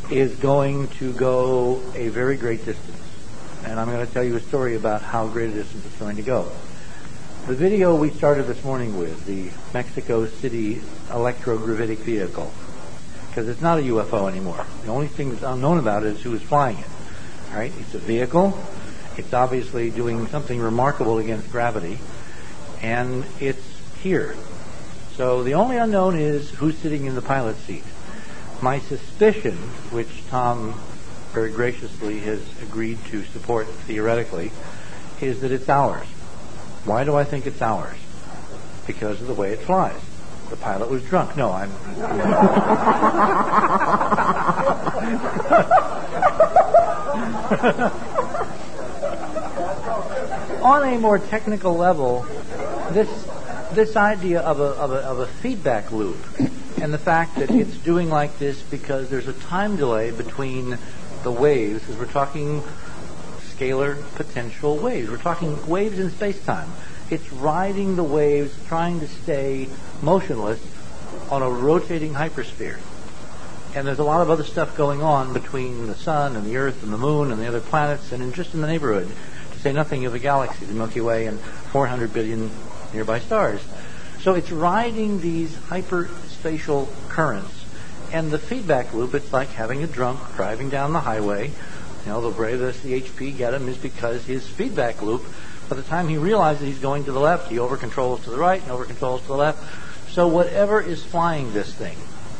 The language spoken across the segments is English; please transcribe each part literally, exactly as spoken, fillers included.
is going to go a very great distance. And I'm going to tell you a story about how great a distance it's going to go. The video we started this morning with, the Mexico City electrogravitic vehicle, because it's not a U F O anymore. The only thing that's unknown about it is who is flying it. All right? It's a vehicle. It's obviously doing something remarkable against gravity. And it's here. So the only unknown is who's sitting in the pilot's seat. My suspicion, which Tom very graciously has agreed to support theoretically, is that it's ours. Why do I think it's ours? Because of the way it flies. The pilot was drunk. No, I'm... On a more technical level, this this idea of a, of a of a feedback loop and the fact that it's doing like this because there's a time delay between the waves, because we're talking scalar potential waves. We're talking waves in space-time. It's riding the waves, trying to stay motionless on a rotating hypersphere. And there's a lot of other stuff going on between the sun and the Earth and the moon and the other planets and in just in the neighborhood, to say nothing of the galaxy, the Milky Way, and four hundred billion nearby stars. So it's riding these hyperspatial currents. And the feedback loop, it's like having a drunk driving down the highway. You know, the way the C H P get him is because his feedback loop, by the time he realizes he's going to the left, he over-controls to the right and over-controls to the left. So whatever is flying this thing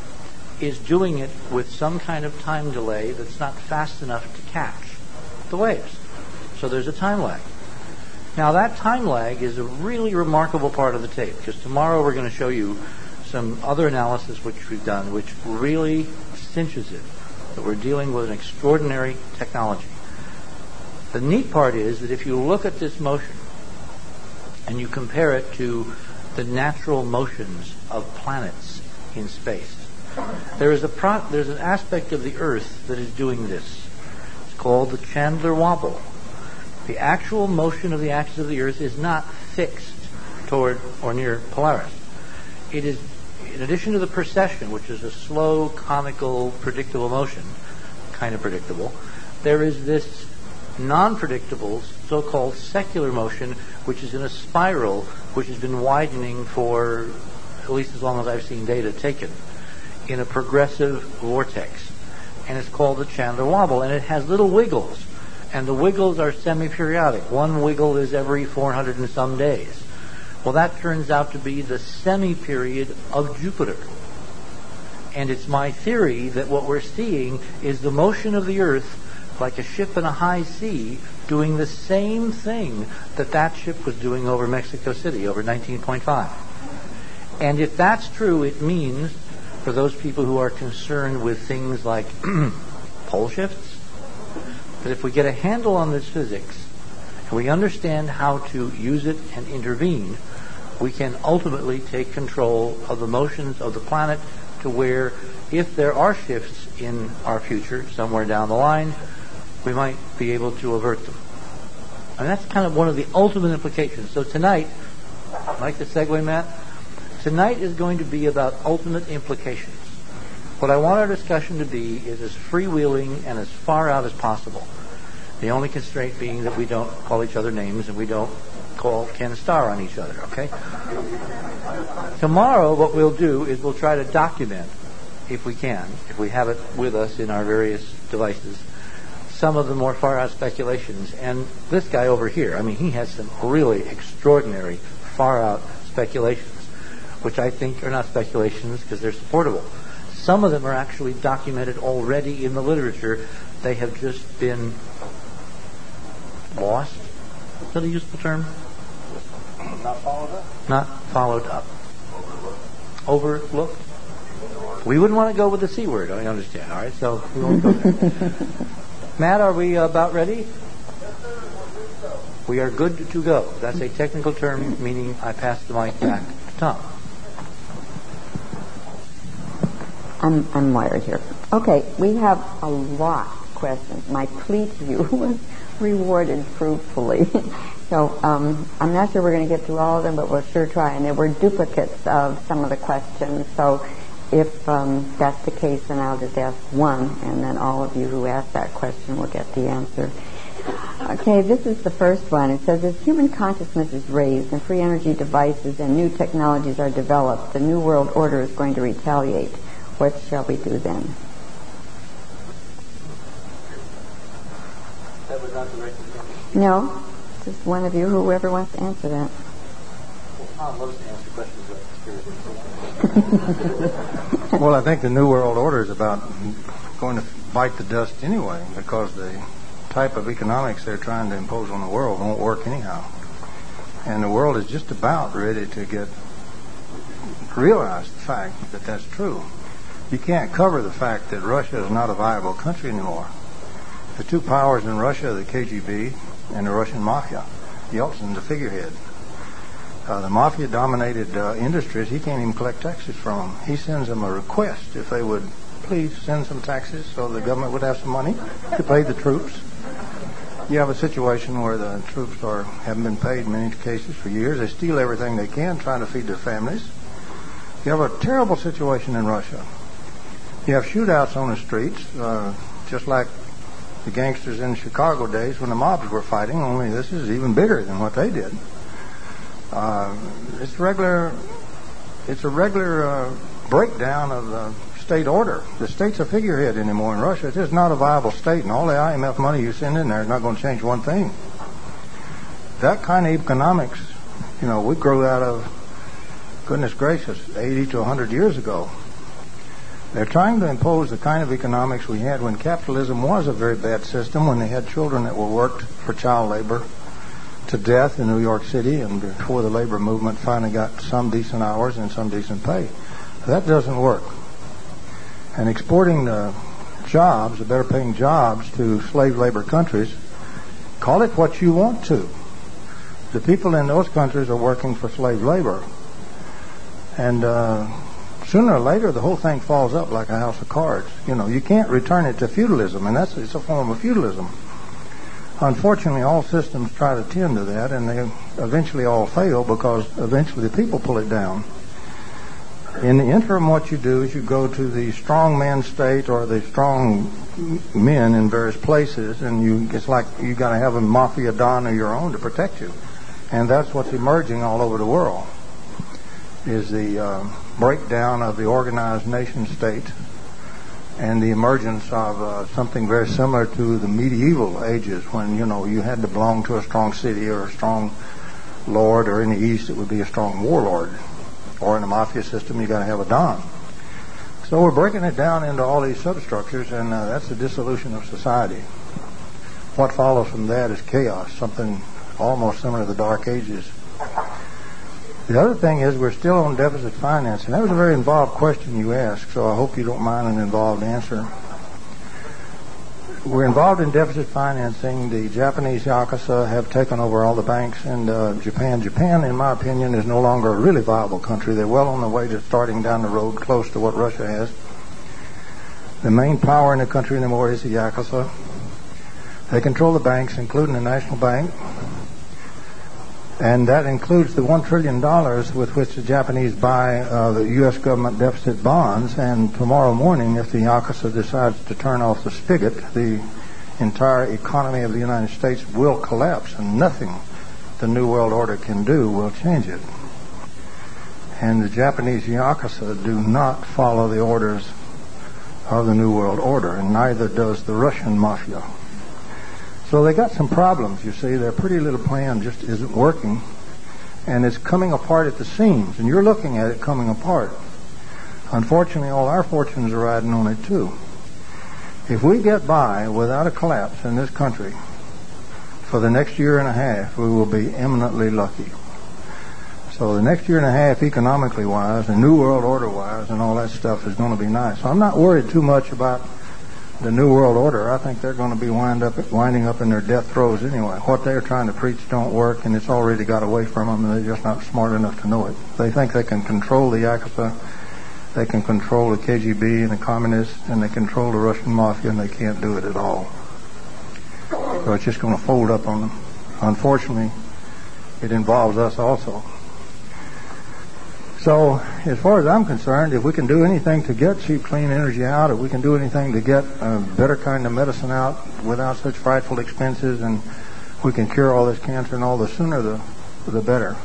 is doing it with some kind of time delay that's not fast enough to catch the waves. So there's a time lag. Now that time lag is a really remarkable part of the tape, because tomorrow we're going to show you some other analysis which we've done which really cinches it, that we're dealing with an extraordinary technology. The neat part is that if you look at this motion and you compare it to the natural motions of planets in space, there is a pro- there's an aspect of the Earth that is doing this. It's called the Chandler wobble. The actual motion of the axis of the Earth is not fixed toward or near Polaris. It is, in addition to the precession, which is a slow, conical, predictable motion, kind of predictable, there is this non-predictable, so-called secular motion, which is in a spiral, which has been widening for at least as long as I've seen data taken, in a progressive vortex. And it's called the Chandler wobble, and it has little wiggles. And the wiggles are semi-periodic. One wiggle is every four hundred and some days. Well, that turns out to be the semi-period of Jupiter. And it's my theory that what we're seeing is the motion of the Earth like a ship in a high sea doing the same thing that that ship was doing over Mexico City, over nineteen point five. And if that's true, it means, for those people who are concerned with things like pole shifts, that if we get a handle on this physics and we understand how to use it and intervene, we can ultimately take control of the motions of the planet to where, if there are shifts in our future somewhere down the line, we might be able to avert them. And that's kind of one of the ultimate implications. So tonight, like the segue, Matt, tonight is going to be about ultimate implications. What I want our discussion to be is as freewheeling and as far out as possible. The only constraint being that we don't call each other names and we don't call Ken Starr on each other, okay? Tomorrow, what we'll do is we'll try to document, if we can, if we have it with us in our various devices, some of the more far-out speculations. And this guy over here, I mean, he has some really extraordinary far-out speculations, which I think are not speculations because they're supportable. Some of them are actually documented already in the literature. They have just been lost. Is that a useful term? Not followed up? Not followed up. Overlooked? Overlooked? We wouldn't want to go with the C word, I understand, all right? So we won't go there. Matt, are we about ready? Yes, sir. We're good to go. We are good to go. That's a technical term, meaning I pass the mic back to Tom. I'm, I'm wired here. Okay, we have a lot of questions. My plea to you was rewarded fruitfully. So um, I'm not sure we're going to get through all of them, but we'll sure try. And there were duplicates of some of the questions. So if um, that's the case, then I'll just ask one, and then all of you who asked that question will get the answer. Okay, this is the first one. It says, as human consciousness is raised and free energy devices and new technologies are developed, the New World Order is going to retaliate. What shall we do then? That was not directed to me. No, just one of you, whoever wants to answer that. Well, Tom loves to answer questions about conspiracy. Well, I think the New World Order is about going to bite the dust anyway, because the type of economics they're trying to impose on the world won't work anyhow. And the world is just about ready to get realize the fact that that's true. You can't cover the fact that Russia is not a viable country anymore. The two powers in Russia are the K G B and the Russian mafia. Yeltsin's the figurehead. Uh, the mafia-dominated uh, industries, he can't even collect taxes from them. He sends them a request if they would please send some taxes so the government would have some money to pay the troops. You have a situation where the troops are haven't been paid in many cases for years. They steal everything they can, trying to feed their families. You have a terrible situation in Russia. You have shootouts on the streets, uh, just like the gangsters in Chicago days when the mobs were fighting, only this is even bigger than what they did. Uh, it's regular. It's a regular uh, breakdown of the state order. The state's a figurehead anymore in Russia. It's just not a viable state, and all the I M F money you send in there is not going to change one thing. That kind of economics, you know, we grew out of, goodness gracious, eighty to one hundred years ago. They're trying to impose the kind of economics we had when capitalism was a very bad system, when they had children that were worked for child labor to death in New York City, and before the labor movement finally got some decent hours and some decent pay. That doesn't work. And exporting the jobs, the better paying jobs, to slave labor countries, call it what you want to. The people in those countries are working for slave labor. And uh, sooner or later, the whole thing falls up like a house of cards. You know, you can't return it to feudalism, and that's it's a form of feudalism. Unfortunately, all systems try to tend to that, and they eventually all fail because eventually the people pull it down. In the interim, what you do is you go to the strong man state or the strong men in various places, and you it's like you got to have a mafia don of your own to protect you. And that's what's emerging all over the world, is the uh, breakdown of the organized nation state and the emergence of uh, something very similar to the medieval ages, when, you know, you had to belong to a strong city or a strong lord, or in the East it would be a strong warlord, or in a mafia system you got to have a don. So we're breaking it down into all these substructures, and uh, that's the dissolution of society. What follows from that is chaos, something almost similar to the Dark Ages. The other thing is we're still on deficit financing. That was a very involved question you asked, so I hope you don't mind an involved answer. We're involved in deficit financing. The Japanese Yakuza have taken over all the banks in uh, Japan. Japan, in my opinion, is no longer a really viable country. They're well on the way to starting down the road close to what Russia has. The main power in the country anymore is the Yakuza. They control the banks, including the National Bank. And that includes the one trillion dollars with which the Japanese buy uh, the U S government deficit bonds. And tomorrow morning, if the Yakuza decides to turn off the spigot, the entire economy of the United States will collapse, and nothing the New World Order can do will change it. And the Japanese Yakuza do not follow the orders of the New World Order, and neither does the Russian Mafia. So they got some problems, you see. Their pretty little plan just isn't working, and it's coming apart at the seams, and you're looking at it coming apart. Unfortunately, all our fortunes are riding on it, too. If we get by without a collapse in this country for the next year and a half, we will be eminently lucky. So the next year and a half, economically wise, and New World Order wise, and all that stuff is going to be nice. So I'm not worried too much about the New World Order. I think they're going to be wind up, winding up in their death throes anyway. What they're trying to preach don't work, and it's already got away from them, and they're just not smart enough to know it. They think they can control the Yakuza, they can control the K G B and the communists, and they control the Russian Mafia, and they can't do it at all. So it's just going to fold up on them. Unfortunately, it involves us also. So, as far as I'm concerned, if we can do anything to get cheap, clean energy out, if we can do anything to get a better kind of medicine out without such frightful expenses, and we can cure all this cancer, and all the sooner the the better.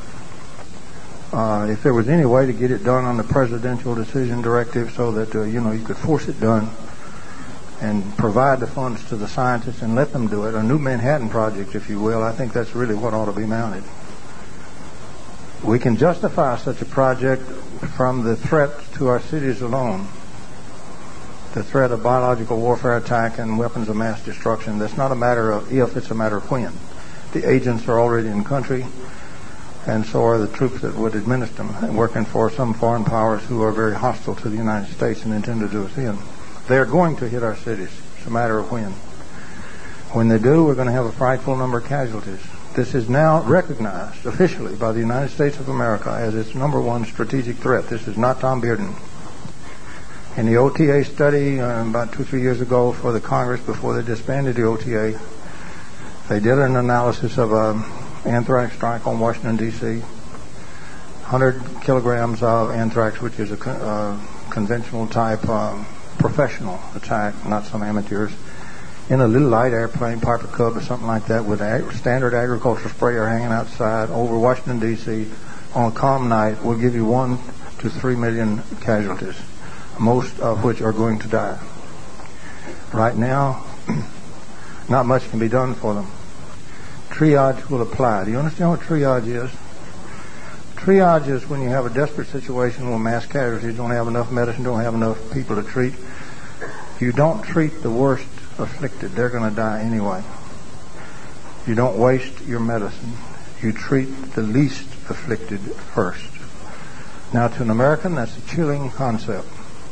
Uh, if there was any way to get it done on the presidential decision directive so that, uh, you know, you could force it done and provide the funds to the scientists and let them do it, a new Manhattan Project, if you will, I think that's really what ought to be mounted. We can justify such a project from the threat to our cities alone. The threat of biological warfare attack and weapons of mass destruction. That's not a matter of if, it's a matter of when. The agents are already in the country, and so are the troops that would administer them, working for some foreign powers who are very hostile to the United States and intend to do us in. They're going to hit our cities. It's a matter of when. When they do, we're going to have a frightful number of casualties. This is now recognized officially by the United States of America as its number one strategic threat. This is not Tom Bearden. In the O T A study uh, about two, three years ago for the Congress before they disbanded the O T A, they did an analysis of an anthrax strike on Washington, D C one hundred kilograms of anthrax, which is a con- uh, conventional type um, professional attack, not some amateurs, in a little light airplane, Piper Cub or something like that, with a ag- standard agricultural sprayer hanging outside over Washington, D C on a calm night will give you one to three million casualties, most of which are going to die. Right now, not much can be done for them. Triage will apply. Do you understand what triage is? Triage is when you have a desperate situation where mass casualties, don't have enough medicine, don't have enough people to treat. You don't treat the worst afflicted. They're going to die anyway. You don't waste your medicine. You treat the least afflicted first. Now, to an American, that's a chilling concept.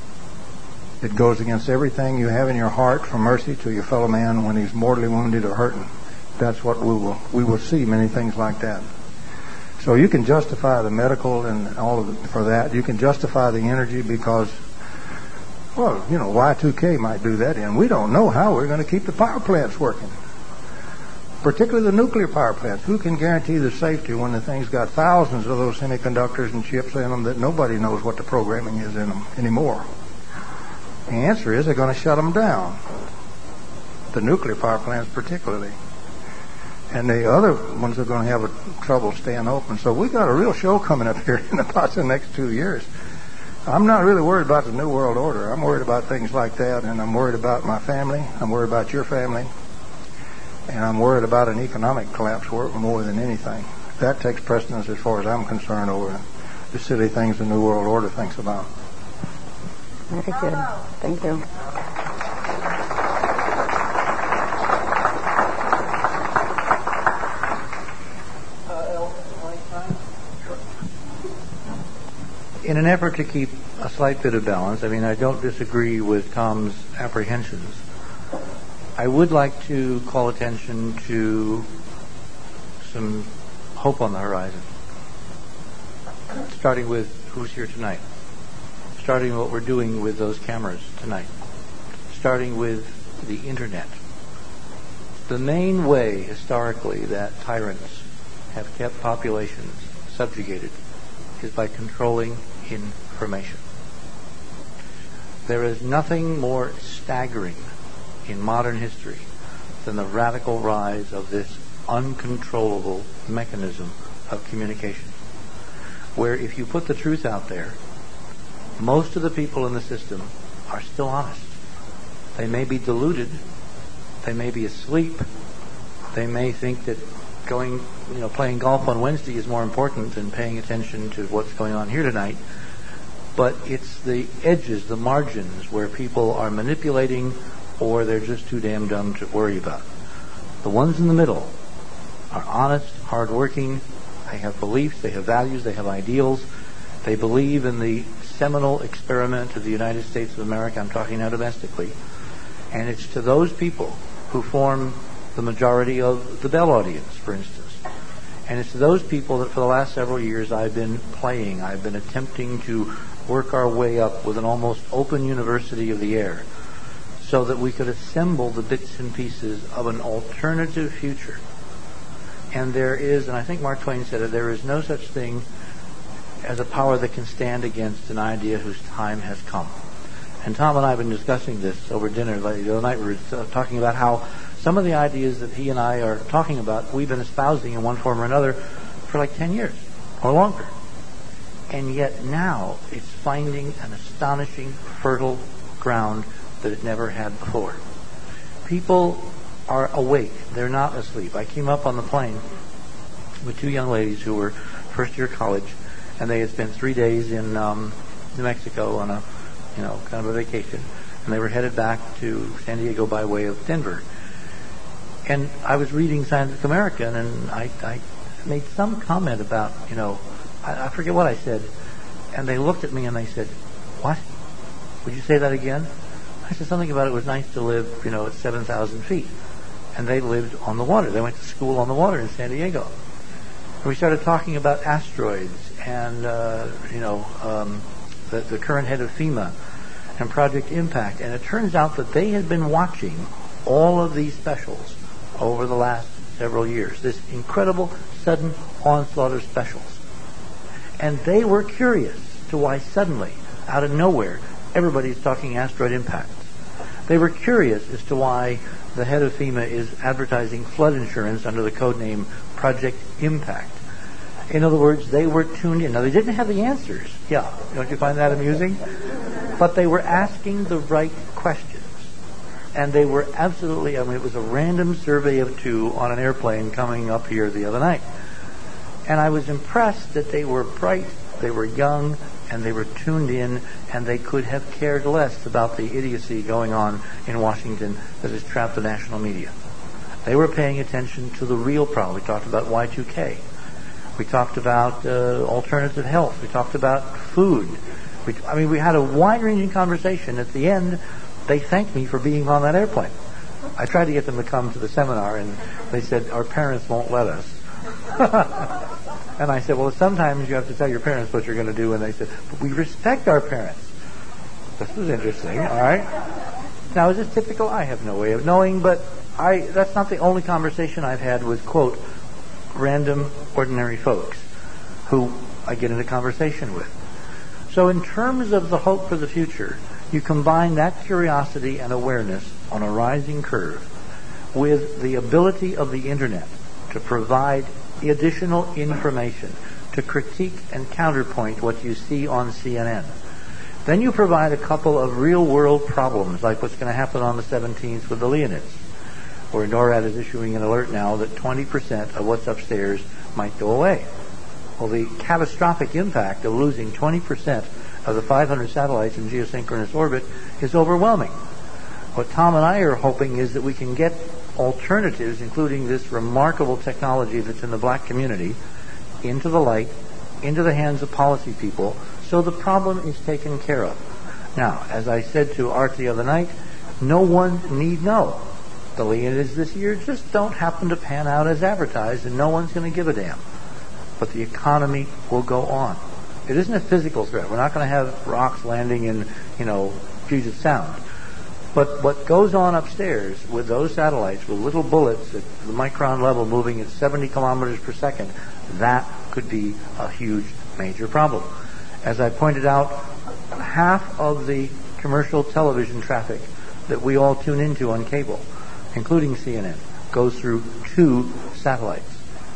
It goes against everything you have in your heart for mercy to your fellow man when he's mortally wounded or hurting. That's what we will we will see, many things like that. So you can justify the medical and all of it for that. You can justify the energy because, well, you know, Y two K might do that, and we don't know how we're going to keep the power plants working, particularly the nuclear power plants. Who can guarantee the safety when the thing's got thousands of those semiconductors and chips in them that nobody knows what the programming is in them anymore? The answer is they're going to shut them down, the nuclear power plants particularly. And the other ones are going to have a trouble staying open. So we got a real show coming up here in about the next two years. I'm not really worried about the New World Order. I'm worried about things like that, and I'm worried about my family. I'm worried about your family. And I'm worried about an economic collapse more than anything. That takes precedence as far as I'm concerned over the silly things the New World Order thinks about. Very good. Thank you. In an effort to keep a slight bit of balance, I mean, I don't disagree with Tom's apprehensions. I would like to call attention to some hope on the horizon, starting with who's here tonight, starting what we're doing with those cameras tonight, starting with the Internet. The main way, historically, that tyrants have kept populations subjugated is by controlling information. There is nothing more staggering in modern history than the radical rise of this uncontrollable mechanism of communication, where if you put the truth out there, most of the people in the system are still honest. They may be deluded, they may be asleep, they may think that going, you know, playing golf on Wednesday is more important than paying attention to what's going on here tonight. But it's the edges, the margins, where people are manipulating or they're just too damn dumb to worry about. The ones in the middle are honest, hardworking, they have beliefs, they have values, they have ideals, they believe in the seminal experiment of the United States of America. I'm talking now domestically. And it's to those people who form the majority of the Bell audience, for instance. And it's to those people that for the last several years I've been playing. I've been attempting to work our way up with an almost open university of the air so that we could assemble the bits and pieces of an alternative future. And there is, and I think Mark Twain said it, there is no such thing as a power that can stand against an idea whose time has come. And Tom and I have been discussing this over dinner the other night. We were uh, talking about how some of the ideas that he and I are talking about, we've been espousing in one form or another for like ten years or longer. And yet now it's finding an astonishing, fertile ground that it never had before. People are awake. They're not asleep. I came up on the plane with two young ladies who were first-year college, and they had spent three days in um, New Mexico on a, you know, kind of a vacation, and they were headed back to San Diego by way of Denver. And I was reading Scientific American, and I, I made some comment about, you know, I, I forget what I said, and they looked at me and they said, "What? Would you say that again?" I said something about it was nice to live, you know, at seven thousand feet. And they lived on the water. They went to school on the water in San Diego. And we started talking about asteroids and, uh, you know, um, the, the current head of FEMA and Project Impact. And it turns out that they had been watching all of these specials over the last several years, this incredible sudden onslaught of specials. And they were curious to why suddenly, out of nowhere, everybody's talking asteroid impacts. They were curious as to why the head of FEMA is advertising flood insurance under the code name Project Impact. In other words, they were tuned in. Now, they didn't have the answers. Yeah, don't you find that amusing? But they were asking the right questions. And they were absolutely, I mean, it was a random survey of two on an airplane coming up here the other night. And I was impressed that they were bright, they were young, and they were tuned in, and they could have cared less about the idiocy going on in Washington that has trapped the national media. They were paying attention to the real problem. We talked about Y two K. We talked about uh, alternative health. We talked about food. We, I mean, we had a wide-ranging conversation. At the end, they thanked me for being on that airplane. I tried to get them to come to the seminar, and they said, "Our parents won't let us." And I said, "Well, sometimes you have to tell your parents what you're going to do." And they said, "But we respect our parents." This was interesting, all right? Now, is this typical? I have no way of knowing, but I that's not the only conversation I've had with, quote, random, ordinary folks who I get into conversation with. So in terms of the hope for the future, you combine that curiosity and awareness on a rising curve with the ability of the Internet to provide additional information, to critique and counterpoint what you see on C N N. Then you provide a couple of real-world problems, like what's going to happen on the seventeenth with the Leonids, where NORAD is issuing an alert now that twenty percent of what's upstairs might go away. Well, the catastrophic impact of losing twenty percent of the five hundred satellites in geosynchronous orbit is overwhelming. What Tom and I are hoping is that we can get alternatives, including this remarkable technology that's in the black community, into the light, into the hands of policy people, so the problem is taken care of. Now, as I said to Art the other night, no one need know. The Leonids this year just don't happen to pan out as advertised, and no one's going to give a damn. But the economy will go on. It isn't a physical threat. We're not going to have rocks landing in, you know, Puget Sound. But what goes on upstairs with those satellites, with little bullets at the micron level moving at seventy kilometers per second, that could be a huge, major problem. As I pointed out, half of the commercial television traffic that we all tune into on cable, including C N N, goes through two satellites.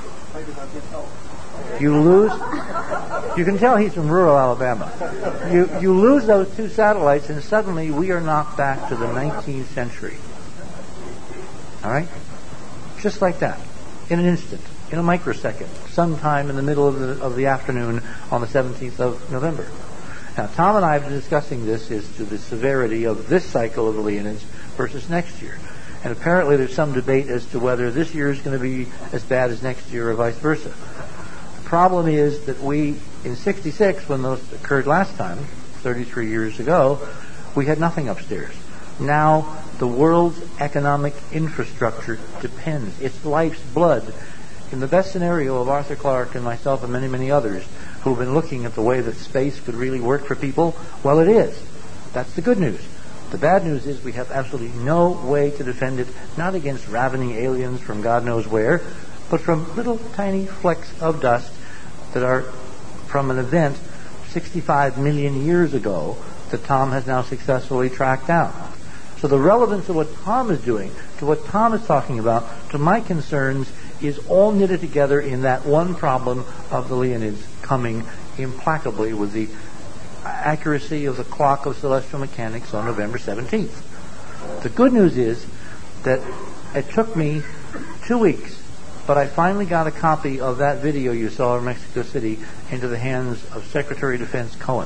You lose, you can tell he's from rural Alabama. You, you lose those two satellites, and suddenly we are knocked back to the nineteenth century. All right? Just like that. In an instant. In a microsecond. Sometime in the middle of the, of the afternoon on the seventeenth of November. Now, Tom and I have been discussing this as to the severity of this cycle of the Leonids versus next year. And apparently there's some debate as to whether this year is going to be as bad as next year or vice versa. The problem is that we, in sixty-six, when those occurred last time, thirty-three years ago, we had nothing upstairs. Now, the world's economic infrastructure depends. It's life's blood. In the best scenario of Arthur Clarke and myself and many, many others who have been looking at the way that space could really work for people, well, it is. That's the good news. The bad news is we have absolutely no way to defend it, not against ravening aliens from God knows where, but from little tiny flecks of dust that are from an event sixty-five million years ago that Tom has now successfully tracked down. So the relevance of what Tom is doing, to what Tom is talking about, to my concerns, is all knitted together in that one problem of the Leonids coming implacably with the accuracy of the clock of celestial mechanics on November seventeenth. The good news is that it took me two weeks, but I finally got a copy of that video you saw in Mexico City into the hands of Secretary of Defense Cohen.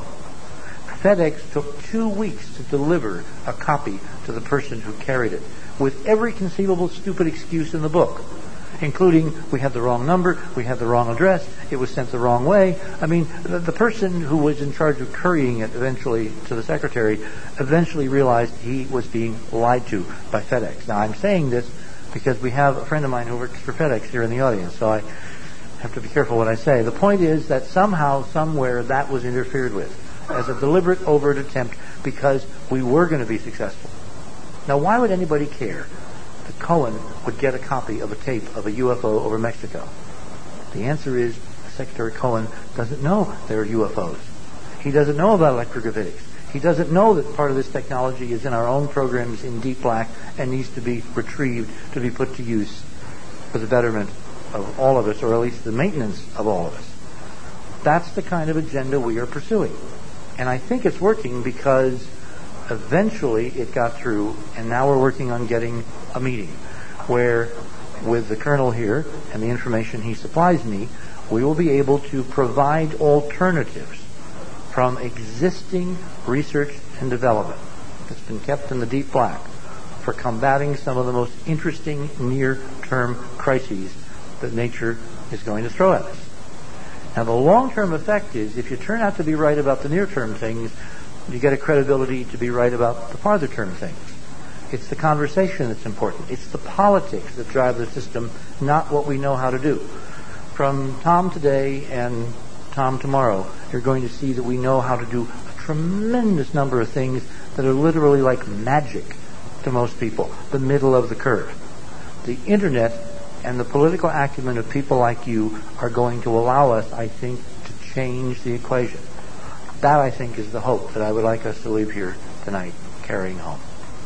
FedEx took two weeks to deliver a copy to the person who carried it, with every conceivable stupid excuse in the book, including we had the wrong number, we had the wrong address, it was sent the wrong way. I mean, the, the person who was in charge of couriering it eventually to the secretary eventually realized he was being lied to by FedEx. Now, I'm saying this because we have a friend of mine who works for FedEx here in the audience, so I have to be careful what I say. The point is that somehow, somewhere, that was interfered with as a deliberate, overt attempt because we were going to be successful. Now, why would anybody care that Cohen would get a copy of a tape of a U F O over Mexico? The answer is Secretary Cohen doesn't know there are U F Os. He doesn't know about electrogravitics. He doesn't know that part of this technology is in our own programs in deep black and needs to be retrieved to be put to use for the betterment of all of us, or at least the maintenance of all of us. That's the kind of agenda we are pursuing. And I think it's working because eventually it got through, and now we're working on getting a meeting where, with the colonel here and the information he supplies me, we will be able to provide alternatives from existing research and development that's been kept in the deep black for combating some of the most interesting near-term crises that nature is going to throw at us. Now, the long-term effect is, if you turn out to be right about the near-term things, you get a credibility to be right about the farther-term things. It's the conversation that's important. It's the politics that drive the system, not what we know how to do. From Tom today and Tom tomorrow, you're going to see that we know how to do a tremendous number of things that are literally like magic to most people, the middle of the curve. The Internet and the political acumen of people like you are going to allow us, I think, to change the equation. That, I think, is the hope that I would like us to leave here tonight carrying home.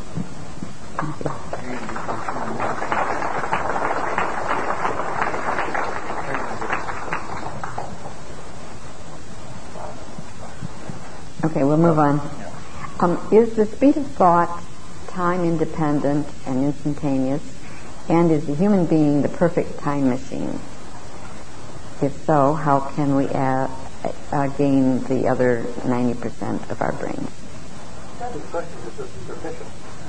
Okay, we'll move on. Um, is the speed of thought time independent and instantaneous? And is the human being the perfect time machine? If so, how can we add, uh, gain the other ninety percent of our brains? That is question is just superficial.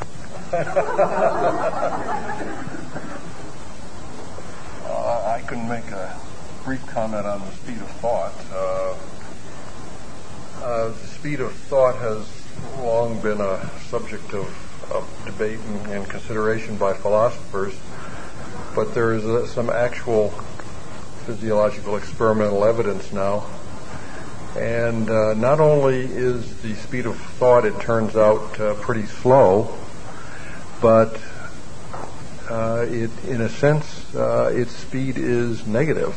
uh, I can make a brief comment on the speed of thought. Uh, uh, the speed of thought has long been a subject of, of debate and, and consideration by philosophers, but there is uh, some actual physiological experimental evidence now. And uh, not only is the speed of thought, it turns out, uh, pretty slow, but uh, it, in a sense, uh, its speed is negative.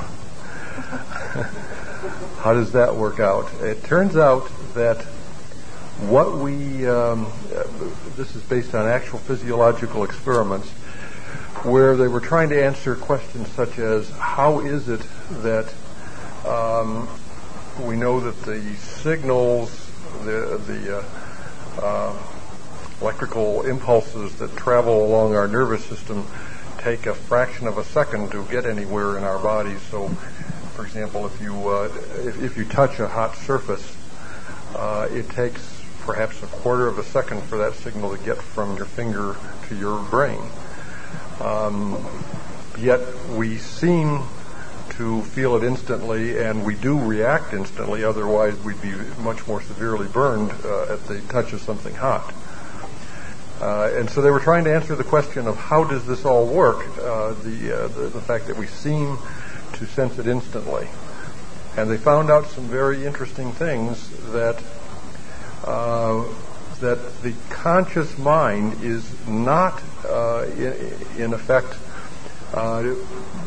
How does that work out? It turns out that what we, um, this is based on actual physiological experiments, where they were trying to answer questions such as, how is it that um, we know that the signals, the, the uh, uh, electrical impulses that travel along our nervous system take a fraction of a second to get anywhere in our bodies. So, for example, if you uh, if, if you touch a hot surface, uh, it takes perhaps a quarter of a second for that signal to get from your finger to your brain. Um, yet we seem to feel it instantly, and we do react instantly. Otherwise, we'd be much more severely burned uh, at the touch of something hot. Uh, and so they were trying to answer the question of how does this all work, uh, the, uh, the the fact that we seem to sense it instantly. And they found out some very interesting things, that uh, that the conscious mind is not, uh, in, in effect, uh,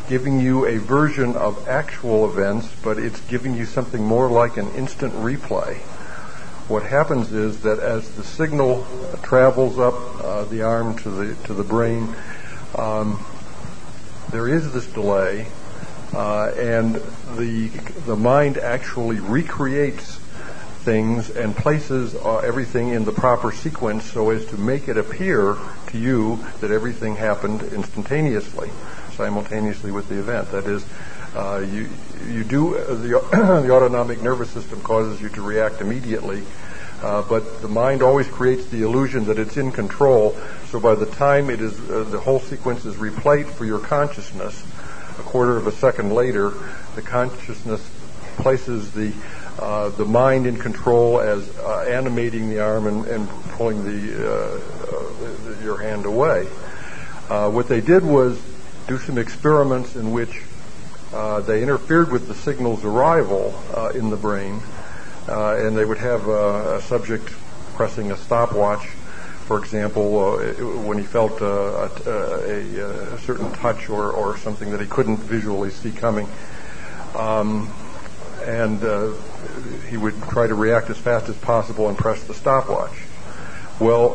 giving you a version of actual events, but it's giving you something more like an instant replay. What happens is that as the signal travels up uh, the arm to the to the brain, um, there is this delay, uh, and the the mind actually recreates things and places uh, everything in the proper sequence so as to make it appear to you that everything happened instantaneously, simultaneously with the event. That is, uh, you you do uh, the the autonomic nervous system causes you to react immediately, uh, but the mind always creates the illusion that it's in control. So by the time it is uh, the whole sequence is replayed for your consciousness, a quarter of a second later, the consciousness places the Uh, the mind in control as uh, animating the arm and, and pulling the, uh, uh, the your hand away. Uh, what they did was do some experiments in which uh, they interfered with the signal's arrival uh, in the brain, uh, and they would have uh, a subject pressing a stopwatch, for example, uh, when he felt uh, a, a, a certain touch or, or something that he couldn't visually see coming. Um, and uh, he would try to react as fast as possible and press the stopwatch. Well,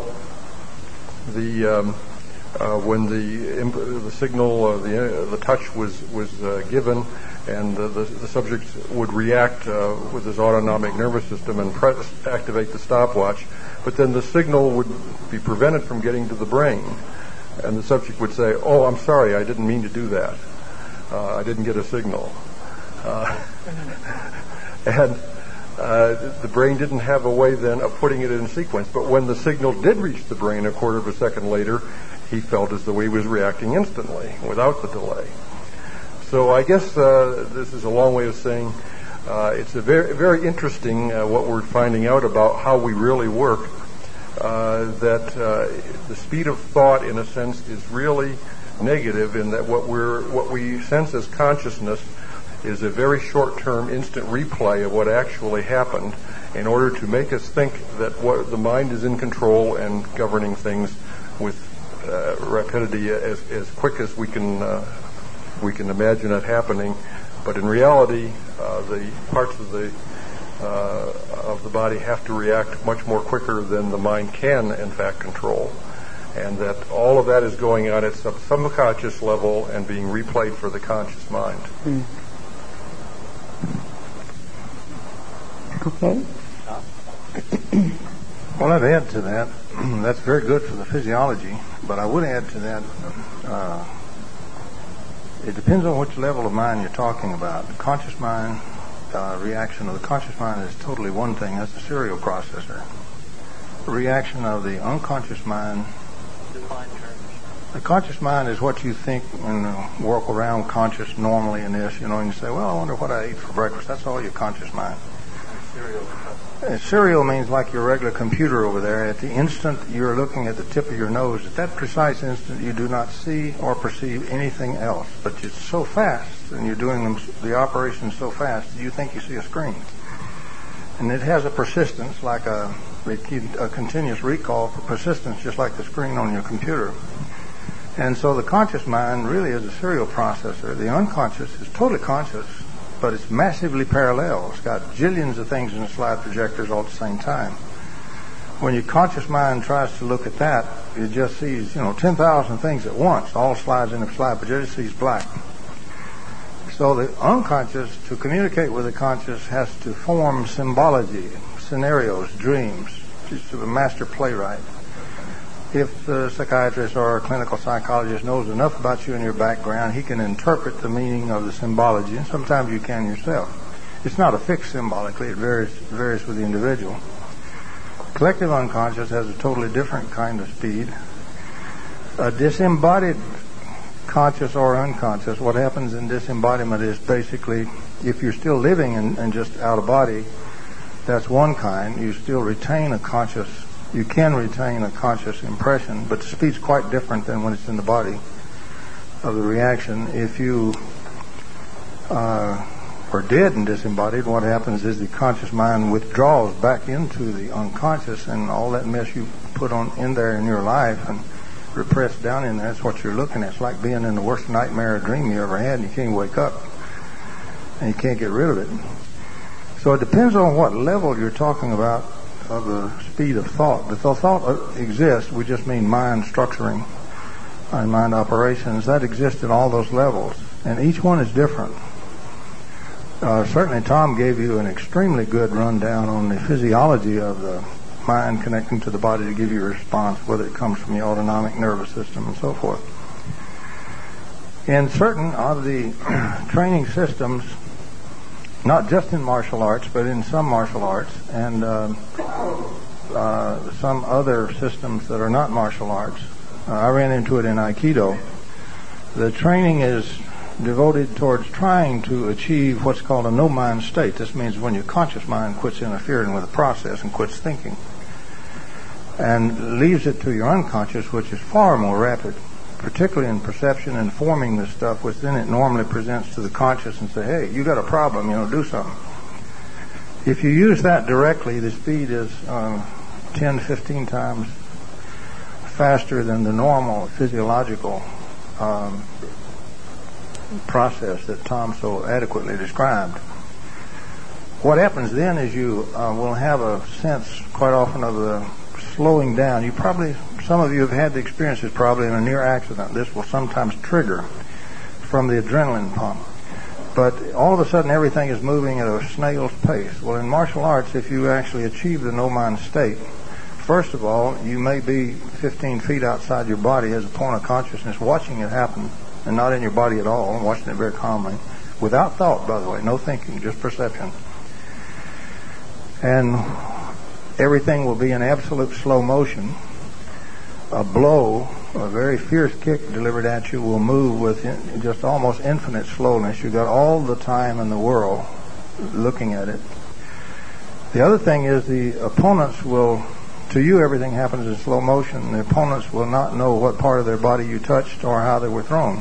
the um, uh, when the imp- the signal, uh, the uh, the touch was was uh, given, and the, the, the subject would react uh, with his autonomic nervous system and press activate the stopwatch, but then the signal would be prevented from getting to the brain, and the subject would say, "Oh, I'm sorry, I didn't mean to do that. Uh, I didn't get a signal." Uh, and uh, the brain didn't have a way then of putting it in sequence. But when the signal did reach the brain a quarter of a second later, he felt as though he was reacting instantly without the delay. So I guess uh, this is a long way of saying uh, it's a very, very interesting uh, what we're finding out about how we really work, uh, that uh, the speed of thought, in a sense, is really negative in that what we're what we sense as consciousness is a very short-term instant replay of what actually happened in order to make us think that what the mind is in control and governing things with uh, rapidity as, as quick as we can uh, we can imagine it happening. But in reality, uh, the parts of the uh, of the body have to react much more quicker than the mind can, in fact, control. And that all of that is going on at some subconscious level and being replayed for the conscious mind. Mm. Okay. Well, I'd add to that, that's very good for the physiology, but I would add to that, uh, it depends on which level of mind you're talking about. The conscious mind, uh, reaction of the conscious mind is totally one thing. That's the serial processor. The reaction of the unconscious mind, the conscious mind is what you think and uh, work around conscious normally in this, you know, and you say, well, I wonder what I ate for breakfast. That's all your conscious mind. Uh, serial means like your regular computer over there. At the instant you're looking at the tip of your nose, at that precise instant you do not see or perceive anything else. But it's so fast, and you're doing them, the operations so fast, you think you see a screen. And it has a persistence, like a, a continuous recall for persistence, just like the screen on your computer. And so the conscious mind really is a serial processor. The unconscious is totally conscious, but it's massively parallel. It's got jillions of things in the slide projectors all at the same time. When your conscious mind tries to look at that, it just sees, you know, ten thousand things at once. All slides in the slide projector, it sees black. So the unconscious, to communicate with the conscious, has to form symbology, scenarios, dreams, just to a master playwright. If the psychiatrist or a clinical psychologist knows enough about you and your background, he can interpret the meaning of the symbology, and sometimes you can yourself. It's not a fixed symbolically, it varies, varies with the individual. Collective unconscious has a totally different kind of speed. A disembodied conscious or unconscious, what happens in disembodiment is basically, if you're still living and, and just out of body, that's one kind. You still retain a conscious You can retain a conscious impression, but the speed's quite different than when it's in the body of the reaction. If you uh, are dead and disembodied, what happens is the conscious mind withdraws back into the unconscious, and all that mess you put on in there in your life and repressed down in there. That's what you're looking at. It's like being in the worst nightmare or dream you ever had, and you can't wake up, and you can't get rid of it. So it depends on what level you're talking about of the speed of thought. But the thought exists, we just mean mind structuring and mind operations. That exists at all those levels, and each one is different. Uh, certainly Tom gave you an extremely good rundown on the physiology of the mind connecting to the body to give you a response, whether it comes from the autonomic nervous system and so forth. In certain of the training systems, not just in martial arts, but in some martial arts and uh, uh, some other systems that are not martial arts, uh, I ran into it in Aikido. The training is devoted towards trying to achieve what's called a no-mind state. This means when your conscious mind quits interfering with the process and quits thinking and leaves it to your unconscious, which is far more rapid, particularly in perception and forming this stuff, which then it normally presents to the conscious and say, hey, you got a problem, you know, do something. If you use that directly, the speed is um, ten, fifteen times faster than the normal physiological um, process that Tom so adequately described. What happens then is you uh, will have a sense quite often of the slowing down. You probably, some of you have had the experiences probably in a near accident. This will sometimes trigger from the adrenaline pump. But all of a sudden everything is moving at a snail's pace. Well, in martial arts, if you actually achieve the no-mind state, first of all, you may be fifteen feet outside your body as a point of consciousness watching it happen, and not in your body at all, and watching it very calmly, without thought, by the way, no thinking, just perception. And everything will be in absolute slow motion. A blow, a very fierce kick delivered at you will move with in, just almost infinite slowness. You've got all the time in the world looking at it. The other thing is the opponents will, to you everything happens in slow motion. The opponents will not know what part of their body you touched or how they were thrown.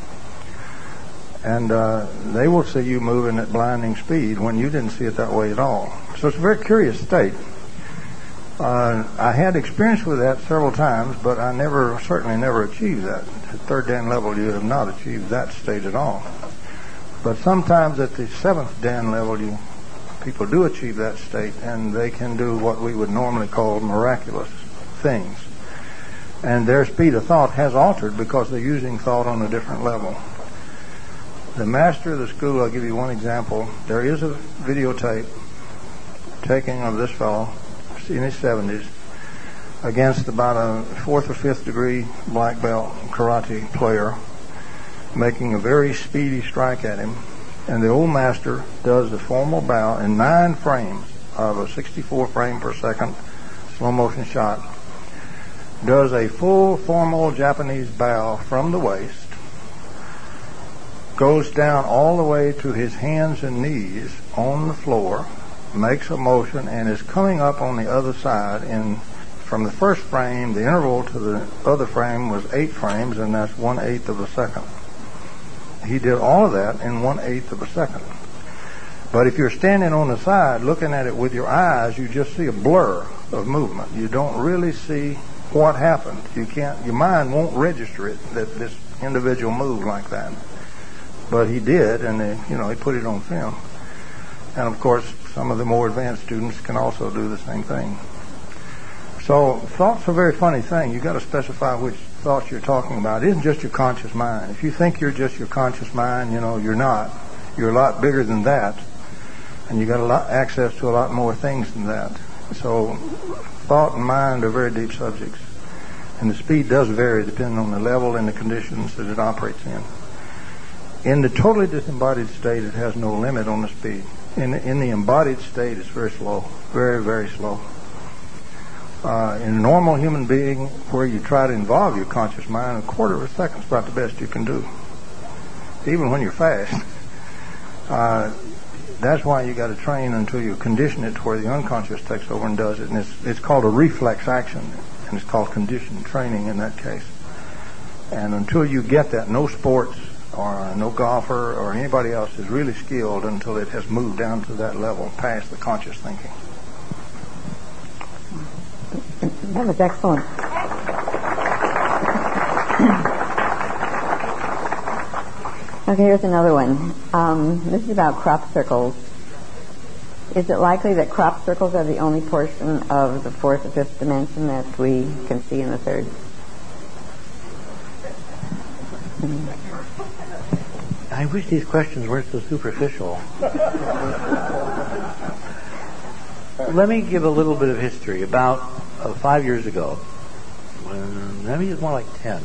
And uh, they will see you moving at blinding speed when you didn't see it that way at all. So it's a very curious state. Uh, I had experience with that several times, but I never, certainly never achieved that. At third Dan level, you have not achieved that state at all. But sometimes at the seventh Dan level, you people do achieve that state, and they can do what we would normally call miraculous things. And their speed of thought has altered because they're using thought on a different level. The master of the school, I'll give you one example. There is a videotape taking of this fellow in his seventies against about a fourth or fifth degree black belt karate player, making a very speedy strike at him. And the old master does the formal bow in nine frames of a sixty-four frame per second slow motion shot, does a full formal Japanese bow from the waist, goes down all the way to his hands and knees on the floor, makes a motion, and is coming up on the other side. In from the first frame, the interval to the other frame was eight frames, and that's one-eighth of a second. He did all of that in one-eighth of a second. But if you're standing on the side looking at it with your eyes, you just see a blur of movement. You don't really see what happened. You can't. Your mind won't register it that this individual moved like that. But he did, and they, you know, he put it on film. And of course, some of the more advanced students can also do the same thing. So thought's a very funny thing. You've got to specify which thoughts you're talking about. It isn't just your conscious mind. If you think you're just your conscious mind, you know, you're not. You're a lot bigger than that. And you've got a lot access to a lot more things than that. So thought and mind are very deep subjects. And the speed does vary depending on the level and the conditions that it operates in. In the totally disembodied state, it has no limit on the speed. In, in the embodied state, it's very slow, very, very slow. Uh, in a normal human being, where you try to involve your conscious mind, a quarter of a second is about the best you can do, even when you're fast. Uh, that's why you got to train until you condition it to where the unconscious takes over and does it. And it's, it's called a reflex action, and it's called conditioned training in that case. And until you get that, no sports or no golfer or anybody else is really skilled until it has moved down to that level, past the conscious thinking. That was excellent. Okay, here's another one. Um, this is about crop circles. Is it likely that crop circles are the only portion of the fourth or fifth dimension that we can see in the third? Mm-hmm. I wish these questions weren't so superficial. Let me give a little bit of history. About uh, five years ago, when, maybe it's more like ten,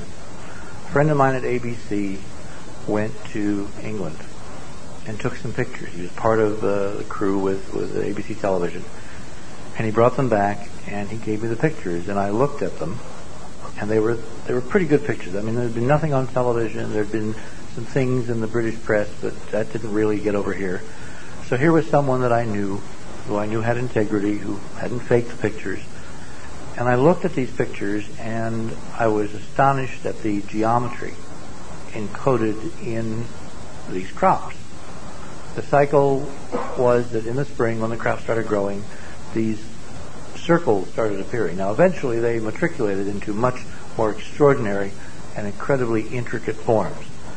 a friend of mine at A B C went to England and took some pictures. He was part of uh, the crew with, with A B C television. And he brought them back and he gave me the pictures, and I looked at them, and they were they were pretty good pictures. I mean, there had been nothing on television. There had been some things in the British press, but that didn't really get over here. So here was someone that I knew, who I knew had integrity, who hadn't faked the pictures. And I looked at these pictures, and I was astonished at the geometry encoded in these crops. The cycle was that in the spring, when the crops started growing, these circles started appearing. Now, eventually, they matriculated into much more extraordinary and incredibly intricate forms.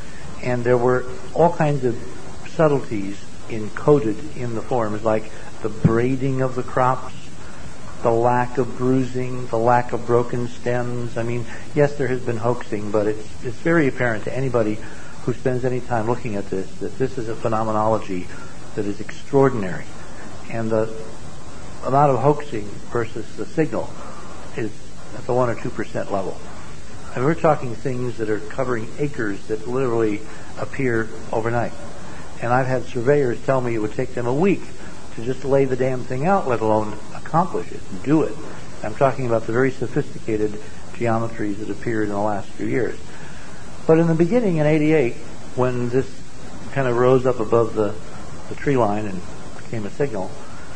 And there were all kinds of subtleties encoded in the forms, like the braiding of the crops, the lack of bruising, the lack of broken stems. I mean, yes, there has been hoaxing, but it's it's very apparent to anybody who spends any time looking at this that this is a phenomenology that is extraordinary. And the amount of hoaxing versus the signal is at the one or two percent level. And we're talking things that are covering acres that literally appear overnight. And I've had surveyors tell me it would take them a week to just lay the damn thing out, let alone accomplish it and do it. I'm talking about the very sophisticated geometries that appeared in the last few years. But in the beginning, in eighty-eight, when this kind of rose up above the, the tree line and became a signal,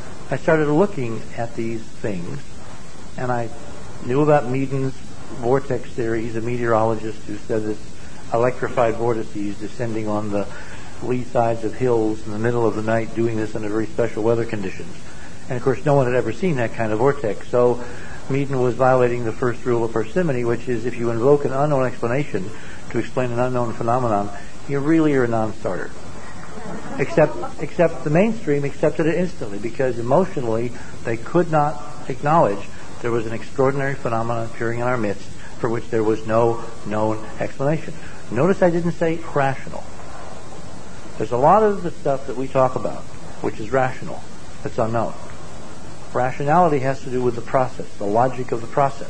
I started looking at these things, and I knew about Meaden's vortex theory. He's a meteorologist who said this electrified vortices descending on the lee sides of hills in the middle of the night, doing this under very special weather conditions. And of course, no one had ever seen that kind of vortex. So Meaden was violating the first rule of parsimony, which is if you invoke an unknown explanation to explain an unknown phenomenon, you really are a non-starter. Except, except the mainstream accepted it instantly, because emotionally they could not acknowledge there was an extraordinary phenomenon appearing in our midst for which there was no known explanation. Notice I didn't say rational. There's a lot of the stuff that we talk about which is rational that's unknown. Rationality has to do with the process, the logic of the process.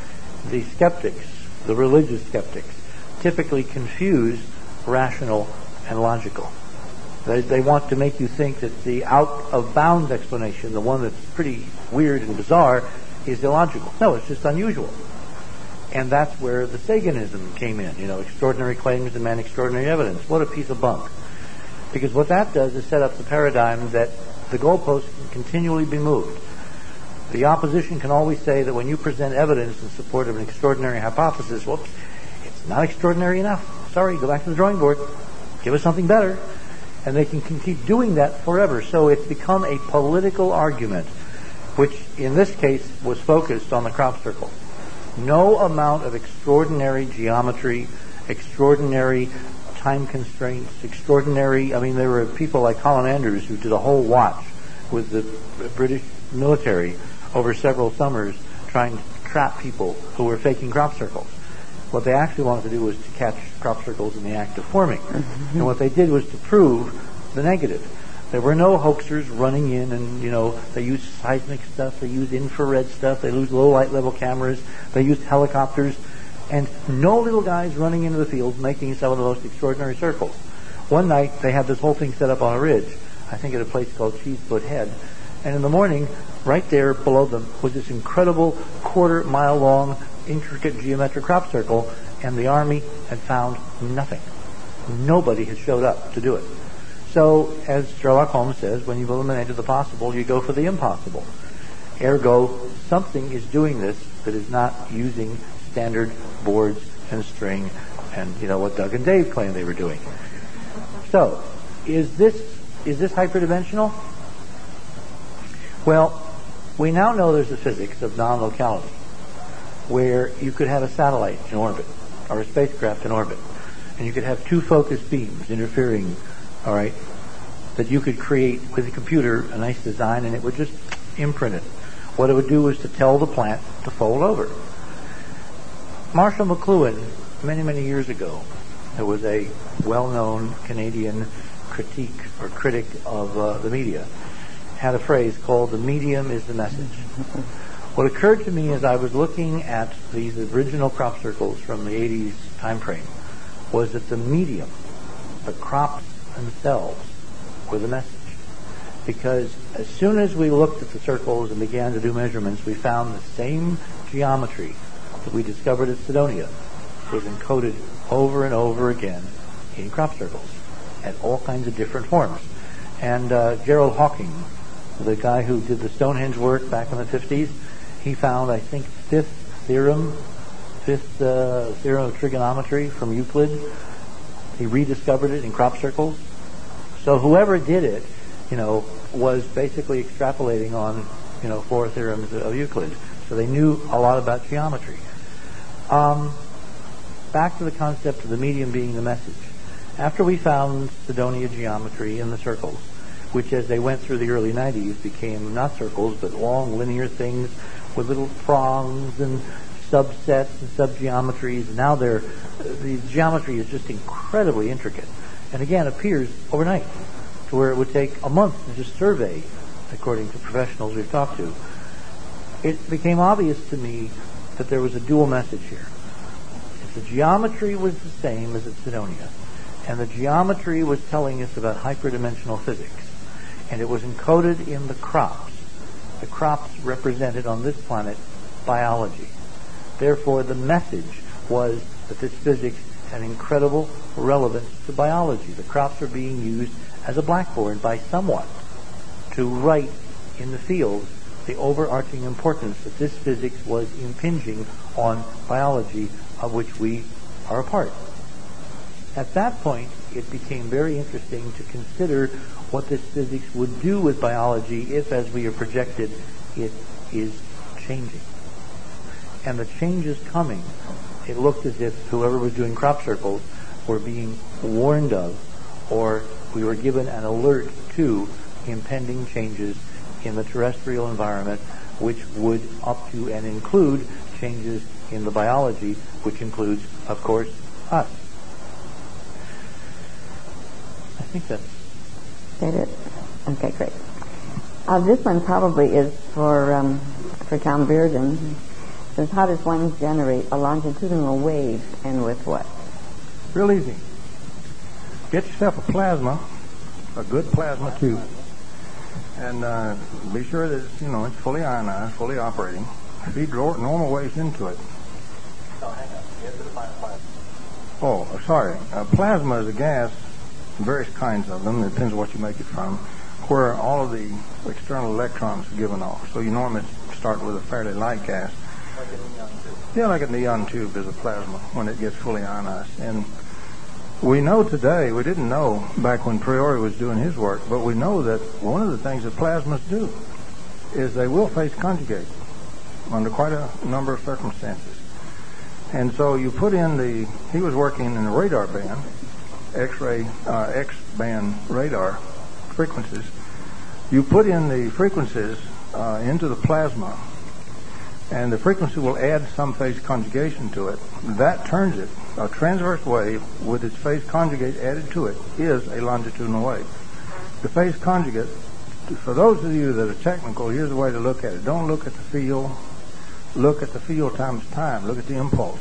The skeptics, the religious skeptics, typically confuse rational and logical. They, they want to make you think that the out-of-bounds explanation, the one that's pretty weird and bizarre, is illogical. No, it's just unusual. And that's where the Saganism came in, you know, extraordinary claims demand extraordinary evidence. What a piece of bunk. Because what that does is set up the paradigm that the goalposts can continually be moved. The opposition can always say that when you present evidence in support of an extraordinary hypothesis, whoops, it's not extraordinary enough. Sorry, go back to the drawing board. Give us something better. And they can, can keep doing that forever. So it's become a political argument, which in this case was focused on the crop circle. No amount of extraordinary geometry, extraordinary time constraints, extraordinary, I mean, there were people like Colin Andrews who did a whole watch with the British military over several summers trying to trap people who were faking crop circles. What they actually wanted to do was to catch crop circles in the act of forming. Mm-hmm. And what they did was to prove the negative. There were no hoaxers running in and, you know, they used seismic stuff, they used infrared stuff, they used low light level cameras, they used helicopters, and no little guys running into the fields making some of the most extraordinary circles. One night they had this whole thing set up on a ridge, I think at a place called Cheesefoot Head, and in the morning, right there below them was this incredible quarter mile long intricate geometric crop circle, and the Army had found nothing. Nobody had showed up to do it. So, as Sherlock Holmes says, when you've eliminated the possible, you go for the impossible. Ergo, something is doing this that is not using standard boards and string and, you know, what Doug and Dave claimed they were doing. So, is this is this hyperdimensional? Well, we now know there's a physics of non-locality, where you could have a satellite in orbit or a spacecraft in orbit. and you could have two focused beams interfering, all right, that you could create with a computer a nice design, and it would just imprint it. What it would do was to tell the plant to fold over. Marshall McLuhan, many, many years ago, there was a well-known Canadian critique or critic of uh, the media, had a phrase called "the medium is the message." What occurred to me as I was looking at these original crop circles from the eighties time frame was that the medium, the crops themselves, were the message. Because as soon as we looked at the circles and began to do measurements, we found the same geometry that we discovered at Cydonia was encoded over and over again in crop circles at all kinds of different forms. And uh, Gerald Hawking, the guy who did the Stonehenge work back in the fifties, he found, I think, fifth theorem, fifth uh, theorem of trigonometry from Euclid. He rediscovered it in crop circles. So whoever did it, you know, was basically extrapolating on, you know, four theorems of Euclid. So they knew a lot about geometry. Um, back to the concept of the medium being the message. After we found Cydonia geometry in the circles, which as they went through the early nineties became not circles but long linear things with little prongs and subsets and subgeometries. And now they're, the geometry is just incredibly intricate. And again, appears overnight, to where it would take a month to just survey, according to professionals we've talked to. It became obvious to me that there was a dual message here. If the geometry was the same as at Cydonia, and the geometry was telling us about hyperdimensional physics, and it was encoded in the crops, the crops represented on this planet biology. Therefore, the message was that this physics had incredible relevance to biology. The crops were being used as a blackboard by someone to write in the field the overarching importance that this physics was impinging on biology, of which we are a part. At that point, it became very interesting to consider what this physics would do with biology if, as we have projected, it is changing. And the change is coming. It looked as if whoever was doing crop circles were being warned of, or we were given an alert to impending changes in the terrestrial environment, which would up to and include changes in the biology, which includes, of course, us. I think that's... That it? Okay, great. Uh, this one probably is for um, for Tom Bearden. It says, how does one generate a longitudinal wave, and with what? Real easy. Get yourself a plasma, a good plasma tube, and uh, be sure that it's, you know, it's fully ionized, fully operating. Feed normal waves into it. No, hang on. You have to define plasma. Oh, sorry. Uh, plasma is a gas, various kinds of them. It depends on what you make it from, where all of the external electrons are given off. So you normally start with a fairly light gas. Like a neon tube. Yeah, like a neon tube is a plasma when it gets fully ionized. And we know today, we didn't know back when Priori was doing his work, but we know that one of the things that plasmas do is they will phase conjugate under quite a number of circumstances. And so you put in the, he was working in the radar band, X-ray, uh, X-band radar frequencies. You put in the frequencies uh, into the plasma, and the frequency will add some phase conjugation to it. That turns it. A transverse wave with its phase conjugate added to it is a longitudinal wave. The phase conjugate, for those of you that are technical, here's the way to look at it. Don't look at the field. Look at the field times time. Look at the impulse.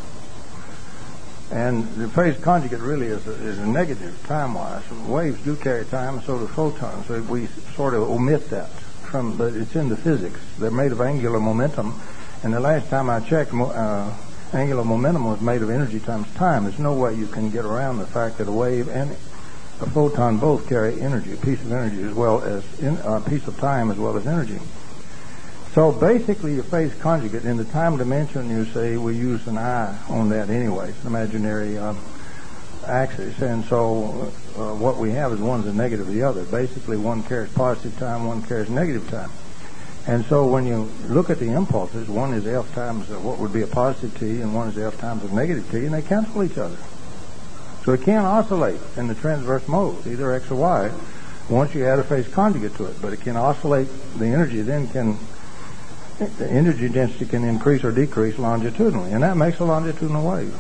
And the phase conjugate really is a, is a negative time-wise. Waves do carry time, and so do photons. So we sort of omit that from, but it's in the physics. They're made of angular momentum, and the last time I checked, uh, angular momentum was made of energy times time. There's no way you can get around the fact that a wave and a photon both carry energy, a piece of energy as well as in, a piece of time as well as energy. So basically, your phase conjugate in the time dimension, you say we use an I on that anyway, it's an imaginary uh, axis, and so uh, what we have is one's a negative of the other. Basically, one carries positive time, one carries negative time. And so when you look at the impulses, one is F times what would be a positive T, and one is F times a negative T, and they cancel each other. So it can oscillate in the transverse mode, either X or Y, once you add a phase conjugate to it. But it can oscillate, the energy then can, the energy density can increase or decrease longitudinally, and that makes a longitudinal wave.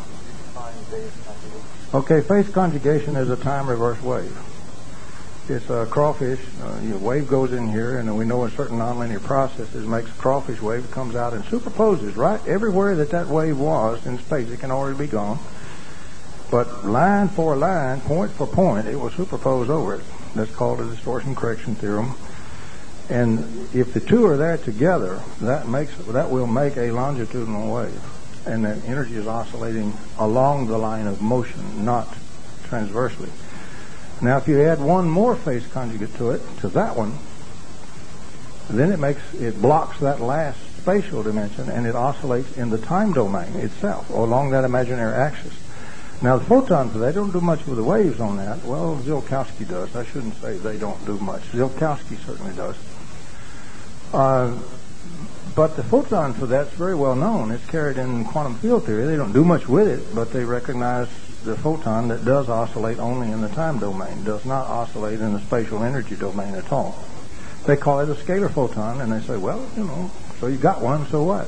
Okay, phase conjugation is a time reverse wave. It's a crawfish. Uh, your wave goes in here, and we know in certain nonlinear processes makes a crawfish wave. It comes out and superposes right everywhere that that wave was in space. It can already be gone. But line for line, point for point, it will superpose over it. That's called a distortion correction theorem. And if the two are there together, that makes that will make a longitudinal wave. And the energy is oscillating along the line of motion, not transversely. Now, if you add one more phase conjugate to it, to that one, then it makes it blocks that last spatial dimension, and it oscillates in the time domain itself, or along that imaginary axis. Now, the photons, they don't do much with the waves on that. Well, Ziolkowski does. I shouldn't say they don't do much. Ziolkowski certainly does. Uh, But the photon for that's very well known. It's carried in quantum field theory. They don't do much with it, but they recognize the photon that does oscillate only in the time domain, does not oscillate in the spatial energy domain at all. They call it a scalar photon, and they say, well, you know, so you got one, so what?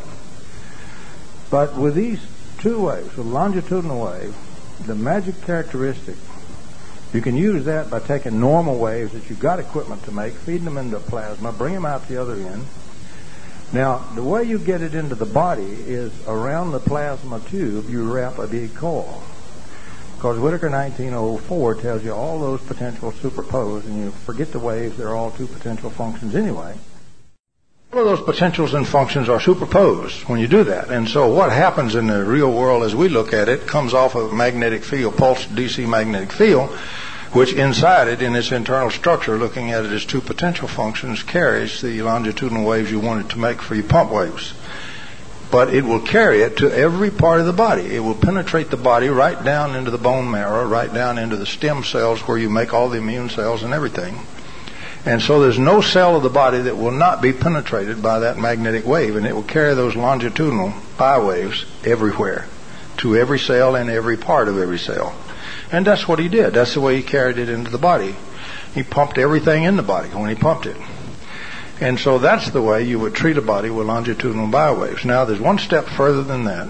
But with these two waves, with longitudinal wave, the magic characteristic, you can use that by taking normal waves that you've got equipment to make, feeding them into plasma, bring them out the other end. Now, the way you get it into the body is around the plasma tube, you wrap a big coil. Because Whittaker nineteen oh four tells you all those potentials superpose, and you forget the waves, they're all two potential functions anyway. All of those potentials and functions are superposed when you do that. And so what happens in the real world as we look at it comes off of a magnetic field, pulsed D C magnetic field, which inside it, in its internal structure, looking at it as two potential functions, carries the longitudinal waves you want it to make for your pump waves. But it will carry it to every part of the body. It will penetrate the body right down into the bone marrow, right down into the stem cells where you make all the immune cells and everything. And so there's no cell of the body that will not be penetrated by that magnetic wave, and it will carry those longitudinal pi waves everywhere, to every cell and every part of every cell. And that's what he did. That's the way he carried it into the body. He pumped everything in the body when he pumped it. And so that's the way you would treat a body with longitudinal biowaves. Now, there's one step further than that.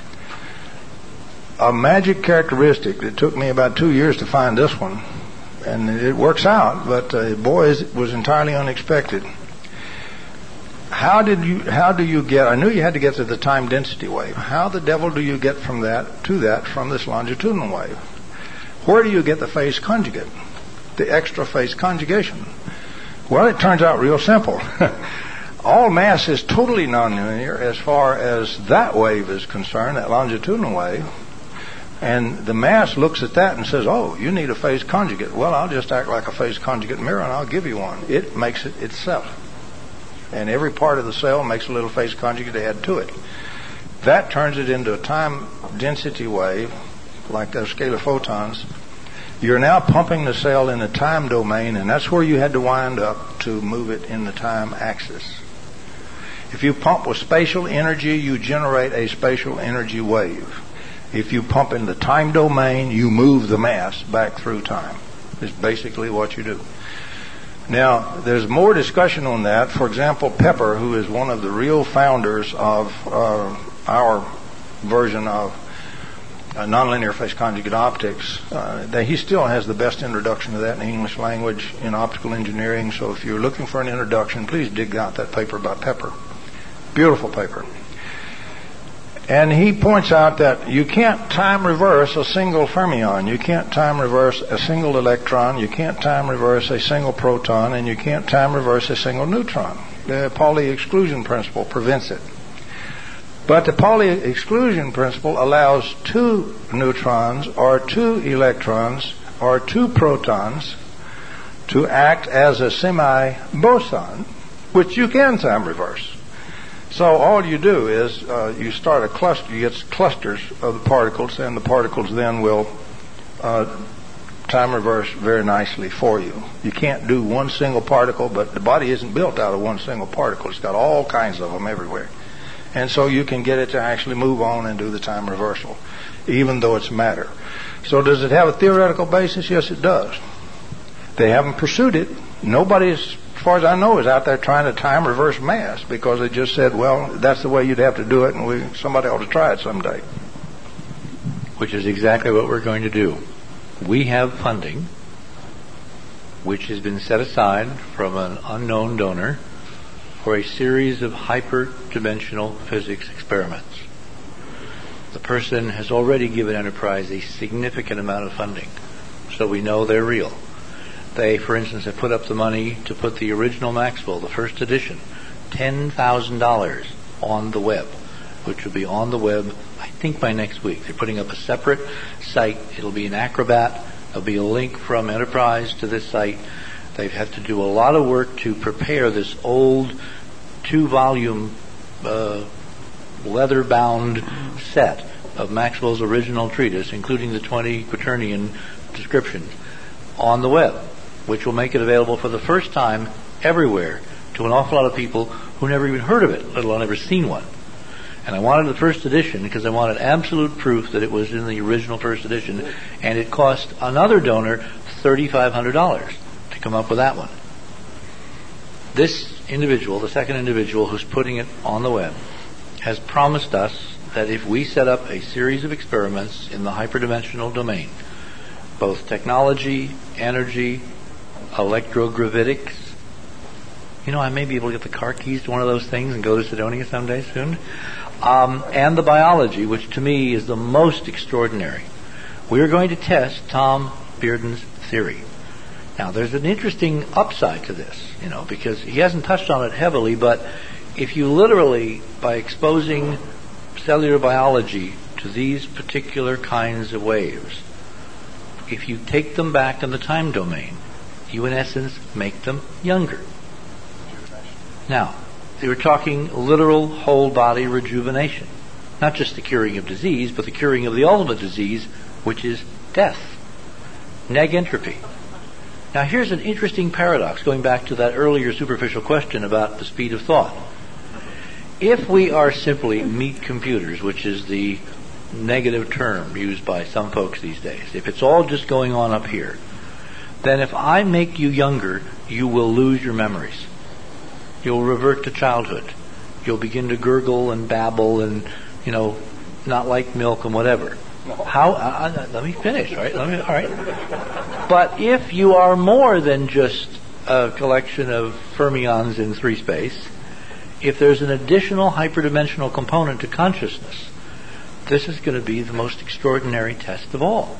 A magic characteristic that took me about two years to find this one, and it works out, but uh, boy, it was entirely unexpected. How did you? How do you get? I knew you had to get to the time density wave. How the devil do you get from that to that from this longitudinal wave? Where do you get the phase conjugate, the extra phase conjugation? Well, it turns out real simple. All mass is totally nonlinear as far as that wave is concerned, that longitudinal wave. And the mass looks at that and says, oh, you need a phase conjugate. Well, I'll just act like a phase conjugate mirror and I'll give you one. It makes it itself. And every part of the cell makes a little phase conjugate to add to it. That turns it into a time density wave, like those scalar photons. You're now pumping the cell in the time domain, and that's where you had to wind up to move it in the time axis. If you pump with spatial energy, you generate a spatial energy wave. If you pump in the time domain, you move the mass back through time. It's basically what you do. Now, there's more discussion on that. For example, Pepper, who is one of the real founders of uh, our version of uh, nonlinear phase conjugate optics, uh, that he still has the best introduction to that in the English language in optical engineering. So if you're looking for an introduction, please dig out that paper by Pepper. Beautiful paper. And he points out that you can't time reverse a single fermion. You can't time reverse a single electron. You can't time reverse a single proton. And you can't time reverse a single neutron. The Pauli exclusion principle prevents it. But the Pauli exclusion principle allows two neutrons or two electrons or two protons to act as a semi-boson, which you can time reverse. So all you do is uh, you start a cluster, you get clusters of the particles, and the particles then will uh, time reverse very nicely for you. You can't do one single particle, but the body isn't built out of one single particle. It's got all kinds of them everywhere. And so you can get it to actually move on and do the time reversal, even though it's matter. So does it have a theoretical basis? Yes, it does. They haven't pursued it. Nobody, as far as I know, is out there trying to time reverse mass, because they just said, well, that's the way you'd have to do it, and we somebody ought to try it someday. Which is exactly what we're going to do. We have funding which has been set aside from an unknown donor for a series of hyperdimensional physics experiments. The person has already given Enterprise a significant amount of funding, so we know they're real. They, for instance, have put up the money to put the original Maxwell, the first edition, ten thousand dollars on the web, which will be on the web, I think, by next week. They're putting up a separate site. It'll be an Acrobat. There'll be a link from Enterprise to this site. They've had to do a lot of work to prepare this old two-volume uh, leather-bound set of Maxwell's original treatise, including the twenty quaternion descriptions, on the web, which will make it available for the first time everywhere to an awful lot of people who never even heard of it, let alone ever seen one. And I wanted the first edition because I wanted absolute proof that it was in the original first edition, and it cost another donor three thousand five hundred dollars to come up with that one. This individual, the second individual who's putting it on the web, has promised us that if we set up a series of experiments in the hyperdimensional domain, both technology, energy, electrogravitics, you know, I may be able to get the car keys to one of those things and go to Sidonia someday soon, um, and the biology, which to me is the most extraordinary. We are going to test Tom Bearden's theory. Now, there's an interesting upside to this, you know, because he hasn't touched on it heavily, but if you literally, by exposing cellular biology to these particular kinds of waves, if you take them back in the time domain, you in essence make them younger. Now, they were talking literal whole body rejuvenation, not just the curing of disease, but the curing of the ultimate disease, which is death, negentropy. Now, here's an interesting paradox, going back to that earlier superficial question about the speed of thought. If we are simply meat computers, which is the negative term used by some folks these days, if it's all just going on up here, then if I make you younger, you will lose your memories. You'll revert to childhood. You'll begin to gurgle and babble and, you know, not like milk and whatever. How? Uh, uh, let me finish. All right. Let me. All right. But if you are more than just a collection of fermions in three space, if there's an additional hyperdimensional component to consciousness, this is going to be the most extraordinary test of all.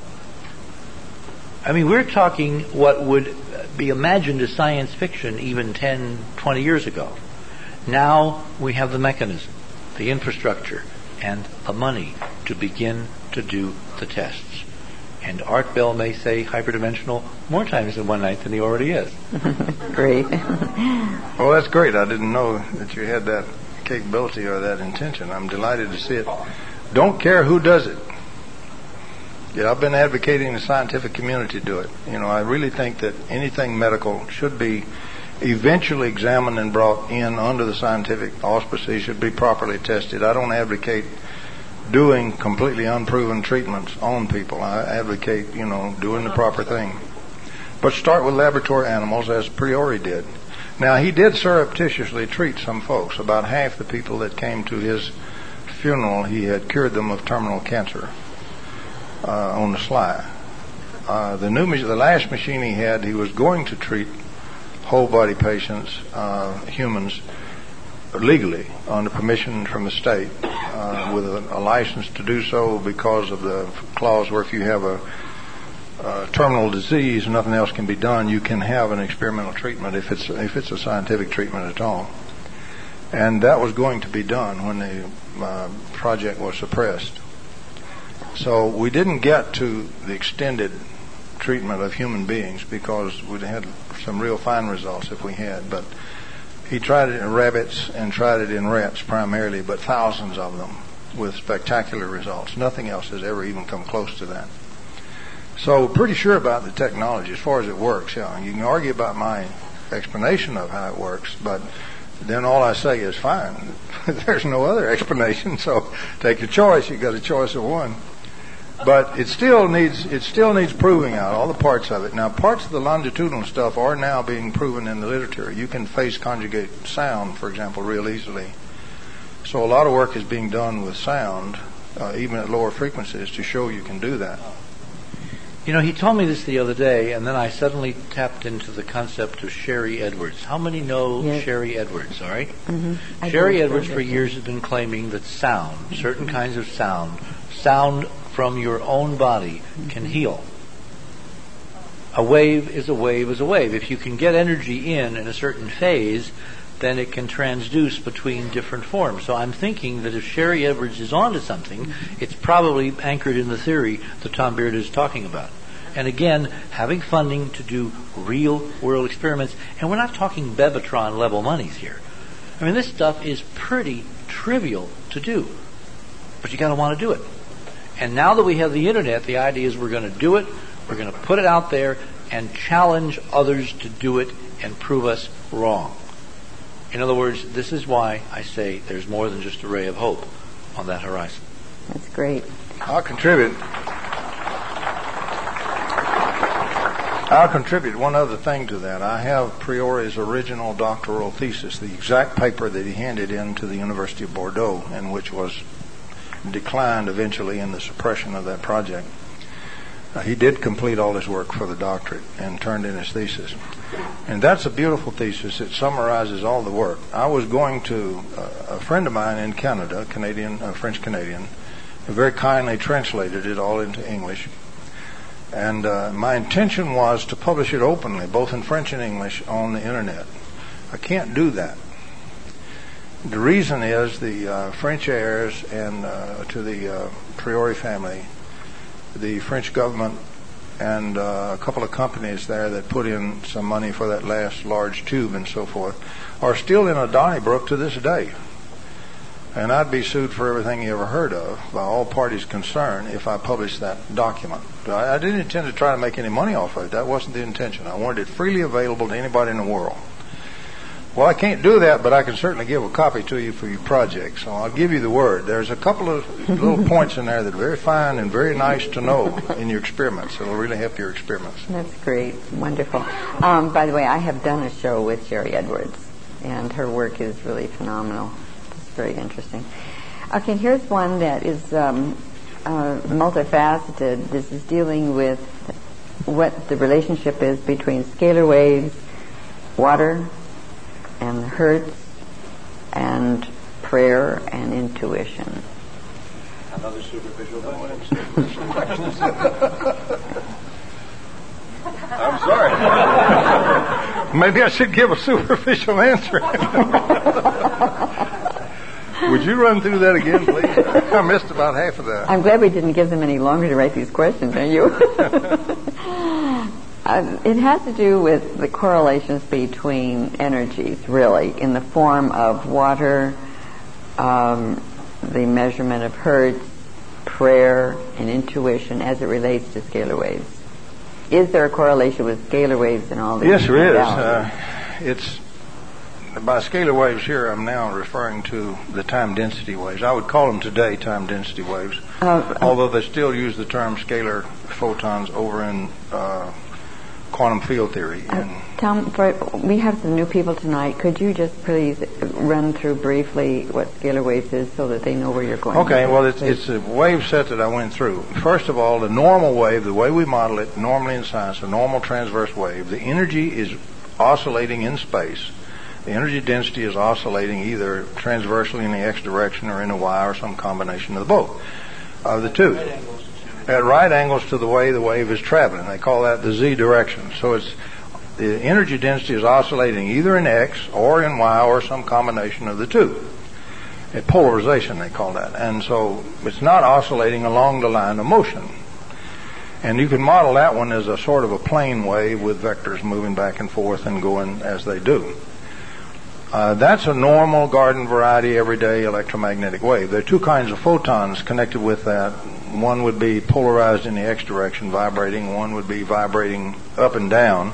I mean, we're talking what would be imagined as science fiction even ten, twenty years ago. Now we have the mechanism, the infrastructure, and the money to begin to do the tests. And Art Bell may say hyperdimensional more times in one night than he already is. Great. Well, that's great. I didn't know that you had that capability or that intention. I'm delighted to see it. Don't care who does it. Yeah, I've been advocating the scientific community do it. You know, I really think that anything medical should be eventually examined and brought in under the scientific auspices, should be properly tested. I don't advocate doing completely unproven treatments on people. I advocate, you know, doing the proper thing. But start with laboratory animals, as Priori did. Now, he did surreptitiously treat some folks. About half the people that came to his funeral, he had cured them of terminal cancer uh, on the sly. Uh, the new, the last machine he had, he was going to treat whole body patients, uh, humans, legally, under permission from the state, uh, with a, a license to do so because of the clause where if you have a, a terminal disease, nothing else can be done, you can have an experimental treatment if it's if it's a scientific treatment at all. And that was going to be done when the uh, project was suppressed. So we didn't get to the extended treatment of human beings because we'd had some real fine results if we had, but he tried it in rabbits and tried it in rats primarily, but thousands of them with spectacular results. Nothing else has ever even come close to that. So pretty sure about the technology as far as it works. Yeah, you can argue about my explanation of how it works, but then all I say is fine. There's no other explanation, so take your choice. You've got a choice of one. But it still needs it still needs proving out, all the parts of it. Now, parts of the longitudinal stuff are now being proven in the literature. You can phase conjugate sound, for example, real easily. So a lot of work is being done with sound, uh, even at lower frequencies, to show you can do that. You know, he told me this the other day, and then I suddenly tapped into the concept of Sherry Edwards. How many know yes. Sherry Edwards, all right? Mm-hmm. Sherry Edwards for years has been claiming that sound, certain mm-hmm. kinds of sound, sound from your own body can heal. A wave is a wave is a wave. If you can get energy in in a certain phase, then it can transduce between different forms. So I'm thinking that if Sherry Edwards is onto something, it's probably anchored in the theory that Tom Beard is talking about. And again, having funding to do real world experiments, and we're not talking Bevatron level monies here. I mean, this stuff is pretty trivial to do, but you got to want to do it. And now that we have the internet, the idea is we're going to do it, we're going to put it out there and challenge others to do it and prove us wrong. In other words, this is why I say there's more than just a ray of hope on that horizon. That's great. I'll contribute. I'll contribute one other thing to that. I have Priori's original doctoral thesis, the exact paper that he handed in to the University of Bordeaux, and which was declined eventually in the suppression of that project. Uh, he did complete all his work for the doctorate and turned in his thesis. And that's a beautiful thesis. It summarizes all the work. I was going to, uh, a friend of mine in Canada, Canadian, uh, French-Canadian, very kindly translated it all into English. And uh, my intention was to publish it openly, both in French and English, on the internet. I can't do that. The reason is the uh, French heirs and uh, to the uh, Priori family, the French government, and uh, a couple of companies there that put in some money for that last large tube and so forth, are still in a Donnybrook to this day. And I'd be sued for everything you ever heard of by all parties concerned if I published that document. I, I didn't intend to try to make any money off of it. That wasn't the intention. I wanted it freely available to anybody in the world. Well, I can't do that, but I can certainly give a copy to you for your project. So I'll give you the word. There's a couple of little points in there that are very fine and very nice to know in your experiments. It'll really help your experiments. That's great. Wonderful. Um, by the way, I have done a show with Sherry Edwards, and her work is really phenomenal. It's very interesting. Okay, here's one that is um, uh, multifaceted. This is dealing with what the relationship is between scalar waves, water, and hertz, and prayer, and intuition. Another superficial I'm sorry. Maybe I should give a superficial answer. Would you run through that again, please? I missed about half of that. I'm glad we didn't give them any longer to write these questions, are you? Uh, it has to do with the correlations between energies, really, in the form of water, um, the measurement of hertz, prayer, and intuition as it relates to scalar waves. Is there a correlation with scalar waves and all these? Yes, there is. Uh, it's by scalar waves here, I'm now referring to the time density waves. I would call them today time density waves, uh, uh, although they still use the term scalar photons over in uh, quantum field theory. Uh, Tom, for, we have some new people tonight. Could you just please run through briefly what scalar waves is so that they know where you're going? Okay, well, it's, it's a wave set that I went through. First of all, the normal wave, the way we model it normally in science, a normal transverse wave, the energy is oscillating in space. The energy density is oscillating either transversely in the x direction or in the y or some combination of the both, of the two. At right angles to the way the wave is traveling. They call that the z direction. So it's the energy density is oscillating either in x or in y or some combination of the two. A polarization, they call that. And so it's not oscillating along the line of motion. And you can model that one as a sort of a plane wave with vectors moving back and forth and going as they do. Uh, that's a normal garden variety everyday electromagnetic wave. There are two kinds of photons connected with that. One would be polarized in the x direction, vibrating. One would be vibrating up and down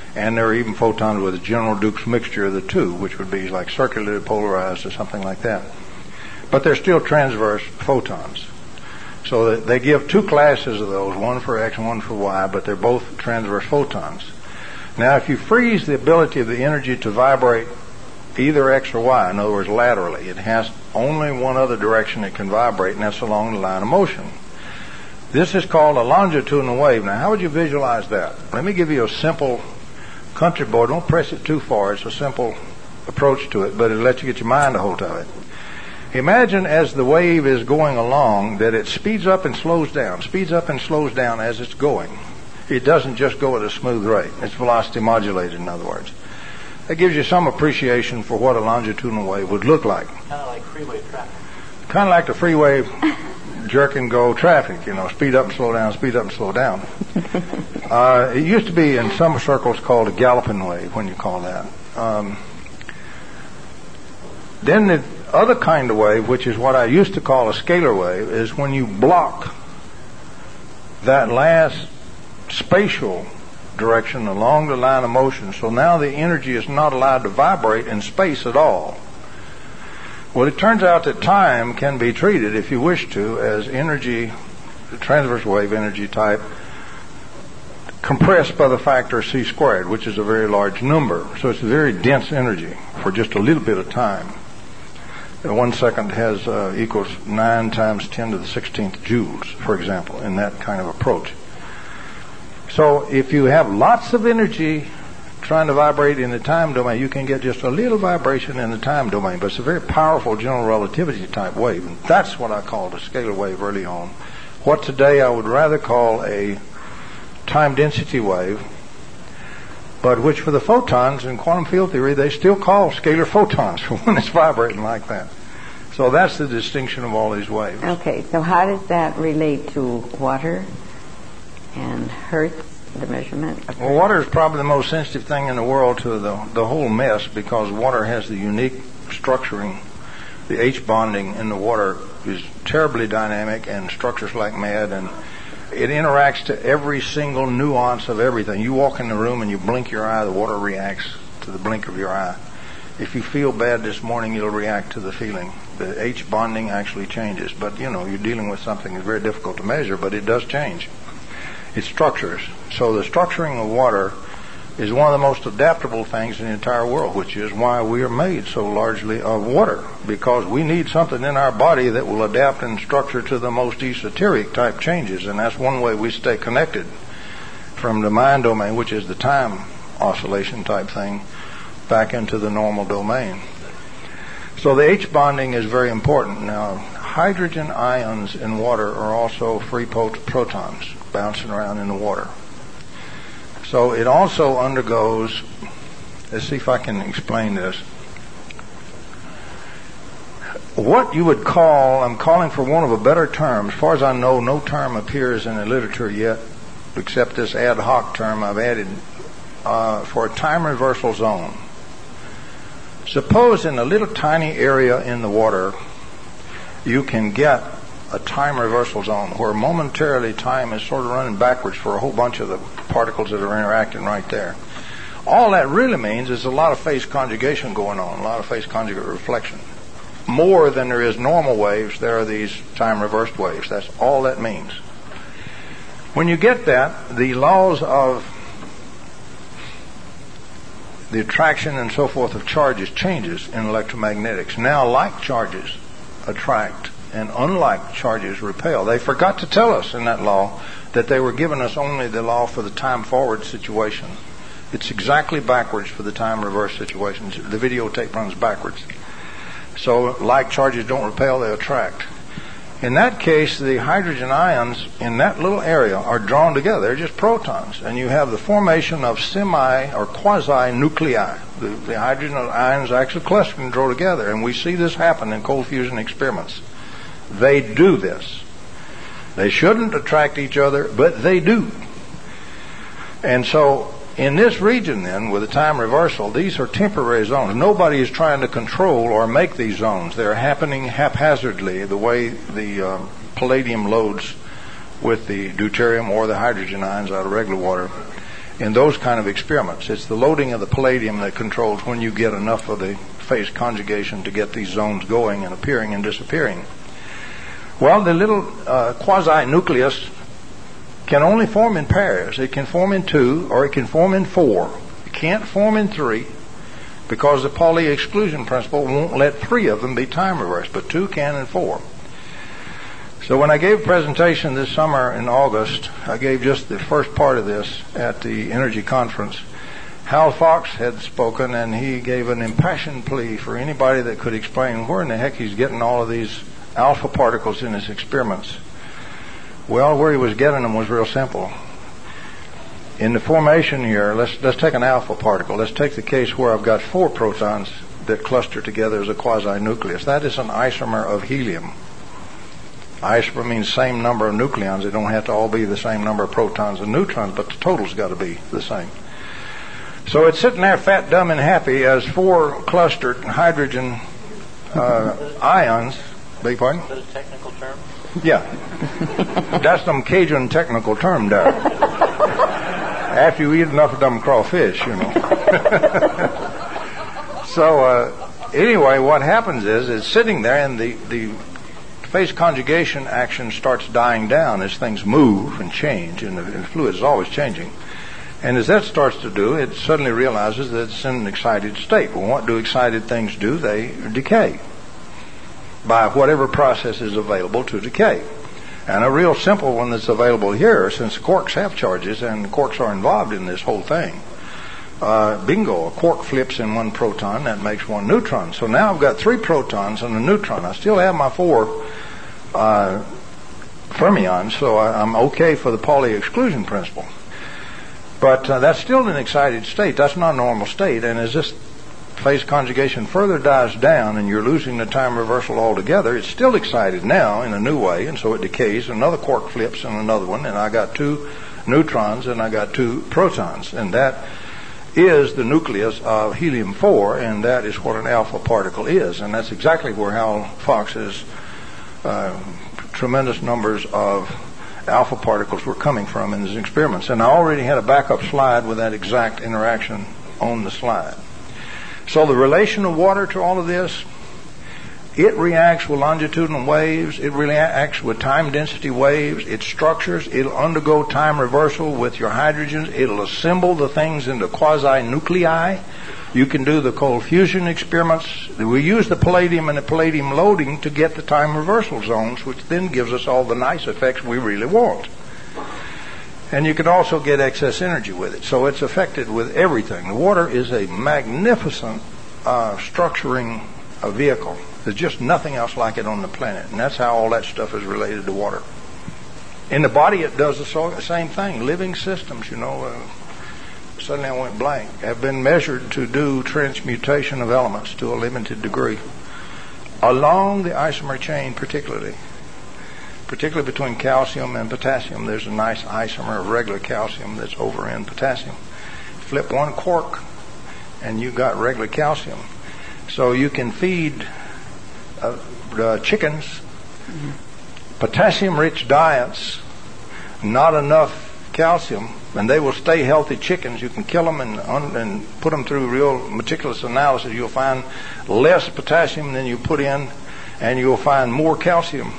And there are even photons with a General Dukes mixture of the two, which would be like circularly polarized or something like that. But they're still transverse photons. So that they give two classes of those, one for X and one for Y, but they're both transverse photons. Now, if you freeze the ability of the energy to vibrate either X or Y, in other words, laterally, it has only one other direction it can vibrate, and that's along the line of motion. This is called a longitudinal wave. Now, how would you visualize that? Let me give you a simple country boy. Don't press it too far. It's a simple approach to it, but it'll let you get your mind a hold of it. Imagine as the wave is going along that it speeds up and slows down, speeds up and slows down as it's going. It doesn't just go at a smooth rate. It's velocity modulated, in other words. That gives you some appreciation for what a longitudinal wave would look like. Kind of like freeway traffic. Kind of like the freeway jerk and go traffic, you know, speed up and slow down, speed up and slow down. Uh, it used to be in some circles called a galloping wave, when you call that. Um, then the other kind of wave, which is what I used to call a scalar wave, is when you block that last spatial direction along the line of motion. So now the energy is not allowed to vibrate in space at all. Well, it turns out that time can be treated, if you wish to, as energy, transverse wave energy type, compressed by the factor c squared, which is a very large number. So it's a very dense energy for just a little bit of time. And one second has uh, equals nine times ten to the sixteenth joules, for example, in that kind of approach. So if you have lots of energy trying to vibrate in the time domain, you can get just a little vibration in the time domain, but it's a very powerful general relativity type wave, and that's what I called a scalar wave early on. What today I would rather call a time density wave, but which for the photons in quantum field theory they still call scalar photons when it's vibrating like that. So that's the distinction of all these waves. Okay, so how does that relate to water and Hertz, the measurement of Well, water is probably the most sensitive thing in the world to the, the whole mess, because water has the unique structuring. The H bonding in the water is terribly dynamic and structures like mad, and it interacts to every single nuance of everything. You walk in the room and you blink your eye, the water reacts to the blink of your eye. If you feel bad this morning, it'll react to the feeling. The H bonding actually changes, but you know, you're dealing with something that's very difficult to measure, but it does change. It structures. So the structuring of water is one of the most adaptable things in the entire world, which is why we are made so largely of water, because we need something in our body that will adapt and structure to the most esoteric type changes, and that's one way we stay connected from the mind domain, which is the time oscillation type thing, back into the normal domain. So the H bonding is very important. Now, hydrogen ions in water are also free pot- protons bouncing around in the water. So it also undergoes, let's see if I can explain this. What you would call, I'm calling for one of a better term. As far as I know, no term appears in the literature yet, except this ad hoc term I've added uh, for a time reversal zone. Suppose in a little tiny area in the water, you can get a time reversal zone where momentarily time is sort of running backwards for a whole bunch of the particles that are interacting right there. All that really means is a lot of phase conjugation going on, a lot of phase conjugate reflection. More than there is normal waves, there are these time reversed waves. That's all that means. When you get that, the laws of the attraction and so forth of charges changes in electromagnetics. Now like charges attract and unlike charges repel. They forgot to tell us in that law that they were giving us only the law for the time forward situation. It's exactly backwards for the time reverse situation. The videotape runs backwards. So like charges don't repel, they attract. In that case, the hydrogen ions in that little area are drawn together. They're just protons. And you have the formation of semi or quasi-nuclei. The, the hydrogen ions actually cluster and draw together. And we see this happen in cold fusion experiments. They do this. They shouldn't attract each other, but they do. And so in this region then, with the time reversal, these are temporary zones. Nobody is trying to control or make these zones. They're happening haphazardly, the way the uh, palladium loads with the deuterium or the hydrogen ions out of regular water. in those kind of experiments. It's the loading of the palladium that controls when you get enough of the phase conjugation to get these zones going and appearing and disappearing. Well, the little uh, quasi-nucleus can only form in pairs. It can form in two, or it can form in four. It can't form in three, because the Pauli exclusion principle won't let three of them be time reversed, but two can and four. So when I gave a presentation this summer in August, I gave just the first part of this at the Energy Conference. Hal Fox had spoken, and he gave an impassioned plea for anybody that could explain where in the heck he's getting all of these alpha particles in his experiments. Well, where he was getting them was real simple. In the formation here, let's let's take an alpha particle. Let's take the case where I've got four protons that cluster together as a quasi-nucleus. That is an isomer of helium. Isomer means same number of nucleons. They don't have to all be the same number of protons and neutrons, but the total's got to be the same. So it's sitting there fat, dumb, and happy as four clustered hydrogen uh, ions. Beg your pardon? Is that a technical term? Yeah. That's some Cajun technical term there. After you eat enough of them crawfish, you know. So uh, anyway, what happens is it's sitting there, and the, the phase conjugation action starts dying down as things move and change, and the, and the fluid is always changing. And as that starts to do, it suddenly realizes that it's in an excited state. Well, what do excited things do? They decay by whatever process is available to decay. And a real simple one that's available here, since quarks have charges and quarks are involved in this whole thing, uh, bingo, a quark flips in one proton, that makes one neutron. So now I've got three protons and a neutron. I still have my four uh, fermions, so I, I'm okay for the Pauli exclusion principle. But uh, that's still an excited state. That's not a normal state. And as this phase conjugation further dies down and you're losing the time reversal altogether, it's still excited now in a new way, and so it decays. Another quark flips and another one, and I got two neutrons and I got two protons. And that is the nucleus of helium four, and that is what an alpha particle is. And that's exactly where Hal Fox's uh, tremendous numbers of alpha particles were coming from in his experiments. And I already had a backup slide with that exact interaction on the slide. So the relation of water to all of this, it reacts with longitudinal waves, it reacts with time density waves, it structures, it'll undergo time reversal with your hydrogens, it'll assemble the things into quasi-nuclei. You can do the cold fusion experiments. We use the palladium and the palladium loading to get the time reversal zones, which then gives us all the nice effects we really want. And you can also get excess energy with it. So it's affected with everything. The water is a magnificent uh, structuring a vehicle. There's just nothing else like it on the planet. And that's how all that stuff is related to water. In the body, it does the so- same thing. Living systems, you know, uh, suddenly I went blank, have been measured to do transmutation of elements to a limited degree. Along the isomer chain particularly. Particularly between calcium and potassium, there's a nice isomer of regular calcium that's over in potassium. Flip one quark, and you got regular calcium. So you can feed uh, uh, chickens mm-hmm. potassium-rich diets, not enough calcium, and they will stay healthy chickens. You can kill them and, un- and put them through real meticulous analysis. You'll find less potassium than you put in, and you'll find more calcium.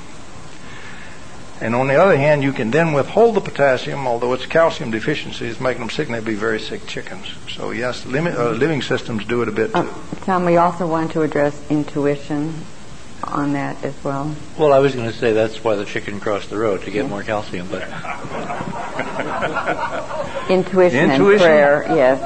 And on the other hand, you can then withhold the potassium, although it's calcium deficiency is making them sick, and they'd be very sick chickens. So yes, limit, uh, living systems do it a bit too. Uh, Tom, we also want to address intuition on that as well. Well, I was going to say that's why the chicken crossed the road, to get more calcium. But Intuition, Intuition and prayer, yes.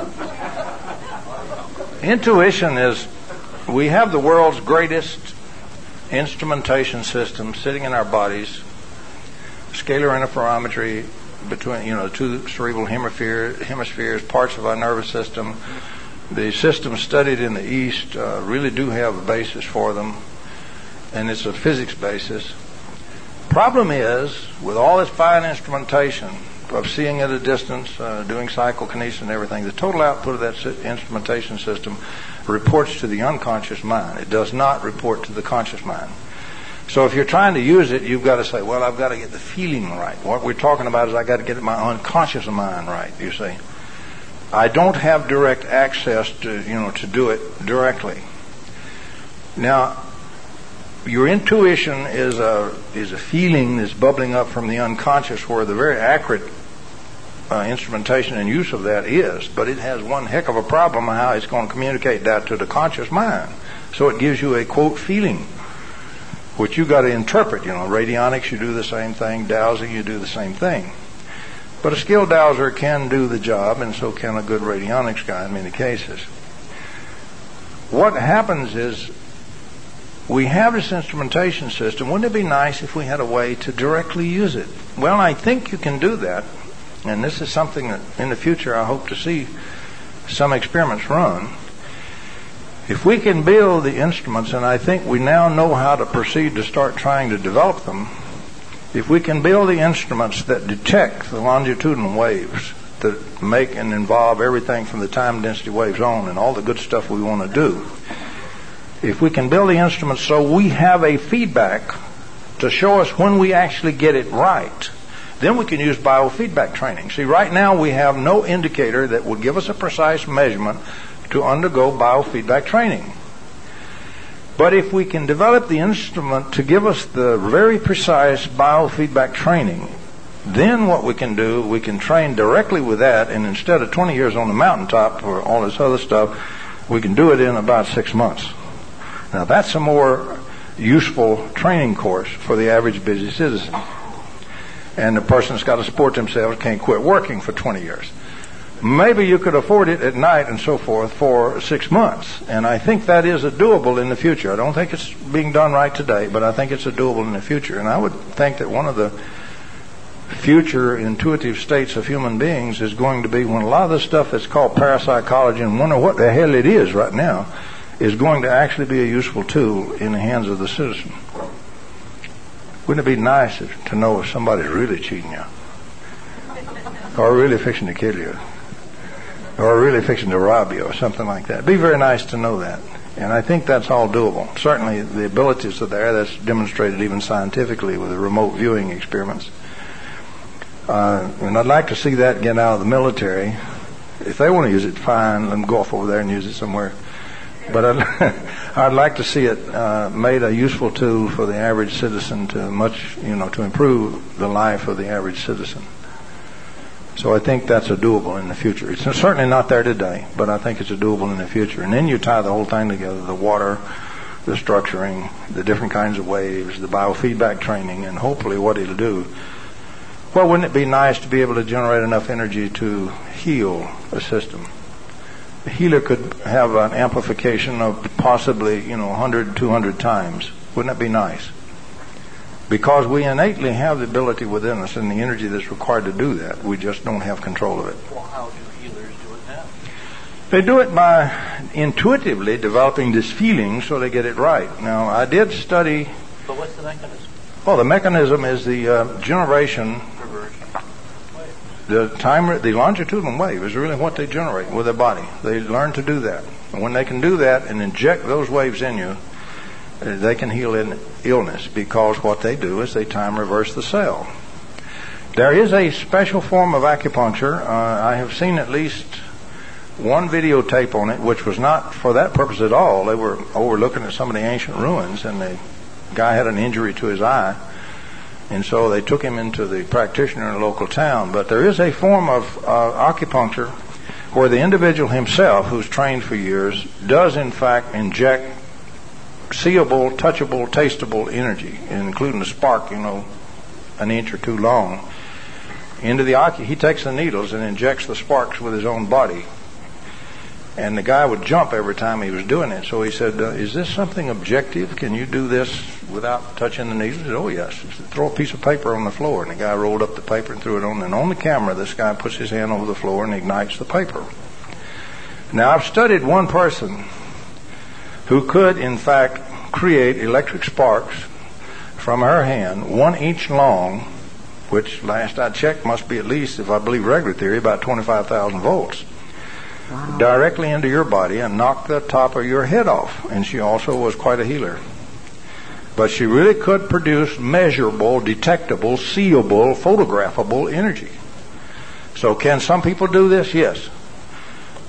Intuition is, we have the world's greatest instrumentation system sitting in our bodies. Scalar interferometry between, you know, the two cerebral hemisphere, hemispheres, parts of our nervous system. The systems studied in the East uh, really do have a basis for them, and it's a physics basis. Problem is, with all this fine instrumentation of seeing at a distance, uh, doing psychokinesis and everything, the total output of that instrumentation system reports to the unconscious mind. It does not report to the conscious mind. So if you're trying to use it, you've got to say, well, I've got to get the feeling right. What we're talking about is I've got to get my unconscious mind right, you see. I don't have direct access to, you know, to do it directly. Now, your intuition is a is a feeling that's bubbling up from the unconscious, where the very accurate uh, instrumentation and use of that is. But it has one heck of a problem on how it's going to communicate that to the conscious mind. So it gives you a, quote, feeling, which you got to interpret. You know, radionics, you do the same thing. Dowsing, you do the same thing. But a skilled dowser can do the job, and so can a good radionics guy in many cases. What happens is, we have this instrumentation system. Wouldn't it be nice if we had a way to directly use it? Well, I think you can do that, and this is something that in the future I hope to see some experiments run. If we can build the instruments, and I think we now know how to proceed to start trying to develop them, if we can build the instruments that detect the longitudinal waves, that make and involve everything from the time density waves on and all the good stuff we want to do, if we can build the instruments so we have a feedback to show us when we actually get it right, then we can use biofeedback training. See, right now we have no indicator that will give us a precise measurement to undergo biofeedback training. But if we can develop the instrument to give us the very precise biofeedback training, then what we can do, we can train directly with that, and instead of twenty years on the mountaintop or all this other stuff, we can do it in about six months. Now that's a more useful training course for the average busy citizen. And the person that's got to support themselves can't quit working for twenty years. Maybe you could afford it at night and so forth for six months. And I think that is a doable in the future. I don't think it's being done right today, but I think it's a doable in the future. And I would think that one of the future intuitive states of human beings is going to be when a lot of the stuff that's called parapsychology, and wonder what the hell it is right now, is going to actually be a useful tool in the hands of the citizen. Wouldn't it be nice if, to know if somebody's really cheating you, or really fixing to kill you, or really fixing to rob you, or something like that? It'd be very nice to know that. And I think that's all doable. Certainly the abilities are there. That's demonstrated even scientifically with the remote viewing experiments. Uh, and I'd like to see that get out of the military. If they want to use it, fine, let them go off over there and use it somewhere. But I'd, I'd like to see it uh, made a useful tool for the average citizen to much, you know, to improve the life of the average citizen. So I think that's a doable in the future. It's certainly not there today, but I think it's a doable in the future. And then you tie the whole thing together, the water, the structuring, the different kinds of waves, the biofeedback training, and hopefully what it'll do. Well, wouldn't it be nice to be able to generate enough energy to heal a system? The healer could have an amplification of possibly, you know, one hundred, two hundred times. Wouldn't it be nice? Because we innately have the ability within us and the energy that's required to do that. We just don't have control of it. Well, how do healers do it now? They do it by intuitively developing this feeling so they get it right. Now, I did study... But what's the mechanism? Well, the mechanism is the uh, generation... The time, the longitudinal wave is really what they generate with their body. They learn to do that. And when they can do that and inject those waves in you, they can heal in illness, because what they do is they time reverse the cell. There is a special form of acupuncture. Uh, I have seen at least one videotape on it, which was not for that purpose at all. They were overlooking at some of the ancient ruins, and the guy had an injury to his eye, and so they took him into the practitioner in a local town. But there is a form of uh, acupuncture where the individual himself, who's trained for years, does in fact inject seeable, touchable, tasteable energy, including a spark, you know, an inch or two long, into the acu. He takes the needles and injects the sparks with his own body. And the guy would jump every time he was doing it. So he said, uh, is this something objective? Can you do this without touching the needles? He said, oh, yes. He said, throw a piece of paper on the floor. And the guy rolled up the paper and threw it on. And on the camera, this guy puts his hand over the floor and ignites the paper. Now, I've studied one person who could, in fact, create electric sparks from her hand, one inch long, which last I checked must be at least, if I believe regular theory, about twenty-five thousand volts. Wow. Directly into your body and knock the top of your head off. And she also was quite a healer. But she really could produce measurable, detectable, seeable, photographable energy. So can some people do this? Yes.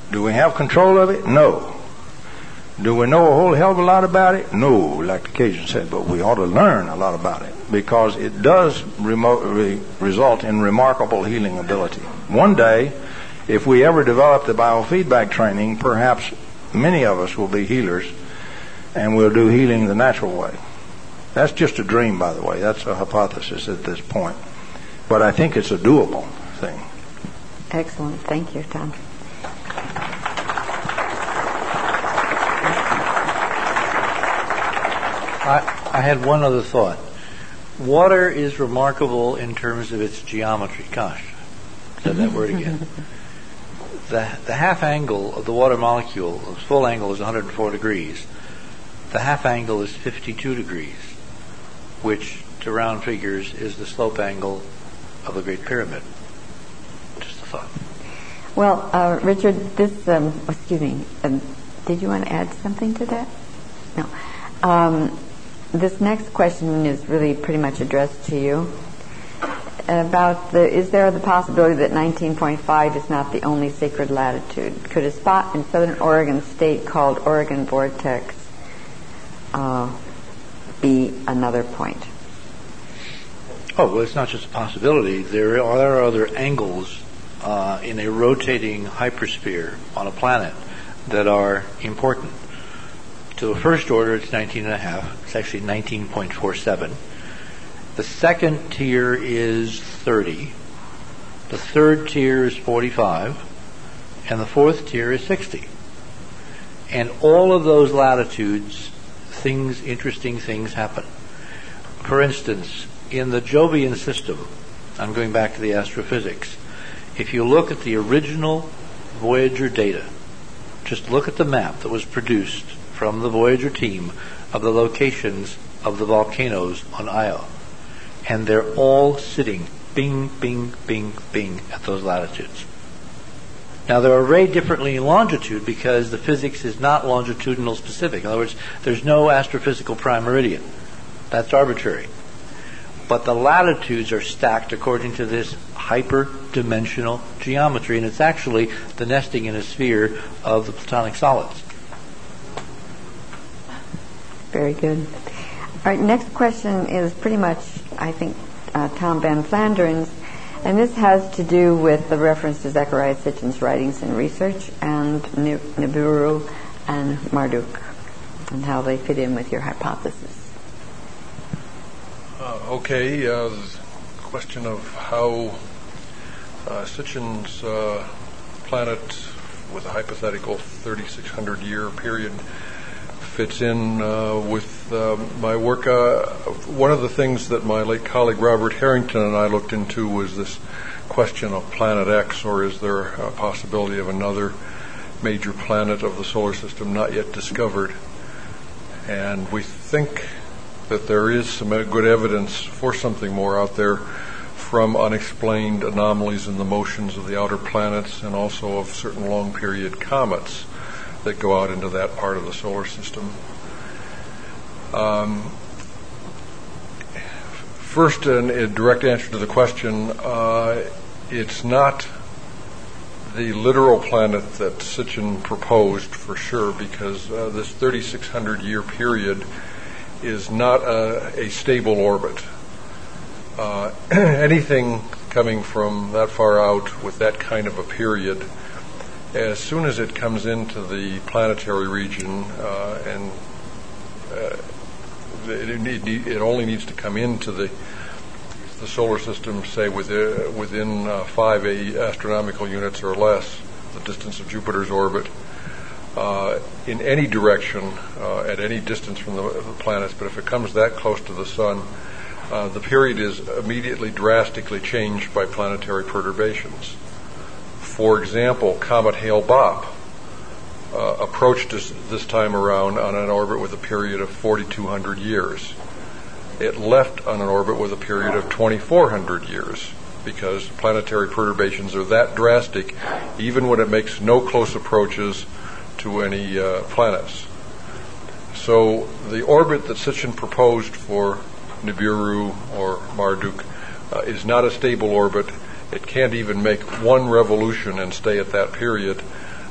Do we have control of it? No. Do we know a whole hell of a lot about it? No, like the Cajun said, but we ought to learn a lot about it because it does remo- re- result in remarkable healing ability. One day, if we ever develop the biofeedback training, perhaps many of us will be healers and we'll do healing the natural way. That's just a dream, by the way. That's a hypothesis at this point. But I think it's a doable thing. Excellent. Thank you, Tom. I, I had one other thought. Water is remarkable in terms of its geometry. Gosh, said that word again. The, the half angle of the water molecule, its full angle is one hundred four degrees. The half angle is fifty-two degrees, which, to round figures, is the slope angle of the Great Pyramid. Just a thought. Well, uh, Richard, this, um, excuse me, um, did you want to add something to that? No. Um, this next question is really pretty much addressed to you. About the, is there the possibility that nineteen point five is not the only sacred latitude? Could a spot in southern Oregon State called Oregon Vortex uh, be another point? Oh, well, it's not just a possibility. There are, there are other angles uh, in a rotating hypersphere on a planet that are important. To the first order, it's nineteen and a half. It's actually nineteen point four seven. The second tier is thirty. The third tier is forty-five. And the fourth tier is sixty. And all of those latitudes, things, interesting things happen. For instance, in the Jovian system, I'm going back to the astrophysics, if you look at the original Voyager data, just look at the map that was produced from the Voyager team of the locations of the volcanoes on Io. And they're all sitting bing, bing, bing, bing at those latitudes. Now, they're arrayed differently in longitude because the physics is not longitudinal specific. In other words, there's no astrophysical prime meridian. That's arbitrary. But the latitudes are stacked according to this hyperdimensional geometry, and it's actually the nesting in a sphere of the Platonic solids. Very good. All right, next question is pretty much, I think, uh, Tom Van Flanderen's, and this has to do with the reference to Zecharia Sitchin's writings and research and Nibiru and Marduk and how they fit in with your hypothesis. Uh, okay, uh, the question of how uh, Sitchin's uh, planet with a hypothetical thirty-six hundred year period fits in uh, with uh, my work. Uh, one of the things that my late colleague Robert Harrington and I looked into was this question of Planet X, or is there a possibility of another major planet of the solar system not yet discovered? And we think that there is some good evidence for something more out there from unexplained anomalies in the motions of the outer planets and also of certain long period comets that go out into that part of the solar system. Um, first, in a direct answer to the question, uh, it's not the literal planet that Sitchin proposed for sure, because uh, this thirty-six hundred year period is not a, a stable orbit. Uh, anything coming from that far out with that kind of a period, as soon as it comes into the planetary region, uh, and uh, it, it, it only needs to come into the the solar system, say within, within uh, five astronomical units or less, the distance of Jupiter's orbit, uh, in any direction, uh, at any distance from the, the planets. But if it comes that close to the sun, uh, the period is immediately drastically changed by planetary perturbations. For example, Comet Hale-Bopp uh, approached us this time around on an orbit with a period of forty-two hundred years. It left on an orbit with a period of twenty-four hundred years, because planetary perturbations are that drastic even when it makes no close approaches to any uh, planets. So the orbit that Sitchin proposed for Nibiru or Marduk uh, is not a stable orbit. It can't even make one revolution and stay at that period.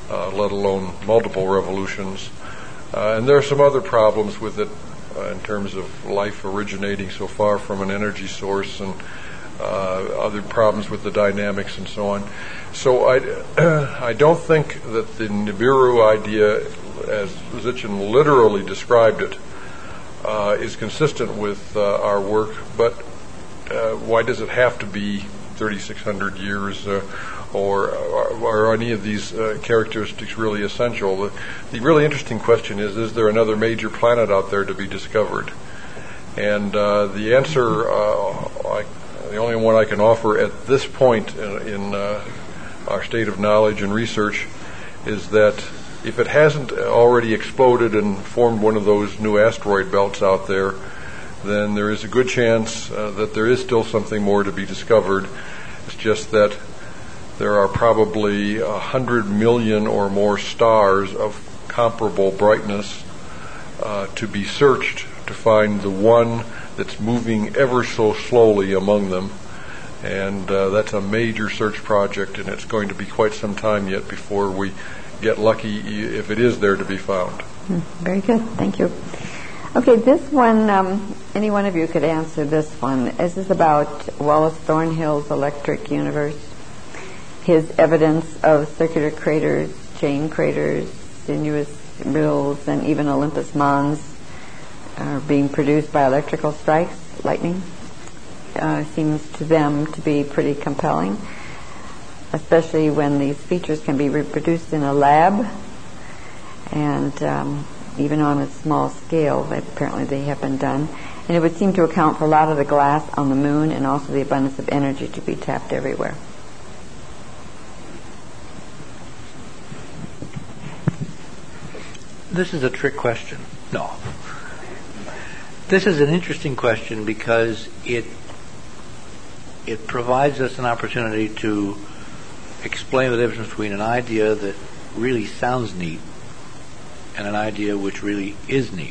uh, let alone multiple revolutions. Uh, and there are some other problems with it uh, in terms of life originating so far from an energy source, and uh, other problems with the dynamics and so on. So I, I don't think that the Nibiru idea, as Sitchin literally described it, uh, is consistent with uh, our work. But uh, why does it have to be thirty-six hundred years, uh, or, or are any of these uh, characteristics really essential? The, the really interesting question is, is there another major planet out there to be discovered? And uh, the answer, uh, I, the only one I can offer at this point in, in uh, our state of knowledge and research, is that if it hasn't already exploded and formed one of those new asteroid belts out there, then there is a good chance uh, that there is still something more to be discovered. It's just that there are probably a hundred million or more stars of comparable brightness uh, to be searched to find the one that's moving ever so slowly among them. And uh, that's a major search project, and it's going to be quite some time yet before we get lucky if it is there to be found. Mm, very good. Thank you. Okay, this one, um, any one of you could answer this one. This is about Wallace Thornhill's electric universe, his evidence of circular craters, chain craters, sinuous rills, and even Olympus Mons are being produced by electrical strikes, lightning. Uh, seems to them to be pretty compelling, especially when these features can be reproduced in a lab, and um, even on a small scale. Apparently they have been done, and it would seem to account for a lot of the glass on the moon and also the abundance of energy to be tapped everywhere. This is a trick question. No. This is an interesting question because it it provides us an opportunity to explain the difference between an idea that really sounds neat and an idea which really is neat.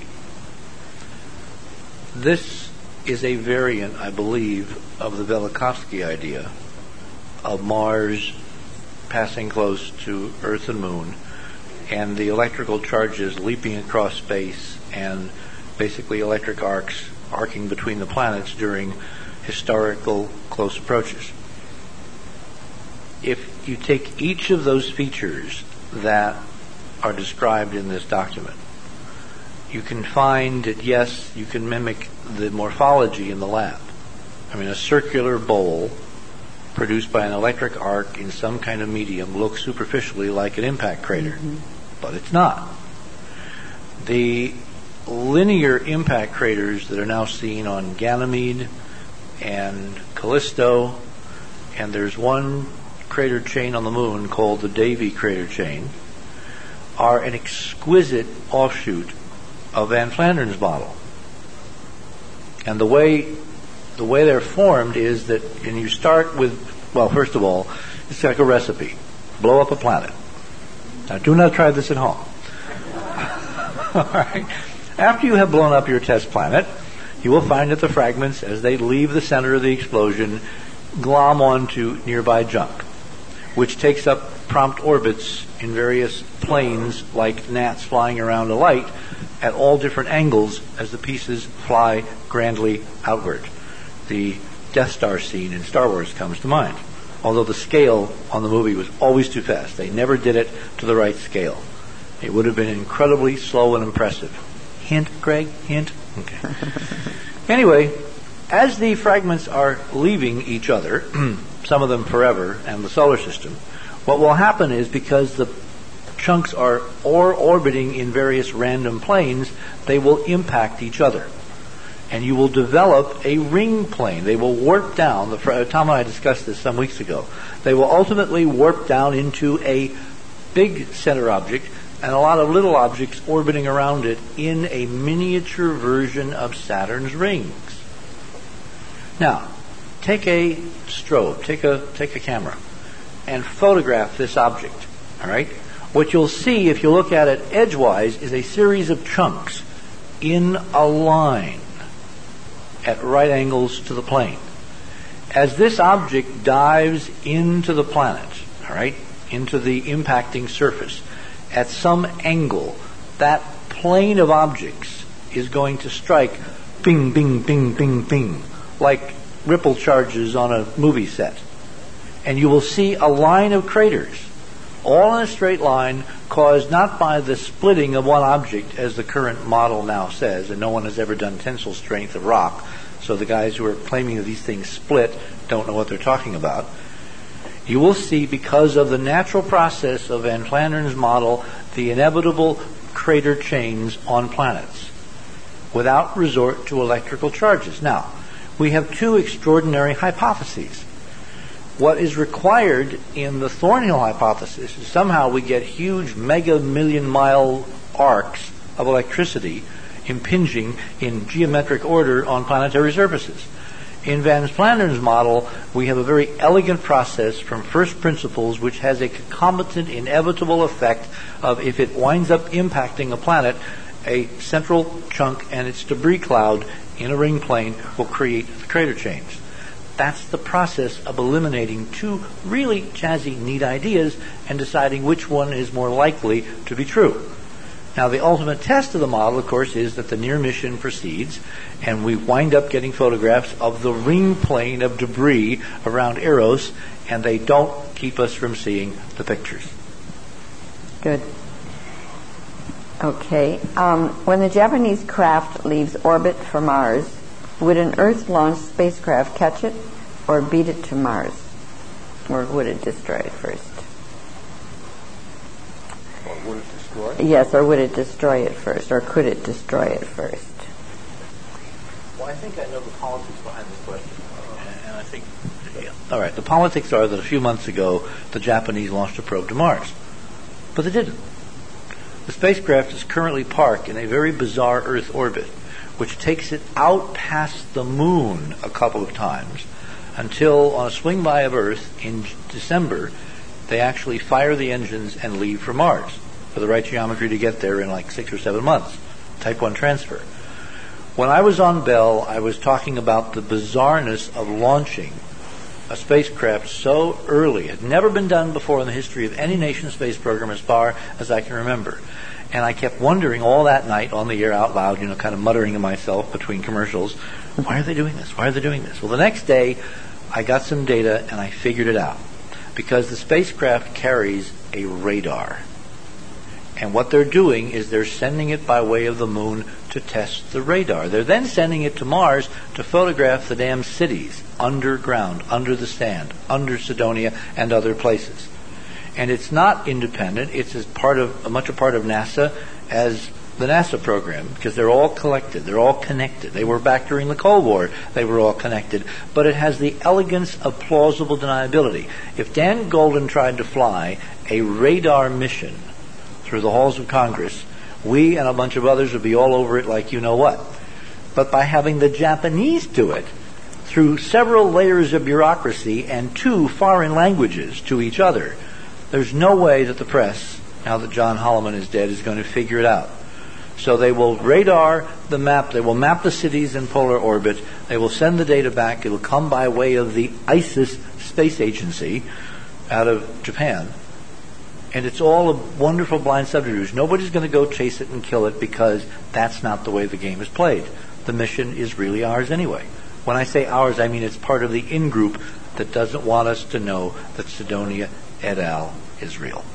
This is a variant, I believe, of the Velikovsky idea of Mars passing close to Earth and Moon, and the electrical charges leaping across space, and basically electric arcs arcing between the planets during historical close approaches. If you take each of those features that are described in this document, you can find that, yes, you can mimic the morphology in the lab. I mean, a circular bowl produced by an electric arc in some kind of medium looks superficially like an impact crater, mm-hmm. but it's not. The linear impact craters that are now seen on Ganymede and Callisto, and there's one crater chain on the moon called the Davy crater chain, are an exquisite offshoot of Van Flanderen's model. And the way the way they're formed is that, and you start with, well, first of all, it's like a recipe. Blow up a planet. Now, do not try this at home. All right. After you have blown up your test planet, you will find that the fragments, as they leave the center of the explosion, glom onto nearby junk, which takes up prompt orbits in various planes like gnats flying around a light at all different angles as the pieces fly grandly outward. The Death Star scene in Star Wars comes to mind, although the scale on the movie was always too fast. They never did it to the right scale. It would have been incredibly slow and impressive. Hint, Greg? Hint? Okay. Anyway, as the fragments are leaving each other, some of them forever, and the solar system, what will happen is, because the chunks are or orbiting in various random planes, they will impact each other. And you will develop a ring plane. They will warp down. The, Tom and I discussed this some weeks ago. They will ultimately warp down into a big center object and a lot of little objects orbiting around it in a miniature version of Saturn's rings. Now, take a strobe, take a take a camera, and photograph this object. All right? What you'll see, if you look at it edgewise, is a series of chunks in a line at right angles to the plane. As this object dives into the planet, all right, into the impacting surface at some angle, that plane of objects is going to strike bing, bing, bing, bing, bing, like ripple charges on a movie set. And you will see a line of craters, all in a straight line, caused not by the splitting of one object, as the current model now says, and no one has ever done tensile strength of rock, so the guys who are claiming that these things split don't know what they're talking about. You will see, because of the natural process of Van Flanderen's model, the inevitable crater chains on planets without resort to electrical charges. Now, we have two extraordinary hypotheses. What is required in the Thornhill hypothesis is somehow we get huge mega million mile arcs of electricity impinging in geometric order on planetary surfaces. In Van Flanderen's model, we have a very elegant process from first principles which has a concomitant inevitable effect of, if it winds up impacting a planet, a central chunk and its debris cloud in a ring plane will create the crater chains. That's the process of eliminating two really jazzy, neat ideas and deciding which one is more likely to be true. Now, the ultimate test of the model, of course, is that the near mission proceeds, and we wind up getting photographs of the ring plane of debris around Eros, and they don't keep us from seeing the pictures. Good. Okay. Um, when the Japanese craft leaves orbit for Mars, would an Earth-launched spacecraft catch it or beat it to Mars? Or would it destroy it first? Or would it destroy it? Yes, or would it destroy it first? Or could it destroy it first? Well, I think I know the politics behind this question. And I think, yeah. All right, the politics are that a few months ago, the Japanese launched a probe to Mars. But they didn't. The spacecraft is currently parked in a very bizarre Earth orbit, which takes it out past the moon a couple of times until, on a swing by of Earth in December, they actually fire the engines and leave for Mars for the right geometry to get there in like six or seven months. Type one transfer. When I was on Bell, I was talking about the bizarreness of launching a spacecraft so early. It had never been done before in the history of any nation space program as far as I can remember. And I kept wondering all that night on the air out loud, you know, kind of muttering to myself between commercials, why are they doing this? Why are they doing this? Well, the next day, I got some data and I figured it out. Because the spacecraft carries a radar. And what they're doing is they're sending it by way of the moon to test the radar. They're then sending it to Mars to photograph the damn cities underground, under the sand, under Cydonia and other places. And it's not independent. It's as part of, much a part of NASA as the NASA program, because they're all collected. They're all connected. They were back during the Cold War. They were all connected. But it has the elegance of plausible deniability. If Dan Golden tried to fly a radar mission through the halls of Congress, we and a bunch of others would be all over it like you know what. But by having the Japanese do it, through several layers of bureaucracy and two foreign languages to each other, there's no way that the press, now that John Holloman is dead, is going to figure it out. So they will radar the map, they will map the cities in polar orbit, they will send the data back, it will come by way of the ISIS space agency out of Japan. And it's all a wonderful blind subterfuge. Nobody's going to go chase it and kill it because that's not the way the game is played. The mission is really ours anyway. When I say ours, I mean it's part of the in-group that doesn't want us to know that Cydonia et al. Is real.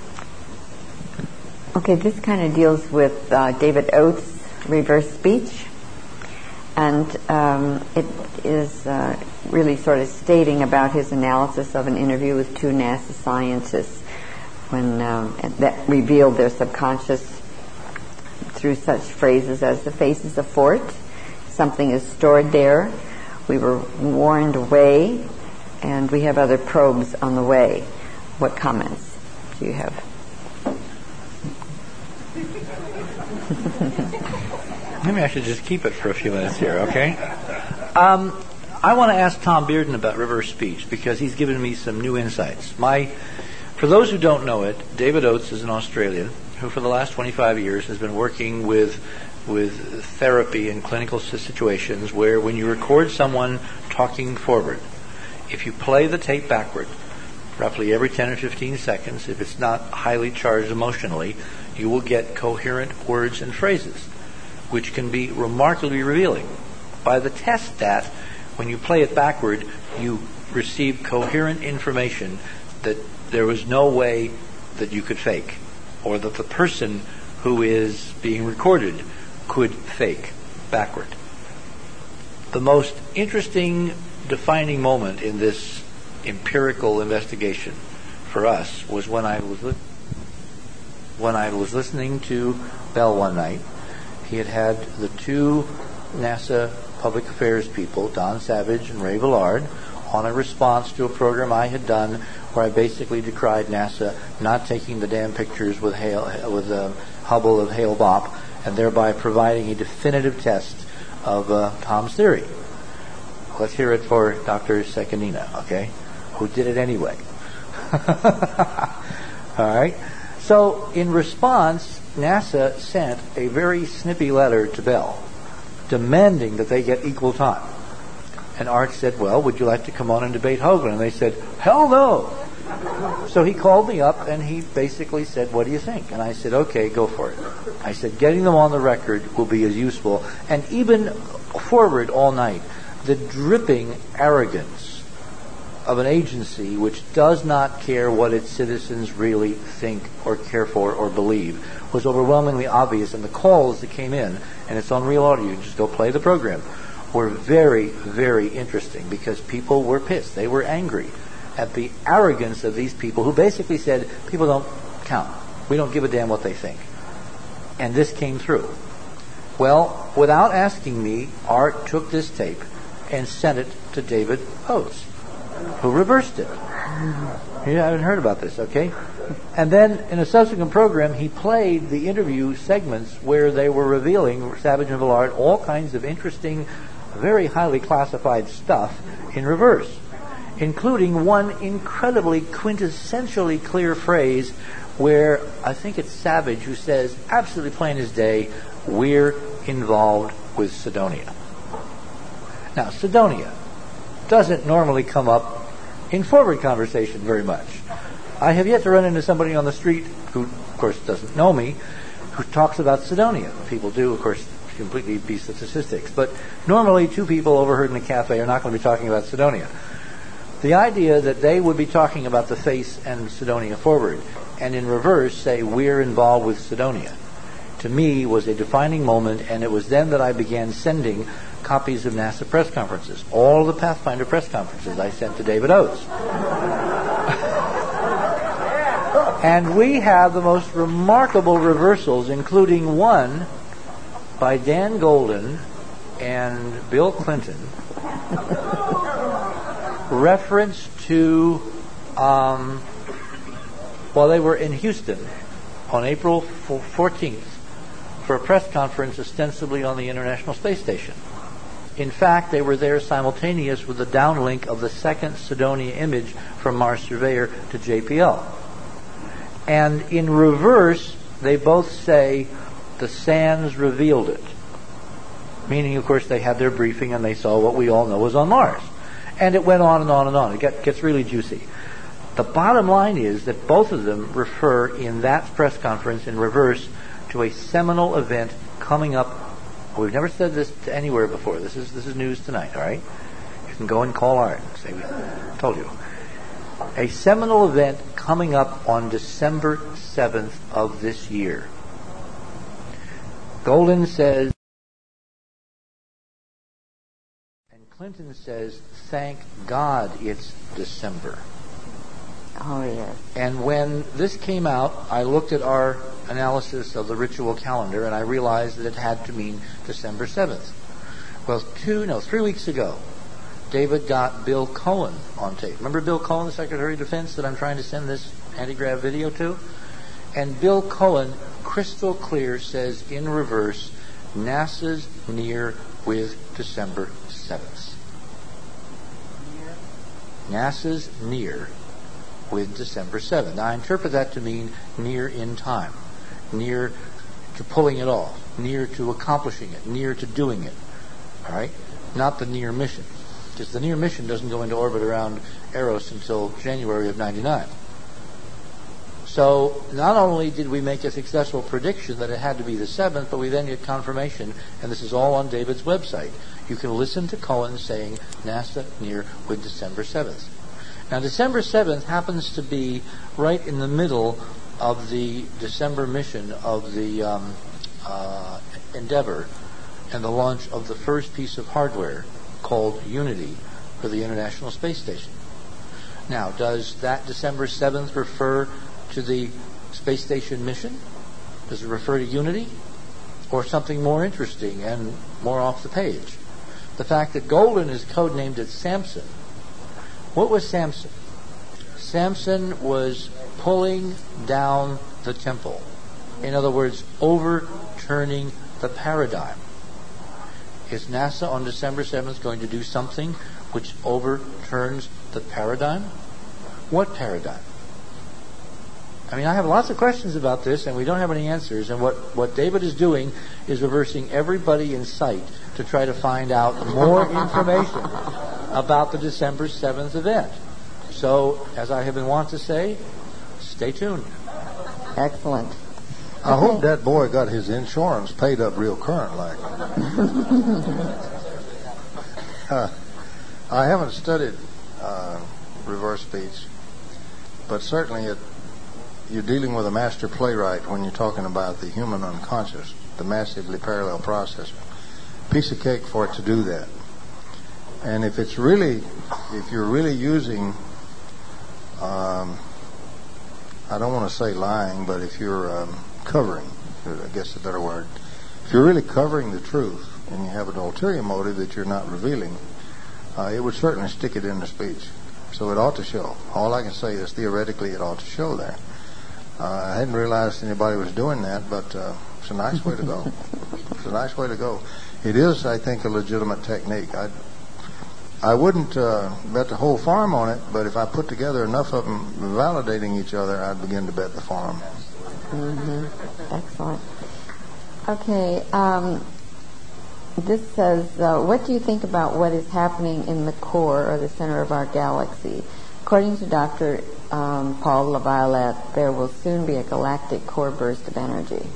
Okay, this kind of deals with uh, David Oates' reverse speech. And um, it is uh, really sort of stating about his analysis of an interview with two NASA scientists when um, that revealed their subconscious through such phrases as the face is a fort, something is stored there, we were warned away, and we have other probes on the way. What comments do you have? Maybe I should just keep it for a few minutes here, okay? Um, I want to ask Tom Bearden about reverse speech because he's given me some new insights. My, for those who don't know it, David Oates is an Australian who for the last twenty-five years has been working with with therapy in clinical situations where when you record someone talking forward, if you play the tape backward, roughly every ten or fifteen seconds, if it's not highly charged emotionally, you will get coherent words and phrases, which can be remarkably revealing. By the test that, when you play it backward, you receive coherent information that there was no way that you could fake, or that the person who is being recorded could fake backward. The most interesting defining moment in this empirical investigation for us was when I was li- when I was listening to Bell one night. He had had the two NASA public affairs people, Don Savage and Ray Villard, on a response to a program I had done where I basically decried NASA not taking the damn pictures with Hale, with uh, Hubble of Hale-Bopp, and thereby providing a definitive test of uh, Tom's theory. Let's hear it for Doctor Secanina, okay, who did it anyway. All right. So in response, NASA sent a very snippy letter to Bell demanding that they get equal time. And Art said, well, would you like to come on and debate Hoagland? And they said, hell no. So he called me up and he basically said, what do you think? And I said, okay, go for it. I said, getting them on the record will be as useful. And even forward all night, the dripping arrogance of an agency which does not care what its citizens really think or care for or believe was overwhelmingly obvious. And the calls that came in, and it's on real audio, you just go play the program, were very, very interesting because people were pissed. They were angry at the arrogance of these people who basically said, people don't count. We don't give a damn what they think. And this came through. Well, without asking me, Art took this tape and sent it to David Oates, who reversed it. You haven't heard about this, okay? And then in a subsequent program, he played the interview segments where they were revealing, Savage and Villard, all kinds of interesting, very highly classified stuff in reverse, including one incredibly quintessentially clear phrase where I think it's Savage who says, absolutely plain as day, we're involved with Cydonia. Now, Cydonia doesn't normally come up in forward conversation very much. I have yet to run into somebody on the street who, of course, doesn't know me, who talks about Cydonia. People do, of course, completely beast of statistics. But normally, two people overheard in a cafe are not going to be talking about Cydonia. The idea that they would be talking about the face and Cydonia forward, and in reverse say, we're involved with Cydonia, to me was a defining moment, and it was then that I began sending copies of NASA press conferences. All the Pathfinder press conferences I sent to David Oates. And we have the most remarkable reversals, including one by Dan Golden and Bill Clinton, reference to, um, while they were in Houston on April fourteenth for a press conference ostensibly on the International Space Station. In fact, they were there simultaneous with the downlink of the second Cydonia image from Mars Surveyor to J P L. And in reverse, they both say the sands revealed it. Meaning, of course, they had their briefing and they saw what we all know was on Mars. And it went on and on and on. It get, gets really juicy. The bottom line is that both of them refer in that press conference in reverse to a seminal event coming up. We've never said this to anywhere before. This is this is news tonight, all right? You can go and call Art and say, we told you. A seminal event coming up on December seventh of this year. Golden says, and Clinton says, thank God it's December. Oh, yes. And when this came out, I looked at our analysis of the ritual calendar and I realized that it had to mean December seventh. Well, two, no, three weeks ago, David got Bill Cohen on tape. Remember Bill Cohen, the Secretary of Defense, that I'm trying to send this anti-grav video to? And Bill Cohen, crystal clear, says in reverse, NASA's near with December seventh. NASA's near with December seventh. Now, I interpret that to mean near in time, near to pulling it off, near to accomplishing it, near to doing it. All right? Not the near mission. because the NEAR mission doesn't go into orbit around Eros until January of ninety-nine. So not only did we make a successful prediction that it had to be the seventh, but we then get confirmation, and this is all on David's website. You can listen to Cohen saying NASA NEAR with December seventh. Now, December seventh happens to be right in the middle of the December mission of the um, uh, Endeavour and the launch of the first piece of hardware called Unity for the International Space Station. Now, does that December seventh refer to the space station mission? Does it refer to Unity? Or something more interesting and more off the page? The fact that Golden is codenamed as Samson. What was Samson? Samson was pulling down the temple. In other words, overturning the paradigm. Is NASA on December seventh going to do something which overturns the paradigm? What paradigm? I mean, I have lots of questions about this, and we don't have any answers. And what, what David is doing is reversing everybody in sight to try to find out more information about the December seventh event. So, as I have been wont to say, stay tuned. Excellent. I hope that boy got his insurance paid up real current like. uh, I haven't studied uh, reverse speech, but certainly it, you're dealing with a master playwright when you're talking about the human unconscious, the massively parallel processor. Piece of cake for it to do that. And if it's really, if you're really using, um, I don't want to say lying, but if you're um, covering, I guess a better word, if you're really covering the truth and you have an ulterior motive that you're not revealing, uh, it would certainly stick it in the speech. So it ought to show. All I can say is theoretically it ought to show there. Uh, I hadn't realized anybody was doing that, but uh, it's a nice way to go. It's a nice way to go. It is, I think, a legitimate technique. I I wouldn't uh, bet the whole farm on it, but if I put together enough of them validating each other, I'd begin to bet the farm. Mm-hmm. Excellent. Okay. Um, this says, uh, what do you think about what is happening in the core or the center of our galaxy? According to Doctor Um, Paul LaViolette, there will soon be a galactic core burst of energy.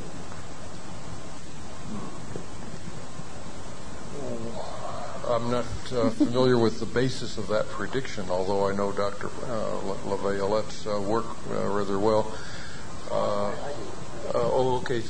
I'm not uh, familiar with the basis of that prediction, although I know Doctor Uh, LaViolette's uh, work uh, rather well. Uh, uh, oh, okay.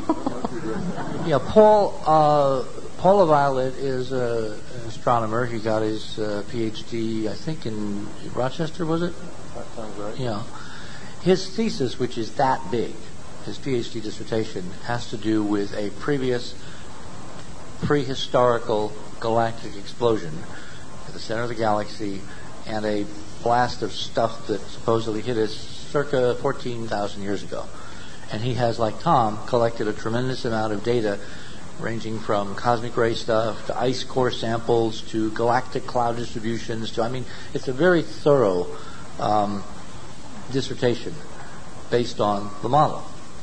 Yeah, Paul uh, Paul LaViolette is uh, an astronomer. He got his uh, P H D, I think, in Rochester, was it? That sounds right. Yeah. His thesis, which is that big, his P H D dissertation, has to do with a previous prehistorical galactic explosion at the center of the galaxy and a blast of stuff that supposedly hit us circa fourteen thousand years ago. And he has, like Tom, collected a tremendous amount of data ranging from cosmic ray stuff to ice core samples to galactic cloud distributions to, I mean, it's a very thorough um, dissertation based on the model.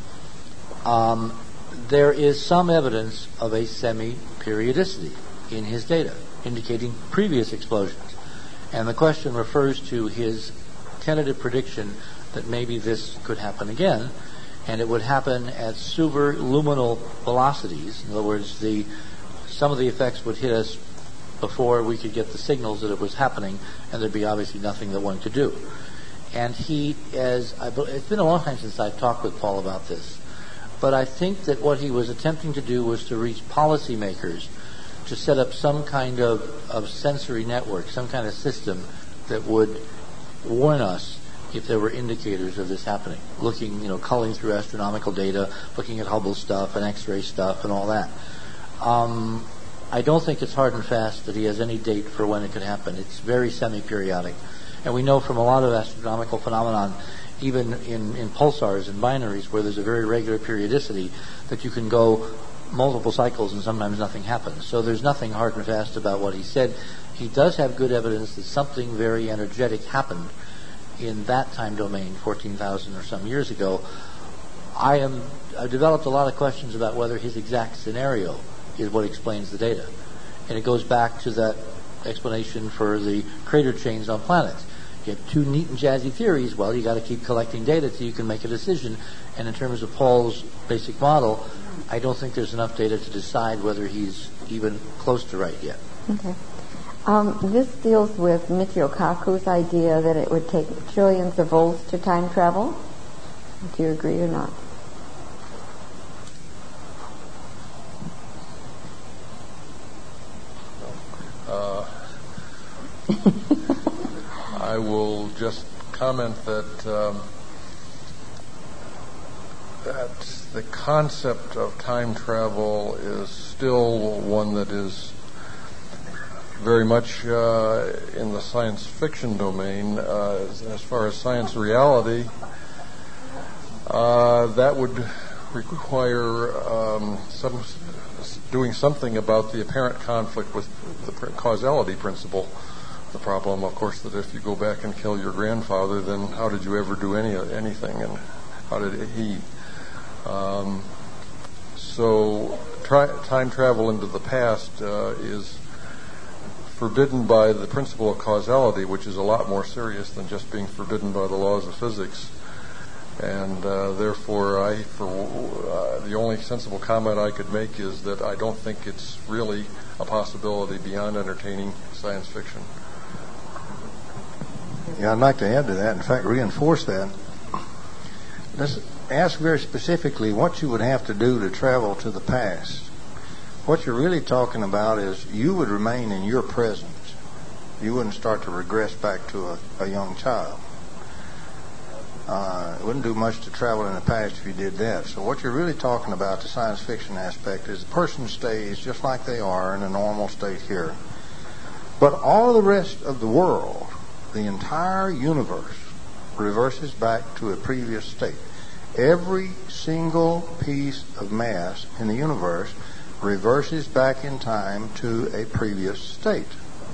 Um, there is some evidence of a semi-periodicity in his data, indicating previous explosions. And the question refers to his tentative prediction that maybe this could happen again, and it would happen at superluminal velocities. In other words, the some of the effects would hit us before we could get the signals that it was happening, and there'd be obviously nothing that one could do. And he, as I, it's been a long time since I've talked with Paul about this, but I think that what he was attempting to do was to reach policymakers to set up some kind of, of sensory network, some kind of system that would warn us if there were indicators of this happening, looking, you know, culling through astronomical data, looking at Hubble stuff and X-ray stuff and all that. Um, I don't think it's hard and fast that he has any date for when it could happen. It's very semi-periodic. And we know from a lot of astronomical phenomenon, even in, in pulsars and binaries where there's a very regular periodicity, that you can go multiple cycles and sometimes nothing happens. So there's nothing hard and fast about what he said. He does have good evidence that something very energetic happened in that time domain fourteen thousand or some years ago. I am, I've developed a lot of questions about whether his exact scenario is what explains the data. And it goes back to that explanation for the crater chains on planets. You have two neat and jazzy theories. Well, you got to keep collecting data so you can make a decision. And in terms of Paul's basic model, I don't think there's enough data to decide whether he's even close to right yet. Okay. Um, this deals with Michio Kaku's idea that it would take trillions of volts to time travel. Do you agree or not? Uh, I will just comment that um, that the concept of time travel is still one that is very much uh, in the science fiction domain. Uh, as, as far as science reality, uh, that would require um, some doing something about the apparent conflict with the causality principle. The problem, of course, that if you go back and kill your grandfather, then how did you ever do any anything, and how did he? Um, so, tri- time travel into the past uh, is forbidden by the principle of causality, which is a lot more serious than just being forbidden by the laws of physics. And uh, therefore, I, for uh, the only sensible comment I could make is that I don't think it's really a possibility beyond entertaining science fiction. Yeah, I'd like to add to that. In fact, reinforce that. Let's ask very specifically what you would have to do to travel to the past. What you're really talking about is you would remain in your present. You wouldn't start to regress back to a, a young child. Uh, it wouldn't do much to travel in the past if you did that. So what you're really talking about, the science fiction aspect, is the person stays just like they are in a normal state here. But all the rest of the world, the entire universe, reverses back to a previous state. Every single piece of mass in the universe reverses back in time to a previous state.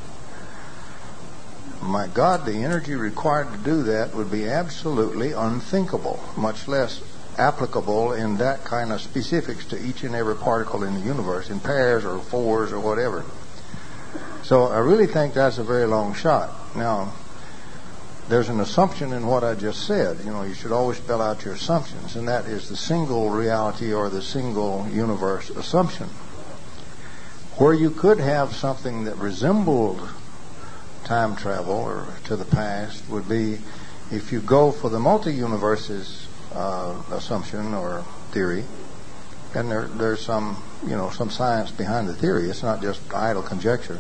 My God, the energy required to do that would be absolutely unthinkable, much less applicable in that kind of specifics to each and every particle in the universe, in pairs or fours or whatever. So I really think that's a very long shot. Now, there's an assumption in what I just said. You know, you should always spell out your assumptions, and that is the single reality or the single universe assumption. Where you could have something that resembled time travel or to the past would be if you go for the multi-universes uh, assumption or theory, and there, there's some, you know, some science behind the theory. It's not just idle conjecture.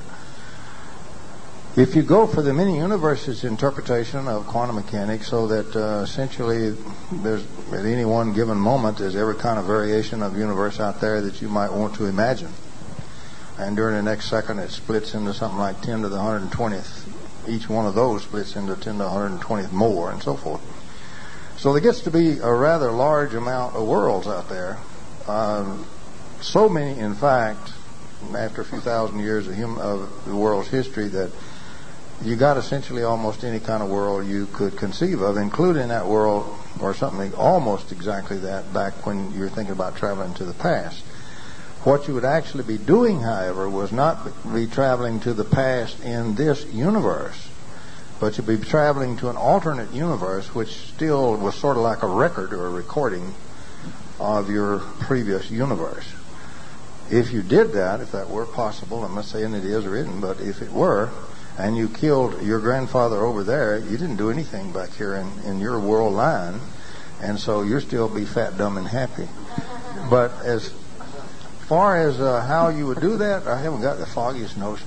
If you go for the many universes interpretation of quantum mechanics, so that uh, essentially there's at any one given moment there's every kind of variation of universe out there that you might want to imagine, and during the next second it splits into something like ten to the one hundred twentieth. Each one of those splits into ten to the one hundred twentieth more, and so forth. So there gets to be a rather large amount of worlds out there. Um, so many, in fact, after a few thousand years of, hum- of the world's history, that you got essentially almost any kind of world you could conceive of, including that world or something almost exactly that back when you're thinking about traveling to the past. What you would actually be doing, however, was not be traveling to the past in this universe, but you'd be traveling to an alternate universe which still was sort of like a record or a recording of your previous universe. If you did that, if that were possible, I'm not saying it is or isn't, but if it were, and you killed your grandfather over there, you didn't do anything back here in, in your world line, and so you'll still be fat, dumb, and happy. But as far as uh, how you would do that, I haven't got the foggiest notion.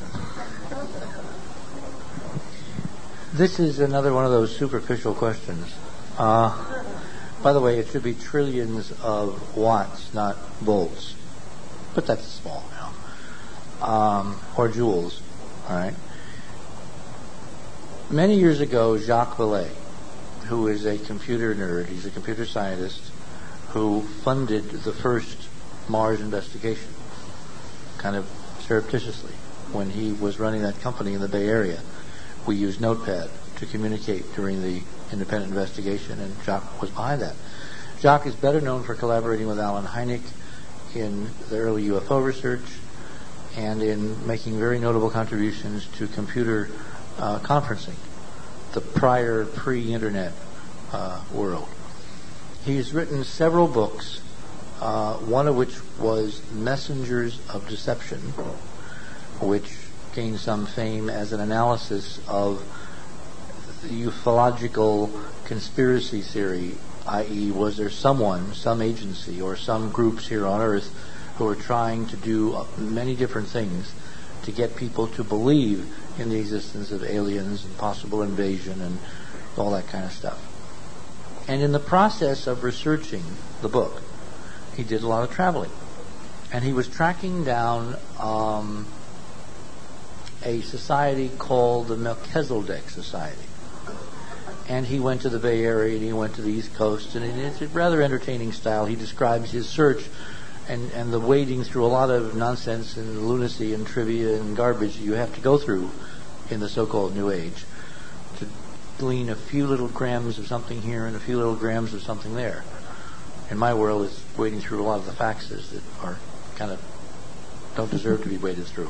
This is another one of those superficial questions. Uh, by the way, it should be trillions of watts, not volts. But that's small now. Um, or joules. All right. Many years ago, Jacques Vallée, who is a computer nerd, he's a computer scientist, who funded the first Mars investigation, kind of surreptitiously, when he was running that company in the Bay Area. We used Notepad to communicate during the independent investigation, and Jacques was behind that. Jacques is better known for collaborating with Alan Hynek in the early U F O research. and in making very notable contributions to computer uh, conferencing, the prior pre-internet uh, world. He's written several books, uh, one of which was Messengers of Deception, which gained some fame as an analysis of the ufological conspiracy theory, that is, was there someone, some agency, or some groups here on Earth who were trying to do many different things to get people to believe in the existence of aliens and possible invasion and all that kind of stuff. And in the process of researching the book, he did a lot of traveling. And he was tracking down um, a society called the Melchizedek Society. And he went to the Bay Area and he went to the East Coast, and in a rather entertaining style he describes his search and, and the wading through a lot of nonsense and lunacy and trivia and garbage you have to go through in the so-called New Age to glean a few little grams of something here and a few little grams of something there. In my world, it's wading through a lot of the faxes that are kind of don't deserve to be waded through.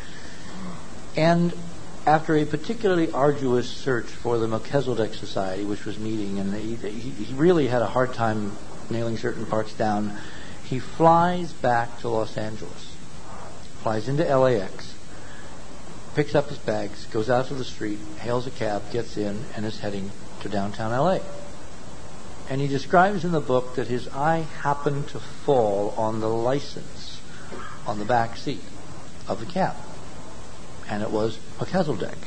And after a particularly arduous search for the Melchizedek Society, which was meeting, and he, he, he really had a hard time nailing certain parts down, he flies back to Los Angeles, flies into L A X, picks up his bags, goes out to the street, hails a cab, gets in, and is heading to downtown L A. And he describes in the book that his eye happened to fall on the license on the back seat of the cab. And it was Melchizedek.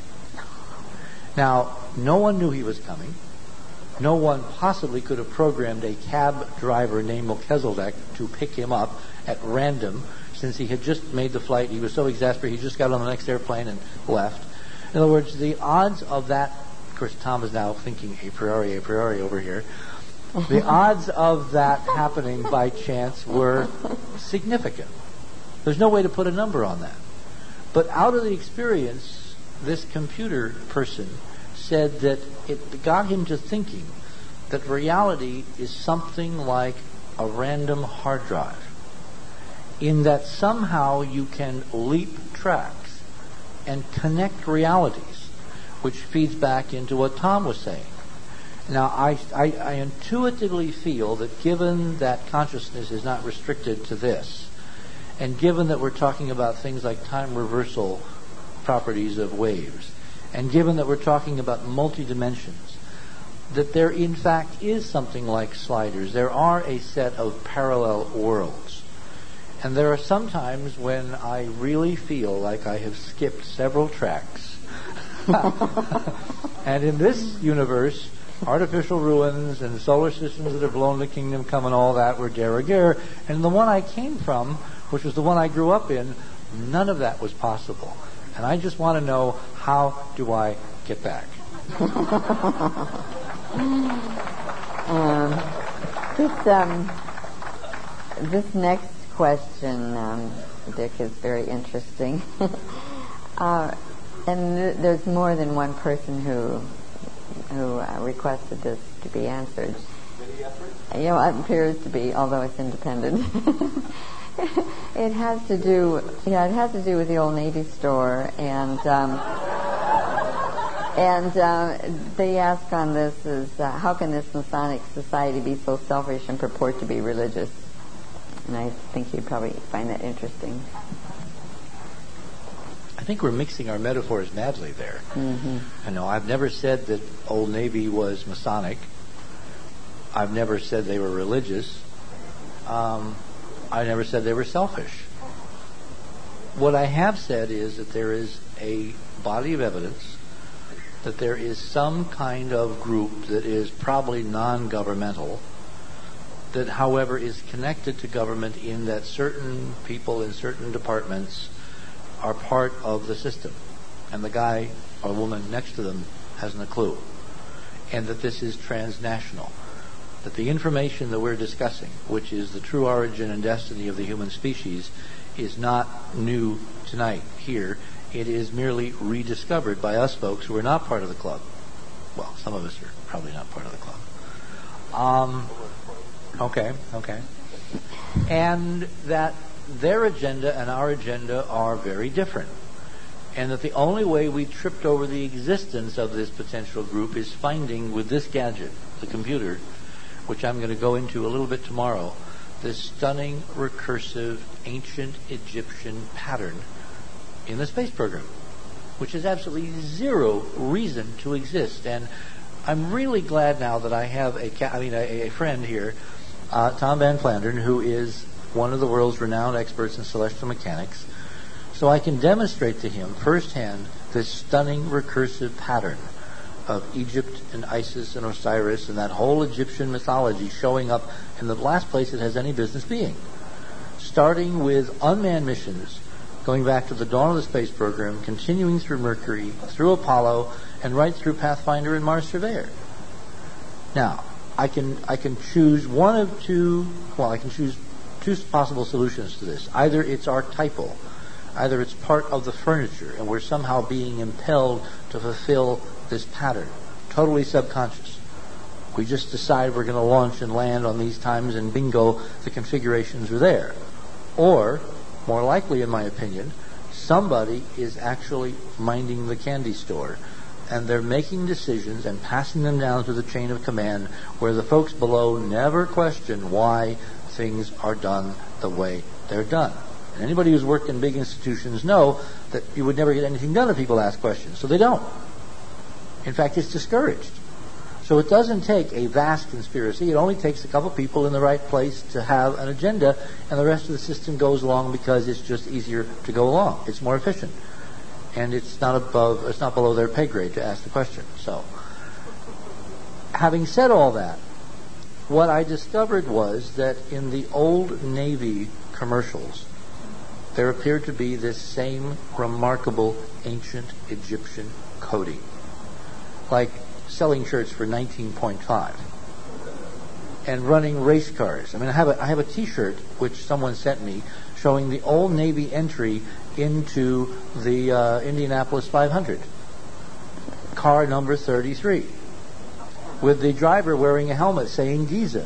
Now, no one knew he was coming. No one possibly could have programmed a cab driver named Melchizedek to pick him up at random, since he had just made the flight. He was so exasperated, he just got on the next airplane and left. In other words, the odds of that, of course, Tom is now thinking a priori, a priori over here. The odds of that happening by chance were significant. There's no way to put a number on that. But out of the experience, this computer person said that it got him to thinking that reality is something like a random hard drive, in that somehow you can leap tracks and connect realities, which feeds back into what Tom was saying. Now, I, I, I intuitively feel that given that consciousness is not restricted to this, and given that we're talking about things like time reversal properties of waves, and given that we're talking about multi-dimensions, that there in fact is something like sliders. There are a set of parallel worlds. And there are some times when I really feel like I have skipped several tracks. And in this universe, artificial ruins and solar systems that have blown the kingdom come and all that were de rigueur. And the one I came from, which was the one I grew up in, none of that was possible. And I just want to know, how do I get back? um, this, um, this next question, um, Dick, is very interesting. uh, and th- there's more than one person who who uh, requested this to be answered. You know, it appears to be, although it's independent. It has to do, yeah, it has to do with the old Navy store, and um, and uh, they ask on this is uh, how can this Masonic society be so selfish and purport to be religious? And I think you'd probably find that interesting. I think we're mixing our metaphors madly there. Mm-hmm. I know I've never said that Old Navy was Masonic. I've never said they were religious. Um, I never said they were selfish. What I have said is that there is a body of evidence that there is some kind of group that is probably non-governmental, that, however, is connected to government in that certain people in certain departments are part of the system, and the guy or woman next to them hasn't a clue, and that this is transnational, that the information that we're discussing, which is the true origin and destiny of the human species, is not new tonight here. It is merely rediscovered by us folks who are not part of the club. Well, some of us are probably not part of the club. Um, okay, okay. And that their agenda and our agenda are very different. And that the only way we tripped over the existence of this potential group is finding with this gadget, the computer, which I'm going to go into a little bit tomorrow, this stunning, recursive, ancient Egyptian pattern in the space program, which has absolutely zero reason to exist. And I'm really glad now that I have a, ca- I mean, a, a friend here, uh, Tom Van Flandern, who is one of the world's renowned experts in celestial mechanics, so I can demonstrate to him firsthand this stunning recursive pattern of Egypt and Isis and Osiris and that whole Egyptian mythology showing up in the last place it has any business being. Starting with unmanned missions, going back to the dawn of the space program, continuing through Mercury, through Apollo, and right through Pathfinder and Mars Surveyor. Now, I can I can choose one of two, well, I can choose two possible solutions to this. Either it's archetypal, either it's part of the furniture, and we're somehow being impelled to fulfill this pattern, totally subconscious. We just decide we're going to launch and land on these times, and bingo, the configurations are there. Or, more likely in my opinion, somebody is actually minding the candy store, and they're making decisions and passing them down to the chain of command where the folks below never question why things are done the way they're done. And anybody who's worked in big institutions know that you would never get anything done if people ask questions. So they don't. In fact, it's discouraged. So it doesn't take a vast conspiracy. It only takes a couple people in the right place to have an agenda, and the rest of the system goes along because it's just easier to go along. It's more efficient. And it's not above, it's not below their pay grade to ask the question. So, having said all that, what I discovered was that in the old Navy commercials, there appeared to be this same remarkable ancient Egyptian coding, like selling shirts for nineteen point five and running race cars. I mean, I have a I have a T-shirt which someone sent me showing the old Navy entry into the uh, Indianapolis five hundred, car number thirty-three, with the driver wearing a helmet saying Giza.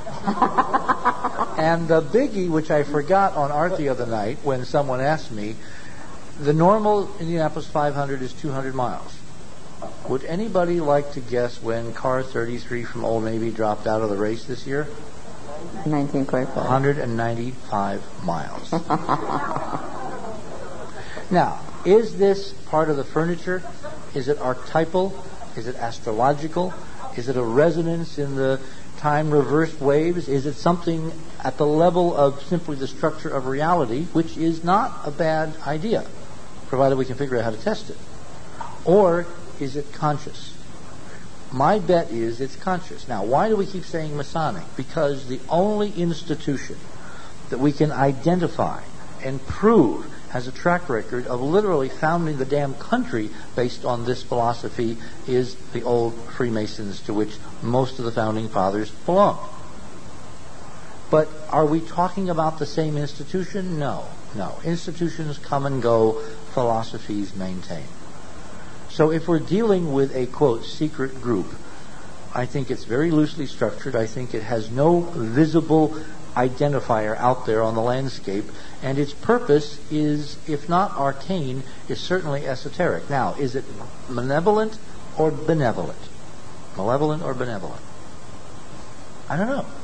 And the biggie, which I forgot on art the other night when someone asked me, the normal Indianapolis five hundred is two hundred miles. Would anybody like to guess when car thirty-three from Old Navy dropped out of the race this year? nineteen point five. one hundred ninety-five miles. Now, is this part of the furniture? Is it archetypal? Is it astrological? Is it a resonance in the time reversed waves? Is it something at the level of simply the structure of reality, which is not a bad idea, provided we can figure out how to test it? Or is it conscious? My bet is it's conscious. Now, why do we keep saying Masonic? Because the only institution that we can identify and prove has a track record of literally founding the damn country based on this philosophy is the old Freemasons, to which most of the founding fathers belonged. But are we talking about the same institution? No. No. Institutions come and go. Philosophies maintain. So if we're dealing with a, quote, secret group, I think it's very loosely structured. I think it has no visible identifier out there on the landscape, and its purpose is, if not arcane, is certainly esoteric. Now, is it malevolent or benevolent? Malevolent or benevolent? I don't know.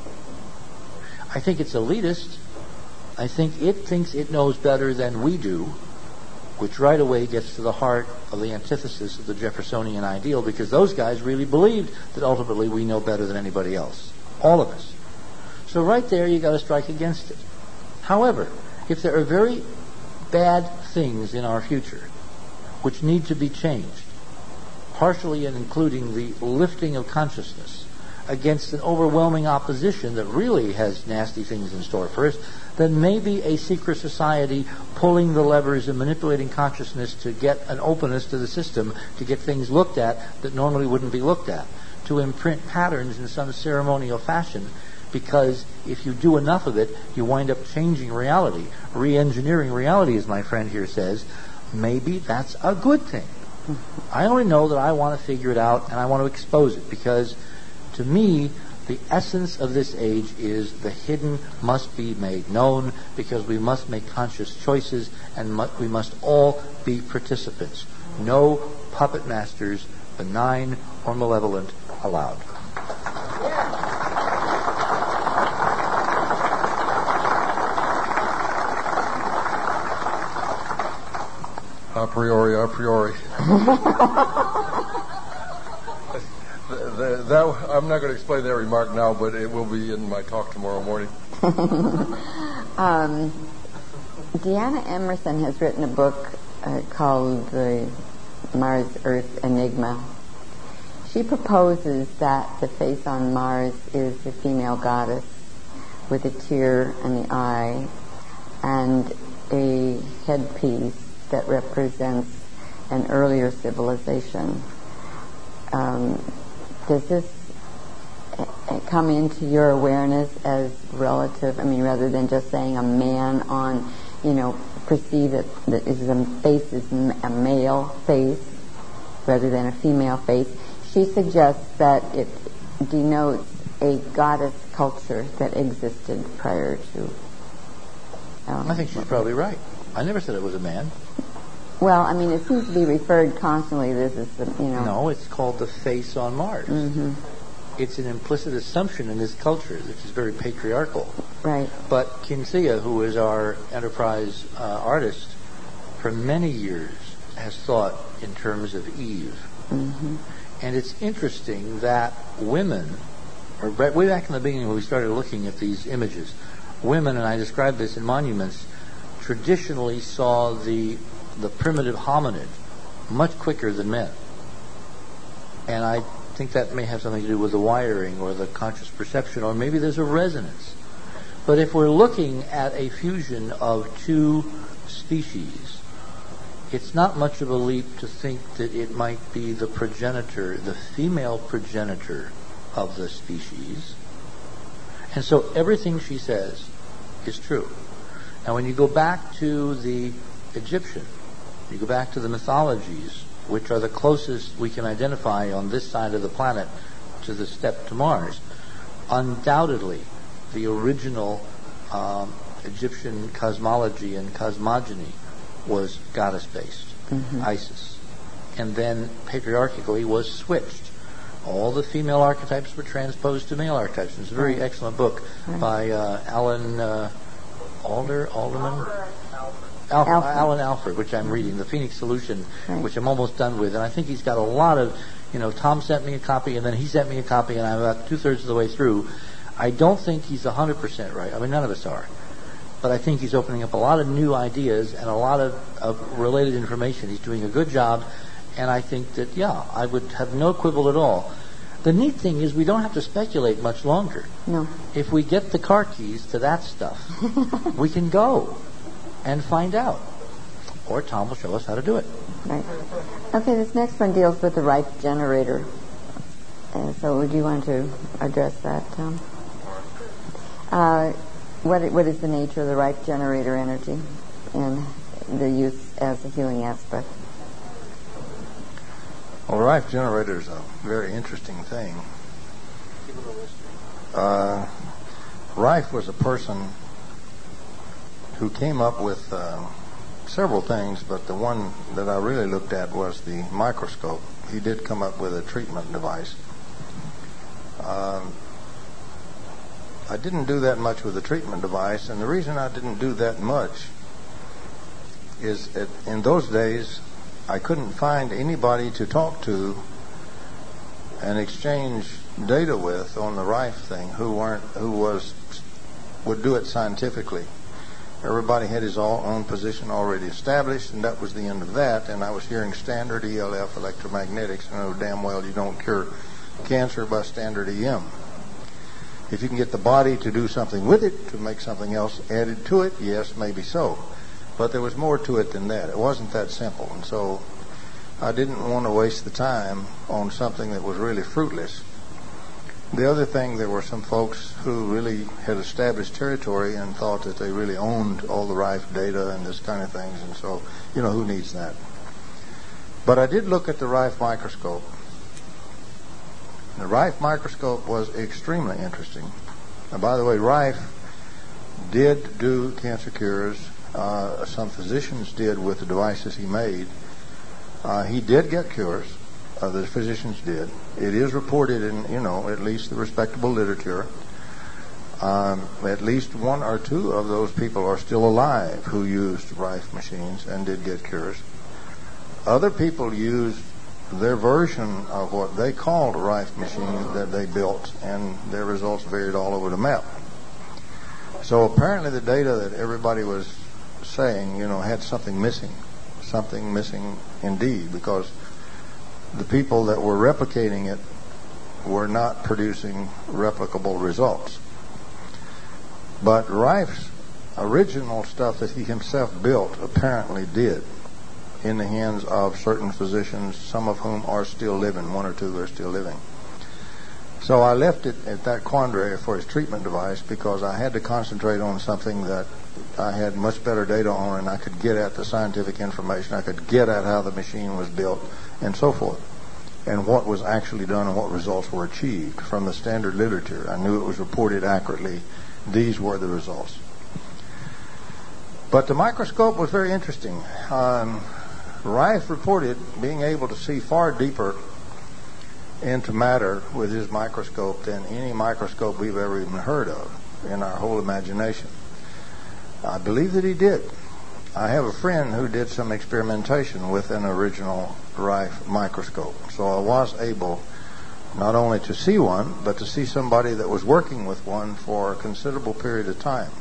I think it's elitist. I think it thinks it knows better than we do, which right away gets to the heart of the antithesis of the Jeffersonian ideal, because those guys really believed that ultimately we know better than anybody else. All of us. So right there, you got to strike against it. However, if there are very bad things in our future which need to be changed, partially and including the lifting of consciousness against an overwhelming opposition that really has nasty things in store for us, then maybe a secret society pulling the levers and manipulating consciousness to get an openness to the system, to get things looked at that normally wouldn't be looked at, to imprint patterns in some ceremonial fashion. Because if you do enough of it, you wind up changing reality, re-engineering reality, as my friend here says. Maybe that's a good thing. I only know that I want to figure it out and I want to expose it, because to me, the essence of this age is the hidden must be made known, because we must make conscious choices and mu- we must all be participants. No puppet masters, benign or malevolent, allowed. A priori, a priori. the, the, that, I'm not going to explain that remark now, but it will be in my talk tomorrow morning. um, Deanna Emerson has written a book uh, called The Mars-Earth Enigma. She proposes that the face on Mars is a female goddess with a tear in the eye and a headpiece that represents an earlier civilization. Um, does this come into your awareness as relative? I mean, rather than just saying a man on, you know, perceive that that is a face is a male face rather than a female face. She suggests that it denotes a goddess culture that existed prior to. Um, I think she's probably right. I never said it was a man. Well, I mean, it seems to be referred constantly. This is, the, you know. No, it's called the face on Mars. Mm-hmm. It's an implicit assumption in this culture, which is very patriarchal. Right. But Kinsia, who is our enterprise uh, artist, for many years has thought in terms of Eve. Mm-hmm. And it's interesting that women, or way back in the beginning when we started looking at these images, women, and I described this in monuments, traditionally saw the the primitive hominid much quicker than men. And I think that may have something to do with the wiring or the conscious perception, or maybe there's a resonance. But if we're looking at a fusion of two species, it's not much of a leap to think that it might be the progenitor, the female progenitor of the species. And so everything she says is true. Now when you go back to the Egyptian, you go back to the mythologies, which are the closest we can identify on this side of the planet to the step to Mars, undoubtedly the original um, Egyptian cosmology and cosmogony was goddess-based, mm-hmm. Isis. And then patriarchally was switched. All the female archetypes were transposed to male archetypes. It's a very right. excellent book right. by uh, Alan uh, Alder, Alderman? Al- Alfred. Alan Alfred, which I'm reading, The Phoenix Solution, right. which I'm almost done with. And I think he's got a lot of, you know, Tom sent me a copy, and then he sent me a copy, and I'm about two-thirds of the way through. I don't think he's one hundred percent right. I mean, none of us are. But I think he's opening up a lot of new ideas and a lot of, of related information. He's doing a good job, and I think that, yeah, I would have no quibble at all. The neat thing is we don't have to speculate much longer. No. If we get the car keys to that stuff, we can go and find out. Or Tom will show us how to do it. Right. Okay, this next one deals with the Rife generator. Uh, so would you want to address that, Tom? Uh, what what is the nature of the Rife generator energy and the use as a healing aspect? Well, the Rife generator is a very interesting thing. Uh, Rife was a person who came up with uh, several things, but the one that I really looked at was the microscope. He did come up with a treatment device. Um, I didn't do that much with the treatment device, and the reason I didn't do that much is that in those days I couldn't find anybody to talk to and exchange data with on the Rife thing who weren't who was would do it scientifically. Everybody had his all, own position already established, and that was the end of that. And I was hearing standard E L F electromagnetics, and I know damn well you don't cure cancer by standard E M. If you can get the body to do something with it, to make something else added to it, yes, maybe so. But there was more to it than that. It wasn't that simple. And so I didn't want to waste the time on something that was really fruitless. The other thing, there were some folks who really had established territory and thought that they really owned all the Rife data and this kind of things. And so, you know, who needs that? But I did look at the Rife microscope. The Rife microscope was extremely interesting. And by the way, Rife did do cancer cures. Uh, some physicians did with the devices he made. Uh, he did get cures. Uh, the physicians did. It is reported in, you know, at least the respectable literature. Um, at least one or two of those people are still alive who used Rife machines and did get cures. Other people used their version of what they called a Rife machine that they built, and their results varied all over the map. So apparently the data that everybody was saying, you know, had something missing, something missing indeed, because the people that were replicating it were not producing replicable results. But Rife's original stuff that he himself built apparently did, in the hands of certain physicians, some of whom are still living, one or two are still living. So I left it at that quandary for his treatment device because I had to concentrate on something that I had much better data on, and I could get at the scientific information, I could get at how the machine was built, and so forth, and what was actually done and what results were achieved from the standard literature. I knew it was reported accurately. These were the results. But the microscope was very interesting. Um, Rife reported being able to see far deeper into matter with his microscope than any microscope we've ever even heard of in our whole imagination. I believe that he did. I have a friend who did some experimentation with an original Rife microscope, so I was able not only to see one, but to see somebody that was working with one for a considerable period of time.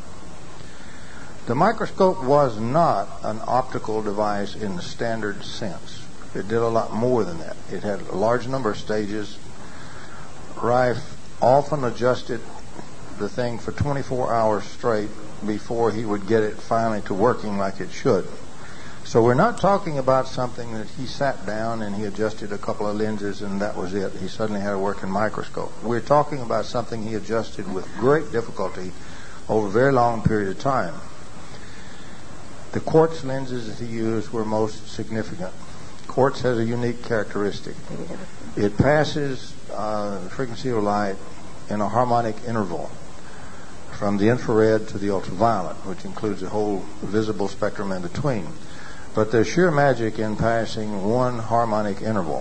The microscope was not an optical device in the standard sense. It did a lot more than that. It had a large number of stages. Rife often adjusted the thing for twenty-four hours straight before he would get it finally to working like it should. So we're not talking about something that he sat down and he adjusted a couple of lenses and that was it. He suddenly had a working microscope. We're talking about something he adjusted with great difficulty over a very long period of time. The quartz lenses that he used were most significant. Quartz has a unique characteristic. It passes uh, the frequency of light in a harmonic interval from the infrared to the ultraviolet, which includes the whole visible spectrum in between. But there's sheer magic in passing one harmonic interval.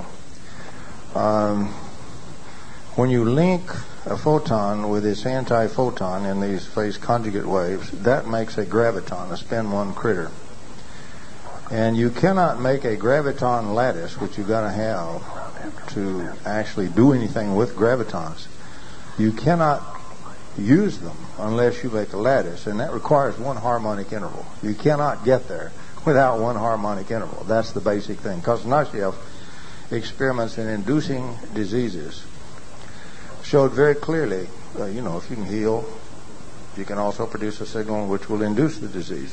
Um, when you link a photon with its anti-photon in these phase conjugate waves, that makes a graviton, a spin one critter. And you cannot make a graviton lattice, which you've got to have to actually do anything with gravitons. You cannot use them unless you make a lattice, and that requires one harmonic interval. You cannot get there without one harmonic interval. That's the basic thing. Kosnashev experiments in inducing diseases showed very clearly, uh, you know, if you can heal, you can also produce a signal which will induce the disease.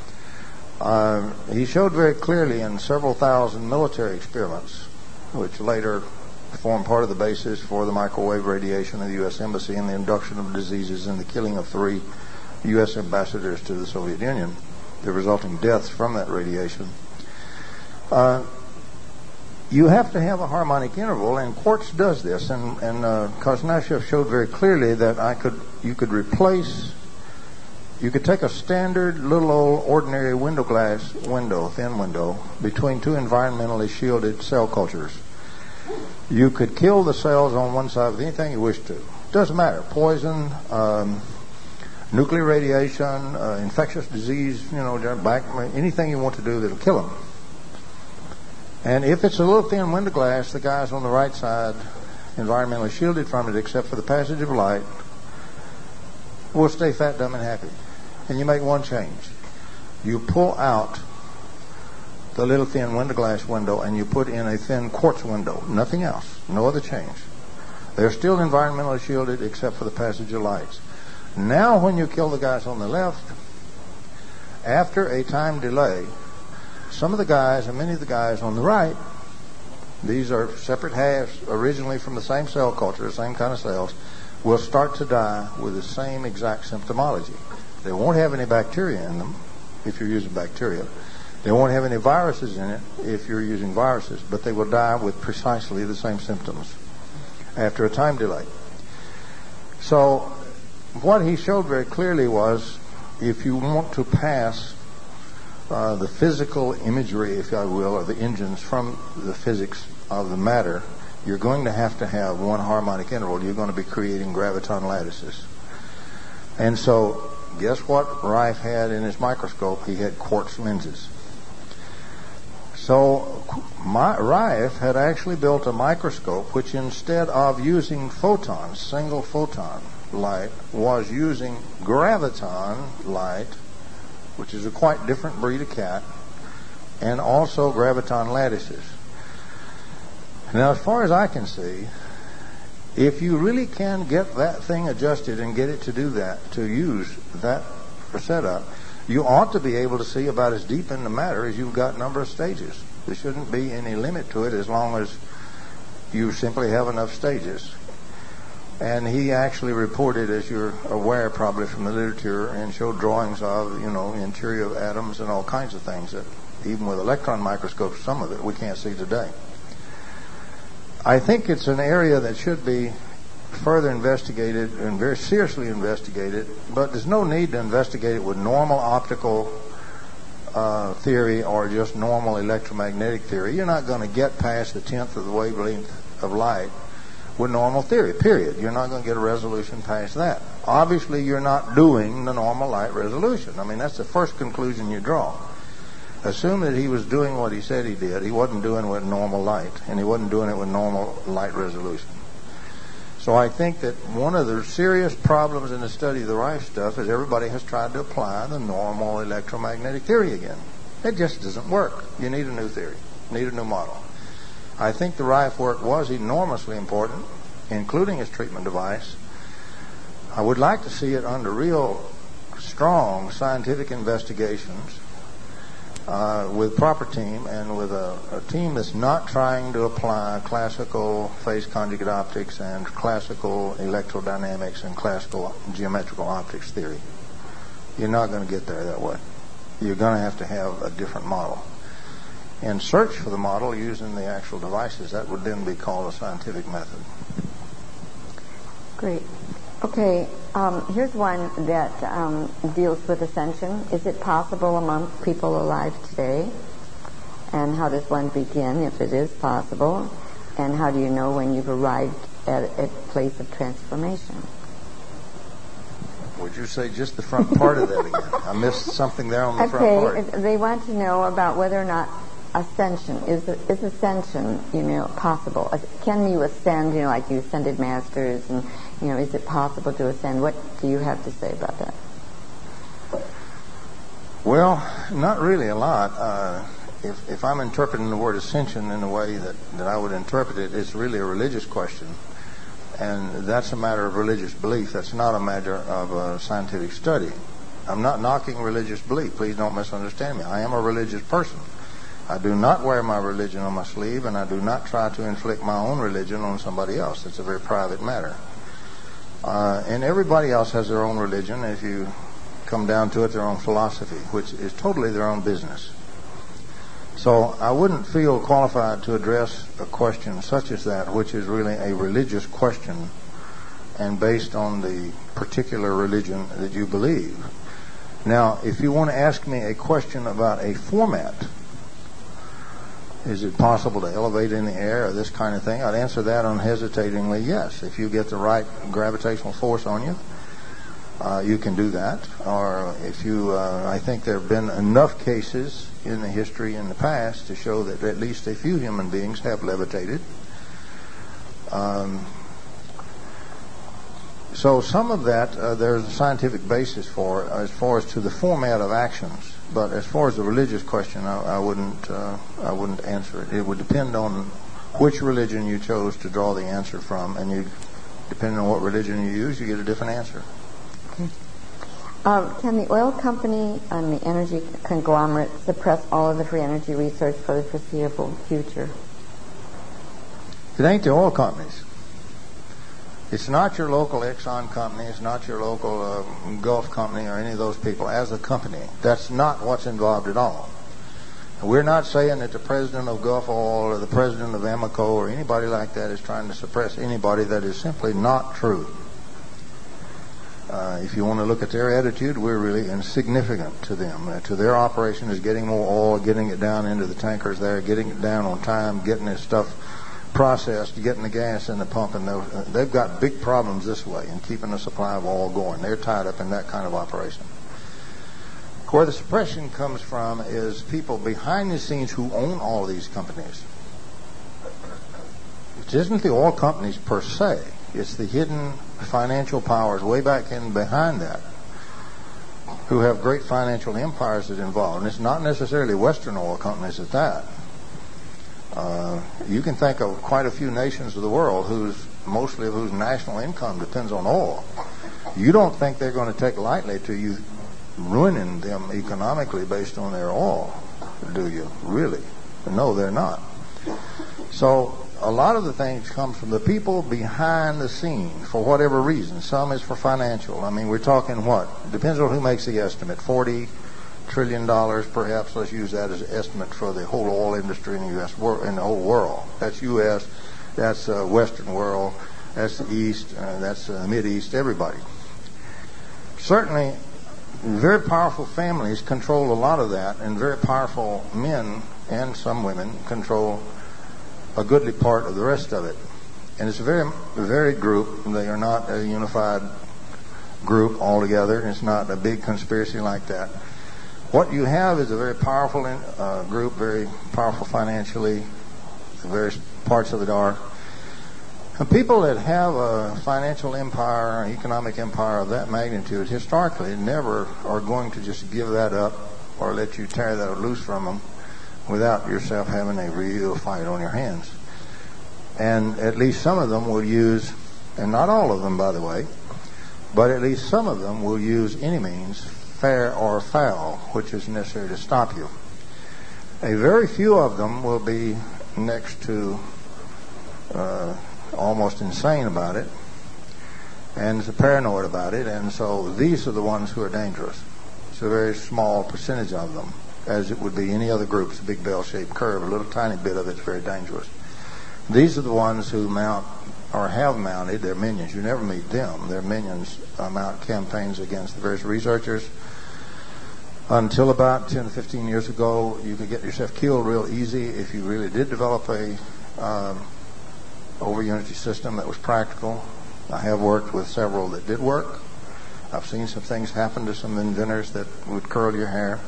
Uh, he showed very clearly in several thousand military experiments, which later formed part of the basis for the microwave radiation of the U S Embassy and the induction of diseases and the killing of three U S ambassadors to the Soviet Union, the resulting deaths from that radiation. Uh, you have to have a harmonic interval, and quartz does this, and, and uh, Kosnashev showed very clearly that I could, you could replace You could take a standard little old ordinary window glass window, thin window, between two environmentally shielded cell cultures. You could kill the cells on one side with anything you wish to. Doesn't matter. Poison, um, nuclear radiation, uh, infectious disease, you know, back, anything you want to do that'll kill them. And if it's a little thin window glass, the guys on the right side, environmentally shielded from it except for the passage of light, will stay fat, dumb, and happy. And you make one change. You pull out the little thin window glass window and you put in a thin quartz window. Nothing else. No other change. They're still environmentally shielded except for the passage of lights. Now when you kill the guys on the left, after a time delay, some of the guys and many of the guys on the right, these are separate halves originally from the same cell culture, the same kind of cells, will start to die with the same exact symptomology. They won't have any bacteria in them if you're using bacteria. They won't have any viruses in it if you're using viruses, but they will die with precisely the same symptoms after a time delay. So what he showed very clearly was if you want to pass uh, the physical imagery, if I will, or the engines from the physics of the matter, you're going to have to have one harmonic interval. You're going to be creating graviton lattices. And so, guess what Rife had in his microscope? He had quartz lenses. So, my, Rife had actually built a microscope which, instead of using photons, single photon light, was using graviton light, which is a quite different breed of cat, and also graviton lattices. Now, as far as I can see, if you really can get that thing adjusted and get it to do that, to use that for setup, you ought to be able to see about as deep in the matter as you've got a number of stages. There shouldn't be any limit to it as long as you simply have enough stages. And he actually reported, as you're aware probably from the literature, and showed drawings of, you know, interior of atoms and all kinds of things that even with electron microscopes, some of it we can't see today. I think it's an area that should be further investigated and very seriously investigated, but there's no need to investigate it with normal optical uh, theory or just normal electromagnetic theory. You're not going to get past the tenth of the wavelength of light with normal theory, period. You're not going to get a resolution past that. Obviously, you're not doing the normal light resolution. I mean, that's the first conclusion you draw. Assume that he was doing what he said he did. He wasn't doing it with normal light, and he wasn't doing it with normal light resolution. So I think that one of the serious problems in the study of the Rife stuff is everybody has tried to apply the normal electromagnetic theory again. It just doesn't work. You need a new theory. You need a new model. I think the Rife work was enormously important, including his treatment device. I would like to see it under real strong scientific investigations uh, with proper team and with a, a team that's not trying to apply classical phase conjugate optics and classical electrodynamics and classical geometrical optics theory. You're not going to get there that way. You're going to have to have a different model. And search for the model using the actual devices. That would then be called a scientific method. Great. Okay, um, here's one that um, deals with ascension. Is it possible among people alive today? And how does one begin, if it is possible? And how do you know when you've arrived at a place of transformation? Would you say just the front part of that again? I missed something there on the okay, front part. They want to know about whether or not ascension is is ascension, you know, possible? Can you ascend? You know, like you ascended masters, and you know, is it possible to ascend? What do you have to say about that? Well, not really a lot. Uh, if if I'm interpreting the word ascension in the way that that I would interpret it, it's really a religious question, and that's a matter of religious belief. That's not a matter of uh, scientific study. I'm not knocking religious belief. Please don't misunderstand me. I am a religious person. I do not wear my religion on my sleeve, and I do not try to inflict my own religion on somebody else. It's a very private matter. Uh, and everybody else has their own religion. If you come down to it, their own philosophy, which is totally their own business. So I wouldn't feel qualified to address a question such as that, which is really a religious question and based on the particular religion that you believe. Now, if you want to ask me a question about a format, is it possible to elevate in the air or this kind of thing? I'd answer that unhesitatingly, yes. If you get the right gravitational force on you, uh, you can do that. Or if you, uh, I think there have been enough cases in the history in the past to show that at least a few human beings have levitated. Um, so some of that, uh, there's a scientific basis for as far as to the format of actions. But as far as the religious question, I, I wouldn't uh, I wouldn't answer it. It would depend on which religion you chose to draw the answer from, and you, depending on what religion you use, you get a different answer. Okay. Um, can the oil company and the energy conglomerate suppress all of the free energy research for the foreseeable future? It ain't the oil companies. It's not your local Exxon company. It's not your local uh, Gulf company or any of those people as a company. That's not what's involved at all. We're not saying that the president of Gulf Oil or the president of Amoco or anybody like that is trying to suppress anybody. That is simply not true. Uh, if you want to look at their attitude, we're really insignificant to them. Uh, to their operation is getting more oil, getting it down into the tankers there, getting it down on time, getting this stuff processed, getting the gas in the pump. And they've got big problems this way in keeping the supply of oil going. They're tied up in that kind of operation. Where the suppression comes from is people behind the scenes who own all these companies. It isn't the oil companies per se. It's the hidden financial powers way back in behind that who have great financial empires that involved. And it's not necessarily Western oil companies at that. Uh, you can think of quite a few nations of the world whose mostly of whose national income depends on oil. You don't think they're going to take lightly to you ruining them economically based on their oil, do you? Really? No, they're not. So a lot of the things come from the people behind the scene for whatever reason. Some is for financial. I mean, we're talking what? Depends on who makes the estimate. forty trillion dollars perhaps. Let's use that as an estimate for the whole oil industry in the U S in the whole world. That's U S, that's uh, Western world, that's the East, uh, that's uh, Mid East, everybody. Certainly, very powerful families control a lot of that, and very powerful men and some women control a goodly part of the rest of it. And it's a very varied group. They are not a unified group altogether. It's not a big conspiracy like that. What you have is a very powerful uh, group, very powerful financially, various parts of it are. And people that have a financial empire, an economic empire of that magnitude, historically never are going to just give that up or let you tear that loose from them without yourself having a real fight on your hands. And at least some of them will use, and not all of them, by the way, but at least some of them will use any means, fair or foul, which is necessary to stop you. A very few of them will be next to uh, almost insane about it and paranoid about it, and so these are the ones who are dangerous. It's a very small percentage of them, as it would be any other group. It's a big bell-shaped curve. A little tiny bit of it's very dangerous. These are the ones who mount or have mounted their minions. You never meet them. Their minions uh, mount campaigns against the various researchers. Until about ten to fifteen years ago, you could get yourself killed real easy if you really did develop a um, over-unity system that was practical. I have worked with several that did work. I've seen some things happen to some inventors that would curl your hair.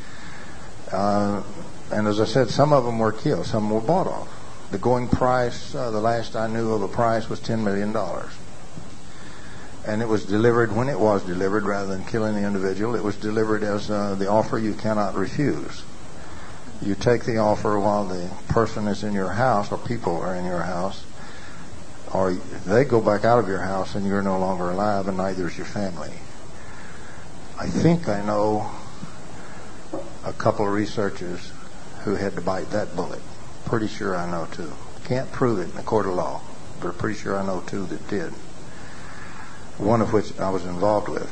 Uh, and as I said, some of them were killed. Some were bought off. The going price, uh, the last I knew of a price, was ten million dollars. And it was delivered when it was delivered, rather than killing the individual. It was delivered as uh, the offer you cannot refuse. You take the offer while the person is in your house, or people are in your house, or they go back out of your house and you're no longer alive, and neither is your family. I think I know a couple of researchers who had to bite that bullet. Pretty sure I know two. Can't prove it in a court of law, but pretty sure I know two that did. One of which I was involved with.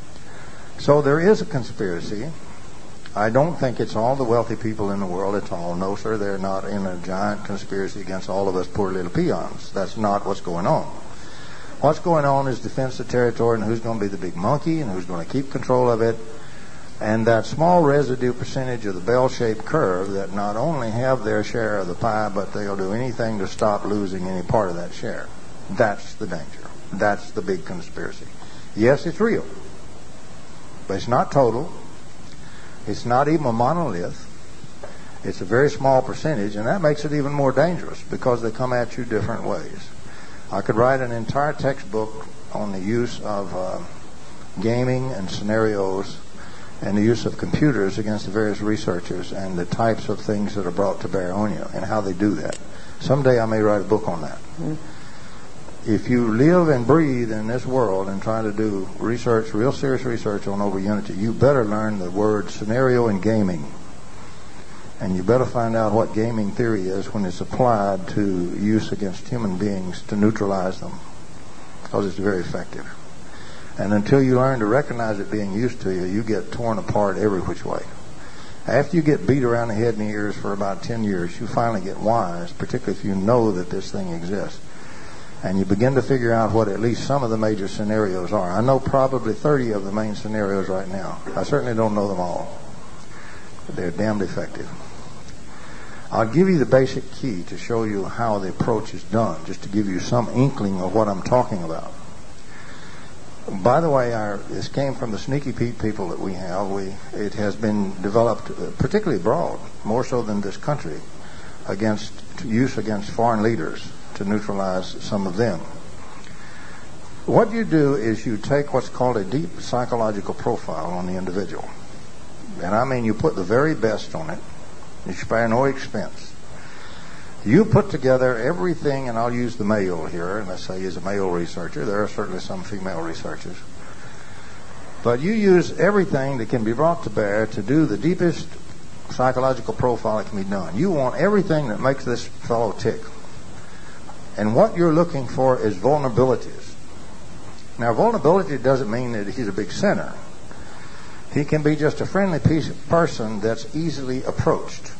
So there is a conspiracy. I don't think it's all the wealthy people in the world at all. No, sir, they're not in a giant conspiracy against all of us poor little peons. That's not what's going on. What's going on is defense of territory, and who's going to be the big monkey and who's going to keep control of it. And that small residue percentage of the bell-shaped curve that not only have their share of the pie, but they'll do anything to stop losing any part of that share. That's the danger. That's the big conspiracy. Yes, it's real. But it's not total. It's not even a monolith. It's a very small percentage, and that makes it even more dangerous because they come at you different ways. I could write an entire textbook on the use of uh, gaming and scenarios and the use of computers against the various researchers and the types of things that are brought to bear on you and how they do that. Someday I may write a book on that. Mm-hmm. If you live and breathe in this world and try to do research, real serious research on over unity, you better learn the word scenario and gaming. And you better find out what gaming theory is when it's applied to use against human beings to neutralize them, because it's very effective. And until you learn to recognize it being used to you, you get torn apart every which way. After you get beat around the head and the ears for about ten years, you finally get wise, particularly if you know that this thing exists. and you begin to figure out what at least some of the major scenarios are. I know probably thirty of the main scenarios right now. I certainly don't know them all. They're damned effective. I'll give you the basic key to show you how the approach is done, just to give you some inkling of what I'm talking about. By the way, our, this came from the Sneaky Pete people that we have. We, it has been developed uh, particularly abroad, more so than this country, against use against foreign leaders to neutralize some of them. What you do is you take what's called a deep psychological profile on the individual. And I mean you put the very best on it. You spare no expense. You put together everything, and I'll use the male here, and let's say he's a male researcher. There are certainly some female researchers. But you use everything that can be brought to bear to do the deepest psychological profile that can be done. You want everything that makes this fellow tick. And what you're looking for is vulnerabilities. Now, vulnerability doesn't mean that he's a big sinner. He can be just a friendly piece of person that's easily approached.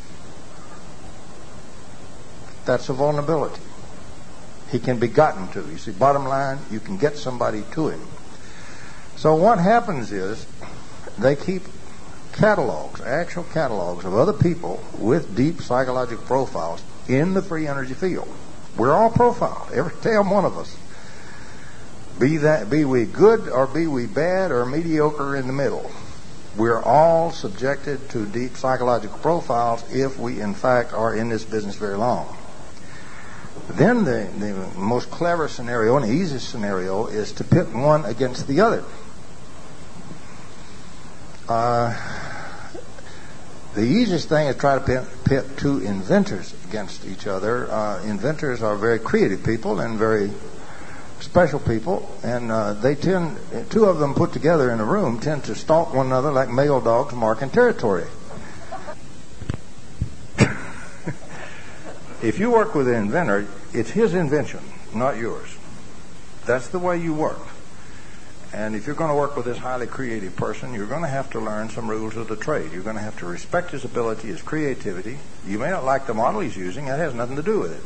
That's a vulnerability. He can be gotten to. You see, bottom line, you can get somebody to him. So what happens is they keep catalogs, actual catalogs of other people with deep psychological profiles in the free energy field. We're all profiled, every damn one of us. Be that, be we good or be we bad or mediocre in the middle. We're all subjected to deep psychological profiles if we, in fact, are in this business very long. Then the, the most clever scenario and the easiest scenario is to pit one against the other. Uh, the easiest thing is try to pit, pit two inventors against each other. Uh, inventors are very creative people and very special people, and uh, they tend, two of them put together in a room, tend to stalk one another like male dogs marking territory. If you work with an inventor, it's his invention, not yours. That's the way you work. And if you're going to work with this highly creative person, you're going to have to learn some rules of the trade. You're going to have to respect his ability, his creativity. You may not like the model he's using. That has nothing to do with it.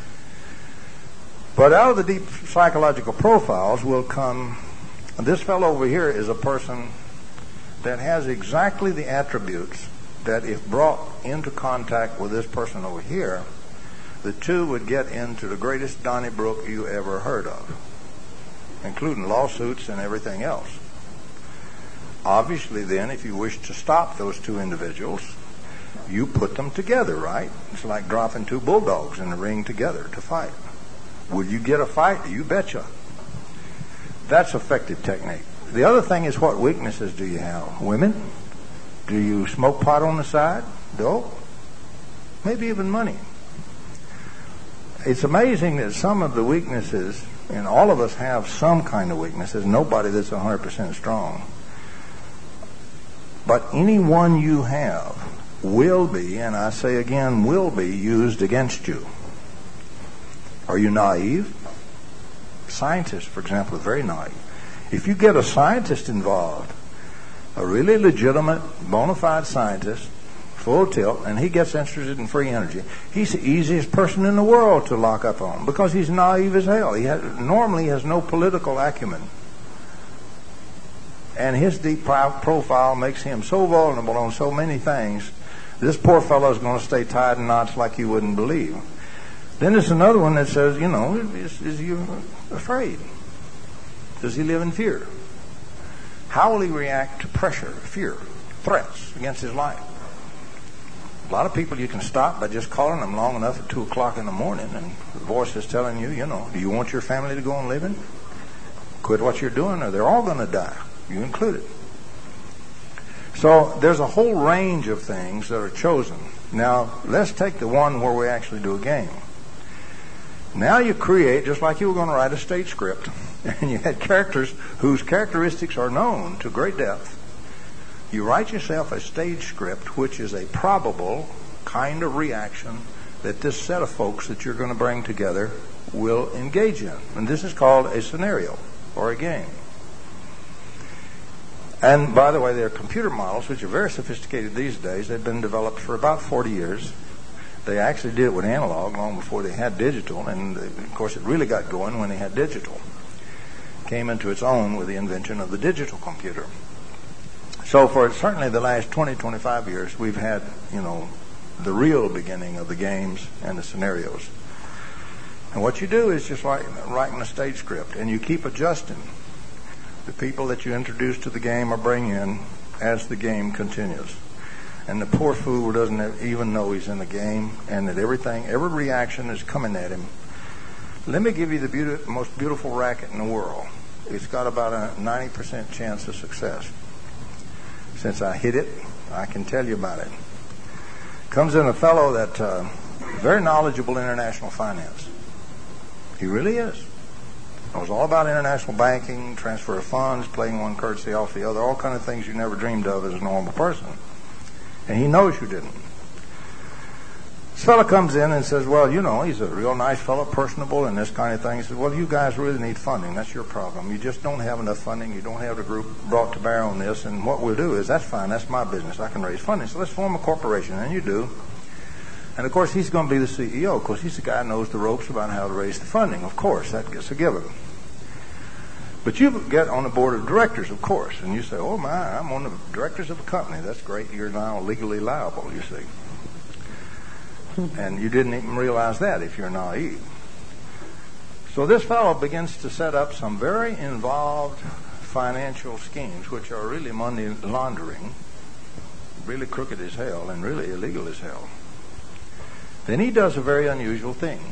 But out of the deep psychological profiles will come, this fellow over here is a person that has exactly the attributes that if brought into contact with this person over here, the two would get into the greatest Donnybrook you ever heard of, including lawsuits and everything else. Obviously then, if you wish to stop those two individuals, you put them together, right? It's like dropping two bulldogs in the ring together to fight. Will you get a fight? You betcha. That's effective technique. The other thing is, what weaknesses do you have? Women? Do you smoke pot on the side? No? Maybe even money. It's amazing that some of the weaknesses, and all of us have some kind of weaknesses, nobody that's one hundred percent strong. But any one you have will be, and I say again, will be used against you. Are you naive? Scientists, for example, are very naive. If you get a scientist involved, a really legitimate, bona fide scientist, full tilt, and he gets interested in free energy, he's the easiest person in the world to lock up on because he's naive as hell. He has, normally has no political acumen. And his deep profile makes him so vulnerable on so many things, this poor fellow is going to stay tied in knots like you wouldn't believe. Then there's another one that says, you know, is, is he afraid? Does he live in fear? How will he react to pressure, fear, threats against his life? A lot of people you can stop by just calling them long enough at two o'clock in the morning, and the voice is telling you, you know, do you want your family to go on living? Quit what you're doing or they're all going to die, you included. So there's a whole range of things that are chosen. Now, let's take the one where we actually do a game. Now you create, just like you were going to write a stage script, and you had characters whose characteristics are known to great depth. You write yourself a stage script which is a probable kind of reaction that this set of folks that you're going to bring together will engage in. And this is called a scenario or a game. And by the way, there are computer models which are very sophisticated these days. They've been developed for about forty years. They actually did it with analog long before they had digital, and of course it really got going when they had digital. Came into its own with the invention of the digital computer. So for certainly the last twenty, twenty-five years, we've had, you know, the real beginning of the games and the scenarios. And what you do is just like writing a stage script, and you keep adjusting the people that you introduce to the game or bring in as the game continues. And the poor fool doesn't even know he's in the game, and that everything, every reaction is coming at him. Let me give you the beauty, most beautiful racket in the world. It's got about a ninety percent chance of success. Since I hit it, I can tell you about it. Comes in a fellow that uh, very knowledgeable in international finance. He really is. It was all about international banking, transfer of funds, playing one currency off the other, all kind of things you never dreamed of as a normal person. And he knows you didn't. This fellow comes in and says, well, you know, he's a real nice fellow, personable, and this kind of thing. He says, well, you guys really need funding. That's your problem. You just don't have enough funding. You don't have the group brought to bear on this. And what we'll do is, that's fine. That's my business. I can raise funding. So let's form a corporation. And you do. And, of course, he's going to be the C E O. Of course, he's the guy who knows the ropes about how to raise the funding. Of course, that gets a given. But you get on the board of directors, of course. And you say, oh, my, I'm on the directors of a company. That's great. You're now legally liable, you see. And you didn't even realize that if you're naive. So this fellow begins to set up some very involved financial schemes, which are really money laundering, really crooked as hell, and really illegal as hell. Then he does a very unusual thing.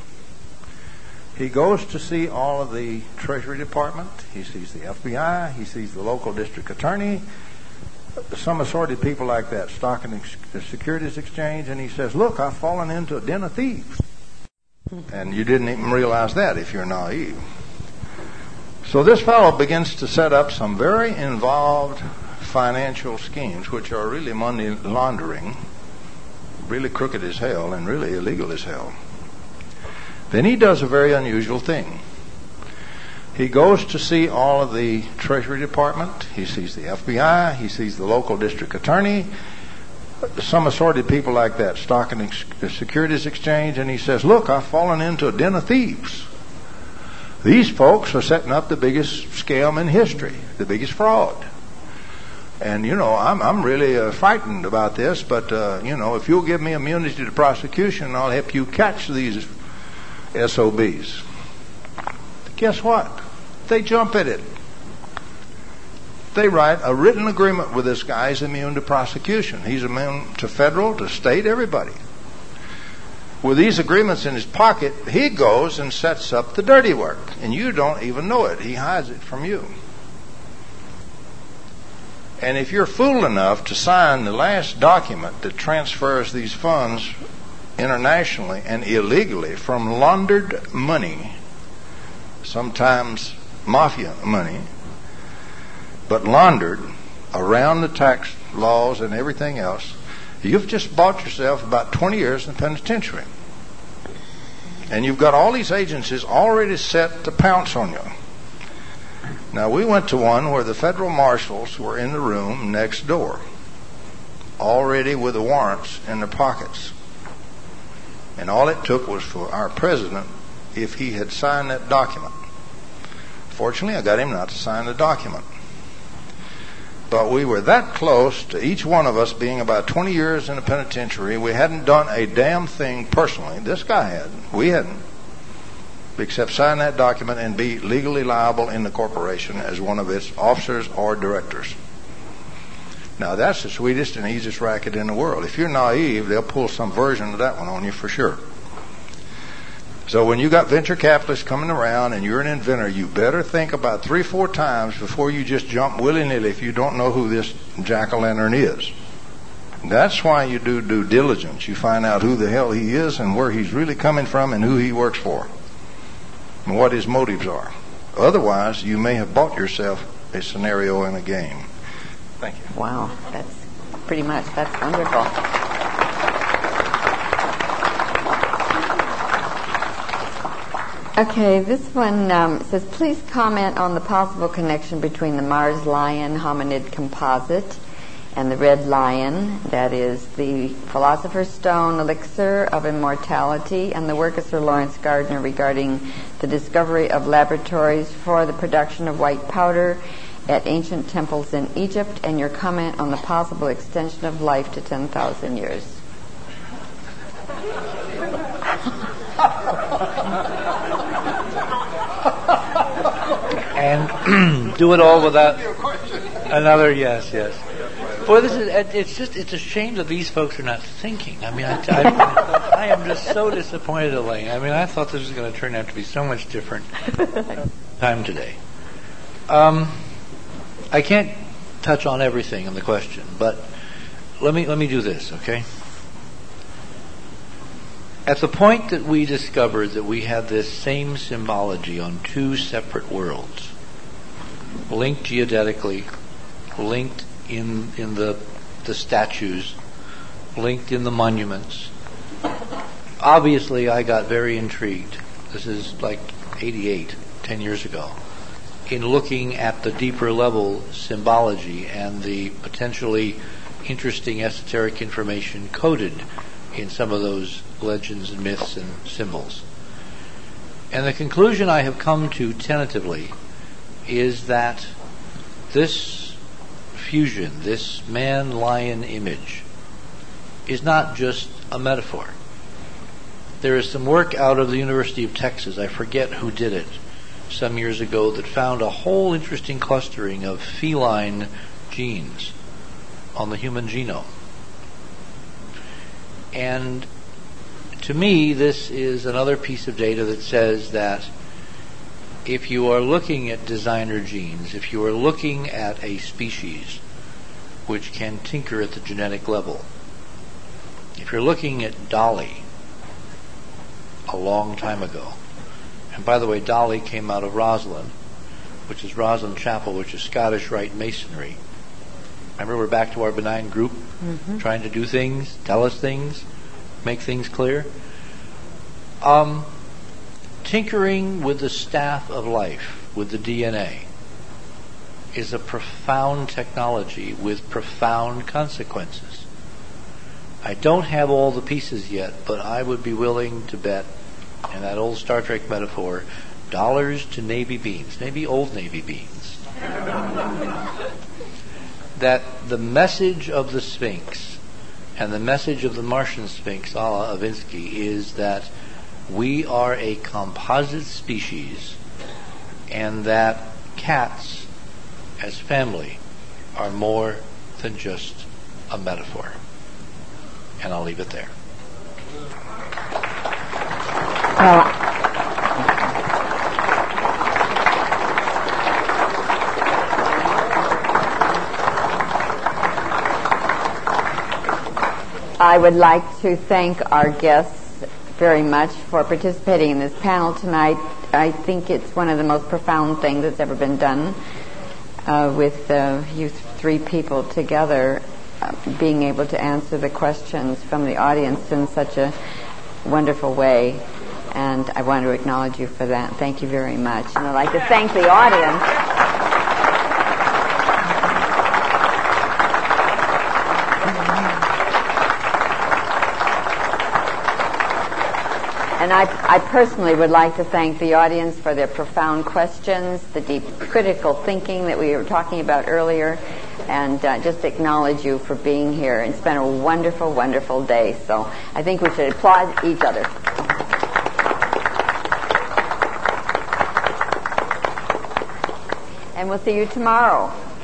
He goes to see all of the Treasury Department. He sees the F B I. He sees the local district attorney, some assorted people like that, Stock and Ex- Securities Exchange, and he says, look, I've fallen into a den of thieves. And you didn't even realize that if you're naive. So this fellow begins to set up some very involved financial schemes, which are really money laundering, really crooked as hell, and really illegal as hell. Then he does a very unusual thing. He goes to see all of the Treasury Department. He sees the F B I. He sees the local district attorney, some assorted people like that, Stock and Ex- Securities Exchange, and he says, look, I've fallen into a den of thieves. These folks are setting up the biggest scam in history, the biggest fraud. And, you know, I'm, I'm really uh, frightened about this, but, uh, you know, if you'll give me immunity to prosecution, I'll help you catch these S O Bs. Guess what? They jump at it. They write a written agreement with this guy. He's immune to prosecution. He's immune to federal, to state, everybody. With these agreements in his pocket, he goes and sets up the dirty work. And you don't even know it. He hides it from you. And if you're fool enough to sign the last document that transfers these funds internationally and illegally from laundered money, sometimes mafia money, but laundered around the tax laws and everything else, you've just bought yourself about twenty years in the penitentiary. And you've got all these agencies already set to pounce on you. Now, we went to one where the federal marshals were in the room next door, already with the warrants in their pockets. And all it took was for our president, if he had signed that document. Fortunately, I got him not to sign the document. But we were that close to each one of us being about twenty years in the penitentiary. We hadn't done a damn thing personally. This guy had. We hadn't. Except sign that document and be legally liable in the corporation as one of its officers or directors. Now, that's the sweetest and easiest racket in the world. If you're naive, they'll pull some version of that one on you for sure. So when you got venture capitalists coming around and you're an inventor, you better think about three, four times before you just jump willy-nilly if you don't know who this jack-o'-lantern is. That's why you do due diligence. You find out who the hell he is and where he's really coming from and who he works for and what his motives are. Otherwise, you may have bought yourself a scenario in a game. Thank you. Wow, that's pretty much, that's wonderful. Okay, this one um, says, please comment on the possible connection between the Mars Lion hominid composite And the red lion, that is the Philosopher's Stone elixir of immortality, and the work of Sir Lawrence Gardner regarding the discovery of laboratories for the production of white powder at ancient temples in Egypt, and your comment on the possible extension of life to ten thousand years. And do it all without another yes, yes. Boy, this is, it's just, it's a shame that these folks are not thinking. I mean, I, I, I am just so disappointed, Elaine. I mean, I thought this was going to turn out to be so much different time today. Um, I can't touch on everything in the question, but let me, let me do this, okay? At the point that we discovered that we had this same symbology on two separate worlds, linked geodetically, linked in in the the statues, linked in the monuments, obviously I got very intrigued. This is like eighty-eight, ten years ago, in looking at the deeper level symbology and the potentially interesting esoteric information coded in some of those legends and myths and symbols. And the conclusion I have come to tentatively is that this fusion, this man-lion image, is not just a metaphor. There is some work out of the University of Texas, I forget who did it, some years ago, that found a whole interesting clustering of feline genes on the human genome. And to me, this is another piece of data that says that if you are looking at designer genes, if you are looking at a species which can tinker at the genetic level, if you're looking at Dolly a long time ago, and by the way, Dolly came out of Roslin, which is Roslin Chapel, which is Scottish Rite Masonry. Remember, we're back to our benign group, mm-hmm. trying to do things, tell us things, make things clear. Um, tinkering with the staff of life, with the D N A, is a profound technology with profound consequences. I don't have all the pieces yet, but I would be willing to bet, in that old Star Trek metaphor, dollars to Navy beans, maybe old Navy beans, that the message of the Sphinx and the message of the Martian Sphinx, a la Avinsky, is that we are a composite species, and that cats, as family, are more than just a metaphor. And I'll leave it there. Uh, I would like to thank our guests very much for participating in this panel tonight. I think it's one of the most profound things that's ever been done uh, with uh, you three people together, uh, being able to answer the questions from the audience in such a wonderful way. And I want to acknowledge you for that. Thank you very much. And I'd like to thank the audience. And I, I personally would like to thank the audience for their profound questions, the deep critical thinking that we were talking about earlier, and uh, just acknowledge you for being here. It's been a wonderful, wonderful day. So I think we should applaud each other. And we'll see you tomorrow.